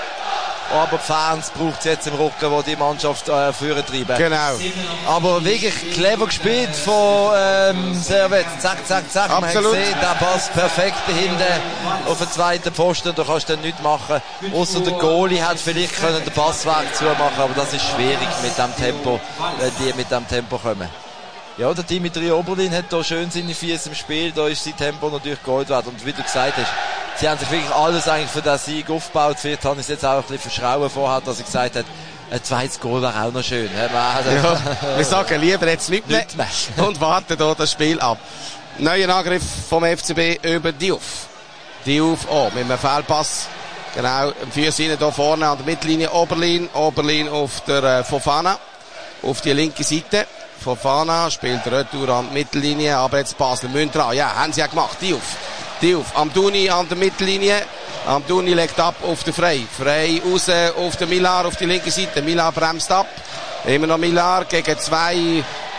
Aber die Fans braucht es jetzt im Rücken, wo die Mannschaft äh, führen treiben. Genau. Aber wirklich clever gespielt von ähm, Servet. Zack, zack, zack. Absolut. Man hat gesehen, der passt perfekt hinten auf den zweiten Posten. Da kannst du dann nichts machen. Außer der Goalie hat vielleicht können den Passweg zumachen, aber das ist schwierig mit dem Tempo, wenn die mit dem Tempo kommen. Ja, der Dimitri Oberlin hat da schön seine Füße im Spiel. Da ist sein Tempo natürlich Gold wert. Und wie du gesagt hast, sie haben sich wirklich alles eigentlich für den Sieg aufgebaut. Vielleicht habe ich es jetzt auch ein bisschen verschrauen vorher, dass ich gesagt habe, ein zweites Goal wäre auch noch schön. Ja, wir sagen lieber jetzt nicht mehr, nicht mehr. Und warten hier das Spiel ab. Neuer Angriff vom F C B über Diouf. Diouf, oh, mit einem Fehlpass. Genau, vier Sinne hier vorne an der Mittellinie. Oberlin, Oberlin auf der äh, Fofana. Auf die linke Seite. Fofana spielt Retour an die Mittellinie, aber jetzt Basel müssen dran. Ja, haben sie ja gemacht. Diouf. Diouf. Amdouni an der Mittellinie. Amdouni legt ab auf den Frey. Frey raus auf den Millar auf die linke Seite. Millar bremst ab. Immer noch Millar gegen zwei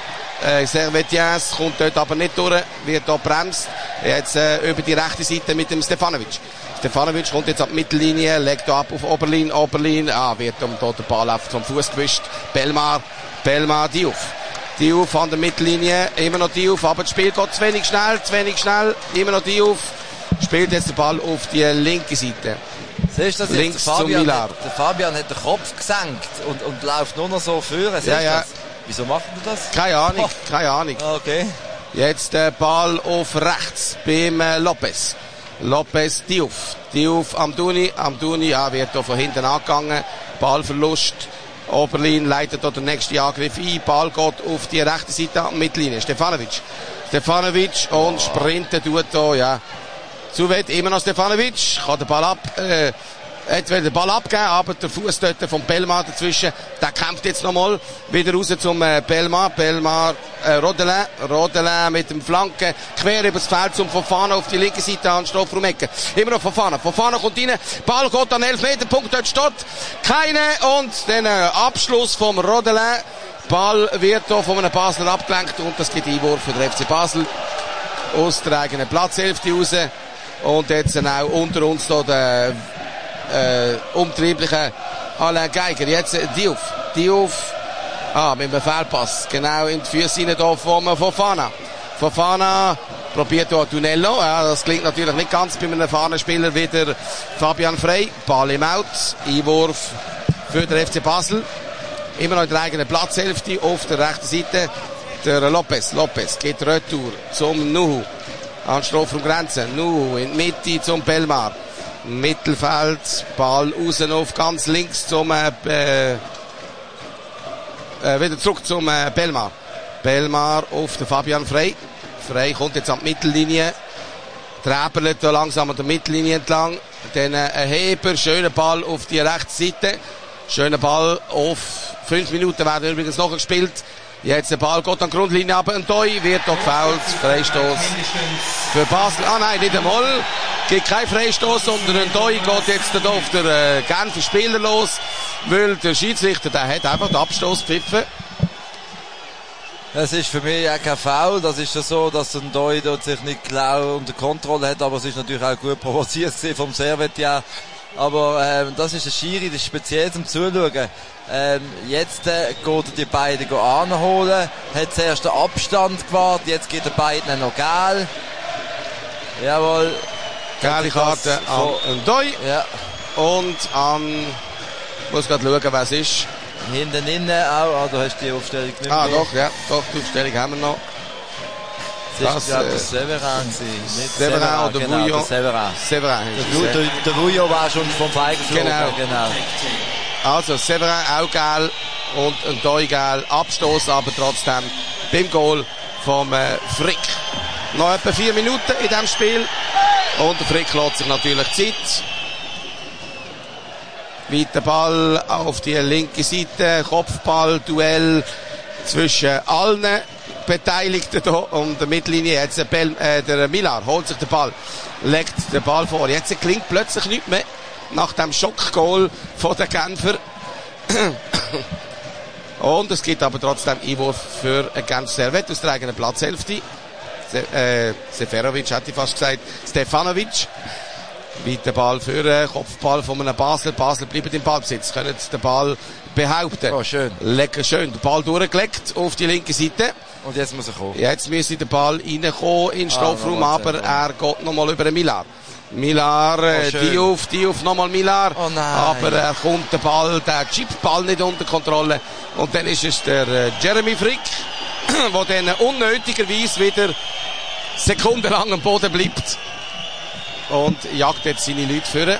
äh, Servetiens. Kommt dort aber nicht durch. Wird da bremst. Jetzt äh, über die rechte Seite mit dem Stefanovic. Stefanovic kommt jetzt an die Mittellinie. Legt da ab auf Oberlin. Oberlin. Ah, wird um da der Ball auf zum Fuß gewischt. Belmar. Belmar Diouf. Diouf an der Mittellinie, immer noch Diouf, aber das Spiel geht zu wenig schnell, zu wenig schnell, immer noch Diouf, spielt jetzt den Ball auf die linke Seite. Siehst du das links jetzt? Der Fabian, zum hat, der Fabian hat den Kopf gesenkt und, und läuft nur noch so führen. Ja, ja. Das? Wieso macht er das? Keine Ahnung, oh. keine Ahnung. Okay. Jetzt der Ball auf rechts beim äh, Lopez. Lopez, Diouf. Diouf, Amdouni, Amdouni, ja, wird da von hinten angegangen, Ballverlust. Oberlin leitet dort den nächsten Angriff ein. Ball geht auf die rechte Seite an Mittellinie. Stefanovic. Stefanovic und sprintet tut da, ja. Zu weit, immer noch Stefanovic. Kann den Ball ab, äh, hat den Ball abgeben, aber der Fuß dort vom Belmar dazwischen, der kämpft jetzt nochmal wieder raus zum äh, Belmar. Belmar, äh, Rodelin. Rodelin mit dem Flanken quer übers Feld zum Fofana auf die linke Seite an Strafraum-Ecke. Immer noch Fofana. Fofana kommt rein. Ball geht an elf Meter Punkt. Dort steht keine. Und den äh, Abschluss vom Rodelin. Ball wird hier von einem Basler abgelenkt und das gibt Einwurf für den F C Basel. Aus der eigenen Platzhälfte raus. Und jetzt auch unter uns hier der Äh, umtriebliche Alain Geiger. Jetzt äh, Diouf. Diouf. Ah, mit einem Fehlpass. Genau in die Füße rein hier von Fofana. Fofana probiert hier Tunello. Ja, das klingt natürlich nicht ganz bei einem erfahrenen Spieler wie der Fabian Frey. Ball im Out. Einwurf für den F C Basel. Immer noch in der eigenen Platzhälfte auf der rechten Seite. Der Lopez. Lopez geht Retour zum Nuhu. An Strafraumgrenze. Nuhu in die Mitte zum Belmar. Mittelfeld, Ball raus auf ganz links zum äh, äh, wieder zurück zum äh, Belmar. Belmar auf den Fabian Frey. Frey kommt jetzt an die Mittellinie. Träberlet da langsam an der Mittellinie entlang. Dann ein Heber, schöner Ball auf die rechte Seite. Schöner Ball auf fünf Minuten werden übrigens noch gespielt. Jetzt der Ball geht an die Grundlinie, aber ein Doi wird doch gefoult. Freistoß für Basel. Ah nein, nicht einmal. Gibt kein Freistoß, sondern ein Doi geht jetzt da auf der äh, Genfer Spieler los, weil der Schiedsrichter, der hat einfach den Abstoß gepfiffen. Es ist für mich auch kein Foul. Das ist ja so, dass ein Doi dort sich nicht klar unter Kontrolle hat, aber es ist natürlich auch gut provoziert vom Servet, ja. Aber ähm, das ist ein Schiri, das ist speziell zum Zuschauen. Ähm, jetzt äh, geht die beiden anholen, hat zuerst den Abstand gewahrt, jetzt geht den beiden noch gel. Jawohl. Gelbe Karte an Doi. Ja. Und an, ich muss gerade schauen, wer es ist. Hinten innen auch, ah, du hast die Aufstellung nicht Ah, mehr. doch, ja, doch, die Aufstellung haben wir noch. Das, Das, ist, glaube äh, ich, Severin gewesen. Nicht Severin oder genau, Bouillon. der Severin. Severin Der, ist Vu- es, ja. der, der Bouillon war schon vom Feigen geflogen. Genau. genau. Also, Severin auch gel und ein Doi gel. Abstoß aber trotzdem beim Goal vom äh, Frick. Noch etwa vier Minuten in diesem Spiel. Und der Frick lässt sich natürlich Zeit. Weiter Ball auf die linke Seite. Kopfball, Duell zwischen allen Beteiligten hier um die Mittellinie. Jetzt der, Bell, äh, der Millar holt sich den Ball, legt den Ball vor. Jetzt klingt plötzlich nichts mehr nach dem Schockgoal von den Genfer. Und es gibt aber trotzdem Einwurf für ein Genf Servet aus der eigenen Platzhälfte. Se, äh, Seferovic hätte ich fast gesagt. Stefanovic. Weiter Ball für einen Kopfball von einem Basel. Basel bleibt im Ballbesitz. Können den Ball behaupten. Oh, schön. Lecker schön. Der Ball durchgelegt auf die linke Seite. Und jetzt muss er kommen. Jetzt müsste der Ball reinkommen in den Strafraum, Ah, aber er geht nochmal über den Millar. Millar, äh, Oh, die auf, die auf nochmal Millar. Oh nein. Aber er kommt der Ball, der Chipball nicht unter Kontrolle. Und dann ist es der äh, Jeremy Frick, der dann unnötigerweise wieder sekundenlang am Boden bleibt. Und jagt jetzt seine Leute führen.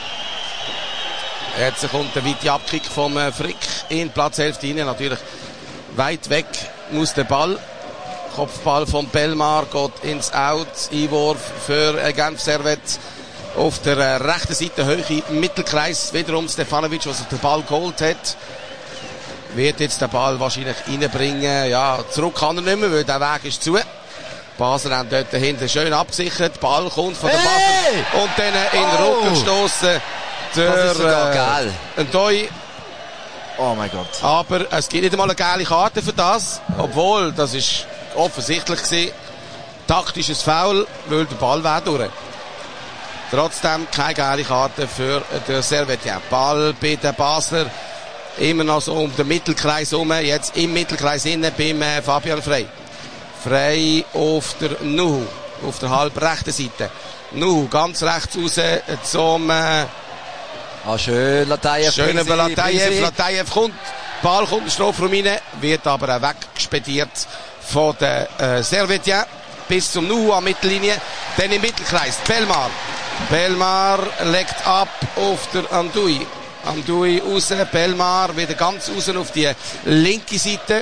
Jetzt kommt der weite Abkick vom äh, Frick in die Platzhälfte rein. Natürlich weit weg muss der Ball. Kopfball von Belmar geht ins Out. Einwurf für äh, Genf Servet. Auf der äh, rechten Seite Höhe Mittelkreis. Wiederum Stefanovic, der sich den Ball geholt hat. Wird jetzt den Ball wahrscheinlich reinbringen. Ja, zurück kann er nicht mehr, weil der Weg ist zu. Basel haben dort hinten schön abgesichert. Ball kommt von der Hey! Basel. Und dann äh, in den Oh! Rücken stossen. Der, Das ist sogar äh, geil. ein Doi. Oh mein Gott. Aber es gibt nicht einmal eine geile Karte für das. Obwohl, das ist offensichtlich gewesen. Taktisches Foul, weil der Ball wäre durch. Trotzdem keine geile Karte für den Servetien. Ball bei den Basler. Immer noch so um den Mittelkreis herum. Jetzt im Mittelkreis innen beim äh, Fabian Frey. Frey auf der Nuhu. Auf der halb rechten Seite. Nuhu ganz rechts raus zum... Äh, Ah, schön, Latayev. Schöner bring sie, Latayev. bring sie. Latayev kommt. Ball kommt in den Strafraum rein. Wird aber auch weggespediert von den äh, Servetien. Bis zum Nuhu an Mittellinie. Dann im Mittelkreis. Belmar. Belmar legt ab auf der Andui. Andui raus. Belmar wieder ganz raus auf die linke Seite.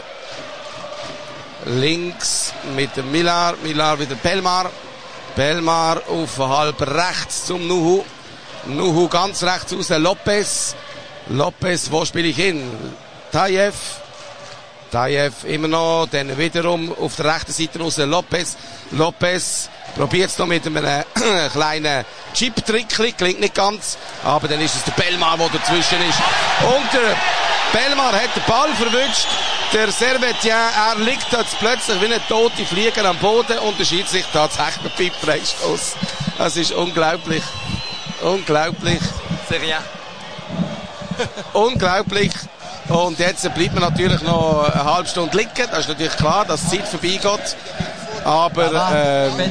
Links mit dem Millar. Millar wieder Belmar. Belmar auf halb rechts zum Nuhu. Nuhu ganz rechts raus, Lopez. Lopez, wo spiele ich hin? Tayev. Tayev immer noch, dann wiederum auf der rechten Seite raus, Lopez. Lopez probiert es noch mit einem kleinen Chip-Trick, klingt nicht ganz, aber dann ist es der Belmar, der dazwischen ist. Und der Belmar hat den Ball verwünscht. Der Servetien, er liegt jetzt plötzlich wie ein toter Flieger am Boden und der Schiedsrichter hat tatsächlich einen Freistoß. Das ist unglaublich. Unglaublich. Serie. Unglaublich. Und jetzt bleibt man natürlich noch eine halbe Stunde liegen. Das ist natürlich klar, dass die Zeit vorbeigeht. Aber, ähm,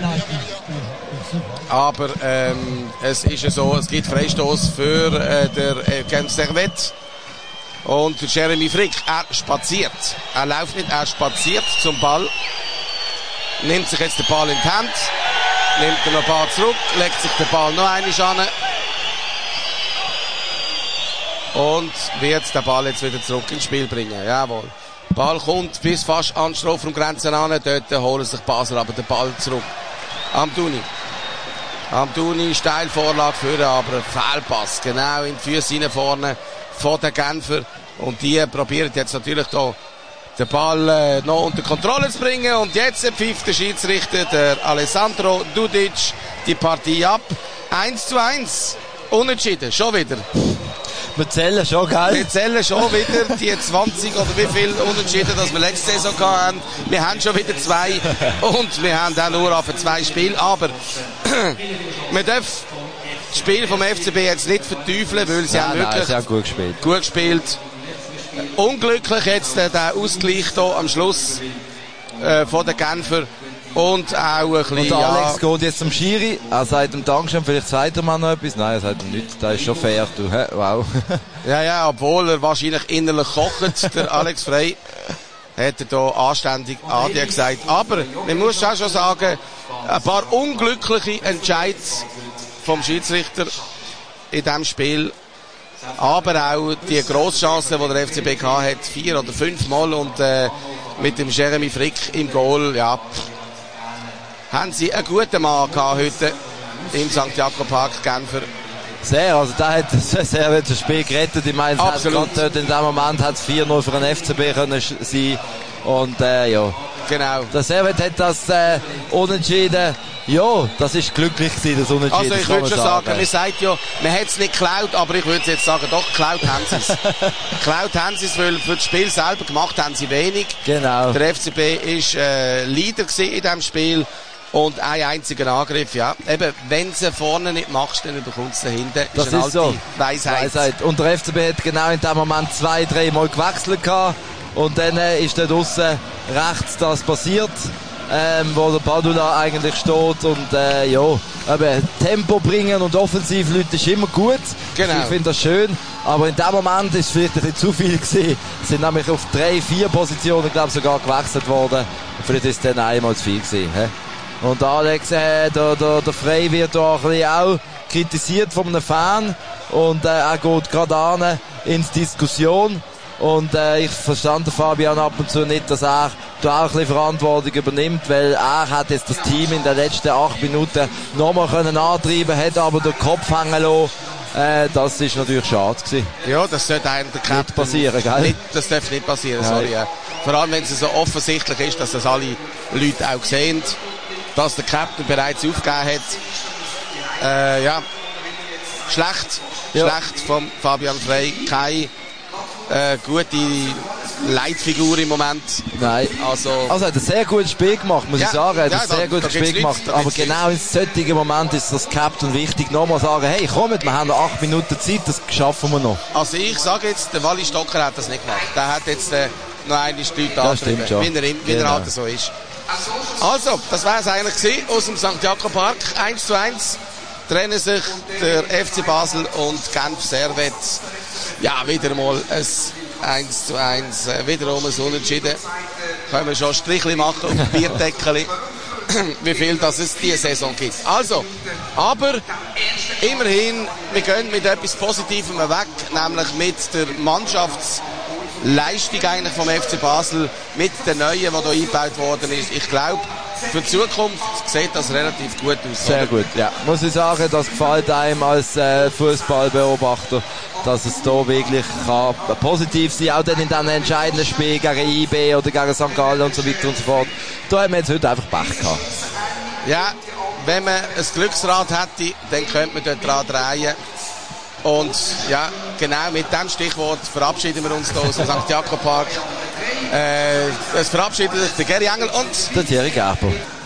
aber ähm, es ist ja so, es gibt Freistoß für äh, der äh, Genf Servet. Und der Jeremy Frick, er spaziert. Er läuft nicht, er spaziert zum Ball. Nimmt sich jetzt den Ball in die Hand. Nimmt er noch ein paar zurück, legt sich den Ball noch einmal an. Und wird den Ball jetzt wieder zurück ins Spiel bringen. Jawohl. Ball kommt bis fast an die Strafraumgrenze an. Dort holen sich Basel aber den Ball zurück. Amdouni. Amdouni, Steilvorlage führen, aber Fehlpass. Genau in die Füße rein vorne von den Genfer. Und die probieren jetzt natürlich hier den Ball äh, noch unter Kontrolle zu bringen. Und jetzt pfeift der Schiedsrichter, der Alessandro Dudic, die Partie ab. eins zu eins. Unentschieden. Schon wieder. Wir zählen schon, gell? Wir zählen schon wieder die zwanzig oder wie viel Unentschieden, das wir letzte Saison hatten. Wir haben schon wieder zwei und wir haben auch nur auf zwei Spiele. Aber wir dürfen das Spiel vom F C B jetzt nicht verteufeln, weil sie nein, haben wirklich nein, sie haben gut gespielt. Gut gespielt. Unglücklich jetzt äh, der Ausgleich hier am Schluss äh, von den Genfer. Und auch ein bisschen, und Alex ja, geht jetzt zum Schiri. Er sagt ihm Dankeschön, vielleicht sagt er mal noch etwas. Nein, er sagt ihm nichts. Das ist schon fair, du. Hä? Wow. ja, ja, obwohl er wahrscheinlich innerlich kocht, der Alex Frey, hat er hier anständig Adi gesagt. Aber man muss auch schon sagen, ein paar unglückliche Entscheidungen vom Schiedsrichter in diesem Spiel. Aber auch die Grosschancen, die der F C B gehabt hat, vier oder fünf Mal und äh, mit dem Jeremy Frick im Goal, ja, haben sie einen guten Mann gehabt heute im Sankt Jakob Park Genfer. Sehr, also da hat sehr das Spiel gerettet. Ich meine, es hat dort in dem Moment hat es vier null für den F C B können sein. Und äh, ja, genau. Der Servet hat das äh, unentschieden. Ja, das ist glücklich gewesen, das Unentschieden. Also ich würde schon sagen, sagen, man sagt ja, man hat es nicht geklaut, aber ich würde jetzt sagen, doch, geklaut haben sie es. Geklaut haben sie es, weil für das Spiel selber gemacht haben sie wenig. Genau. Der F C B ist äh, Leader gewesen in diesem Spiel. Und ein einziger Angriff, ja. Eben, wenn du vorne nicht machst, dann bekommst du hinten. Das ist, eine ist so. Weisheit. Weisheit. Und der F C B hat genau in dem Moment zwei, drei Mal gewechselt gehabt. Und dann äh, ist dort draussen rechts das passiert, ähm, wo der Padula eigentlich steht. Und äh, ja, eben, Tempo bringen und Offensivleute ist immer gut. Genau. Ich finde das schön. Aber in dem Moment ist es vielleicht ein bisschen zu viel gewesen. Es sind nämlich auf drei, vier Positionen, glaube ich, sogar gewechselt worden. Und vielleicht ist es dann einmal zu viel gewesen. He? Und Alex, äh, der, der, der Frey wird da ein bisschen auch kritisiert von einem Fan. Und äh, er geht gerade an in die Diskussion. Und äh, ich verstand Fabian ab und zu nicht, dass er da auch ein bisschen Verantwortung übernimmt, weil er hat jetzt das Team in den letzten acht Minuten nochmal können antreiben, hat aber den Kopf hängen lassen. Äh, das ist natürlich schade gewesen. Ja, das sollte eigentlich der nicht passieren, gell? Nicht, das darf nicht passieren, sorry. Ja. Vor allem, wenn es so offensichtlich ist, dass das alle Leute auch sehen, dass der Captain bereits aufgegeben hat. Äh, ja, schlecht, ja. schlecht vom Fabian Frey. Keine äh, gute Leitfigur im Moment. Nein. Also, also er hat ein sehr gutes Spiel gemacht, muss ja, ich sagen. Er hat ja, ein sehr da, gutes da Spiel gemacht. nichts, aber genau in solchen Moment ist das Captain wichtig, nochmal sagen, hey, kommt, wir haben noch acht Minuten Zeit, das schaffen wir noch. Also ich sage jetzt, der Wally Stocker hat das nicht gemacht. Der hat jetzt äh, noch eine Leute angetrieben, wie er, wie genau. er halt so ist. Also, das war es eigentlich gewesen, aus dem Sankt Jakob Park. eins zu eins trennen sich der F C Basel und Genf Servet. Ja, wieder mal ein eins zu eins, äh, wiederum ein Unentschieden. Können wir schon Strichli machen auf dem Bierdeckel, wie viel das es diese Saison gibt. Also, aber immerhin, wir gehen mit etwas Positivem weg, nämlich mit der Mannschaftsleistung eigentlich vom F C Basel, mit der neuen, die hier eingebaut worden ist. Ich glaube, für die Zukunft sieht das relativ gut aus. Sehr oder? Gut, ja. Muss ich sagen, das gefällt einem als äh, Fußballbeobachter, dass es da wirklich kann positiv sein kann, auch dann in diesen entscheidenden Spielen gegen I B oder gegen Sankt Gallen und so weiter und so fort. Da haben wir jetzt heute einfach Pech gehabt. Ja, wenn man ein Glücksrad hätte, dann könnte man dort dran drehen. Und ja, genau mit diesem Stichwort verabschieden wir uns hier aus dem Sankt Jakob Park. Äh, es verabschiedet sich der Geri Engel und der Thierry Gerber.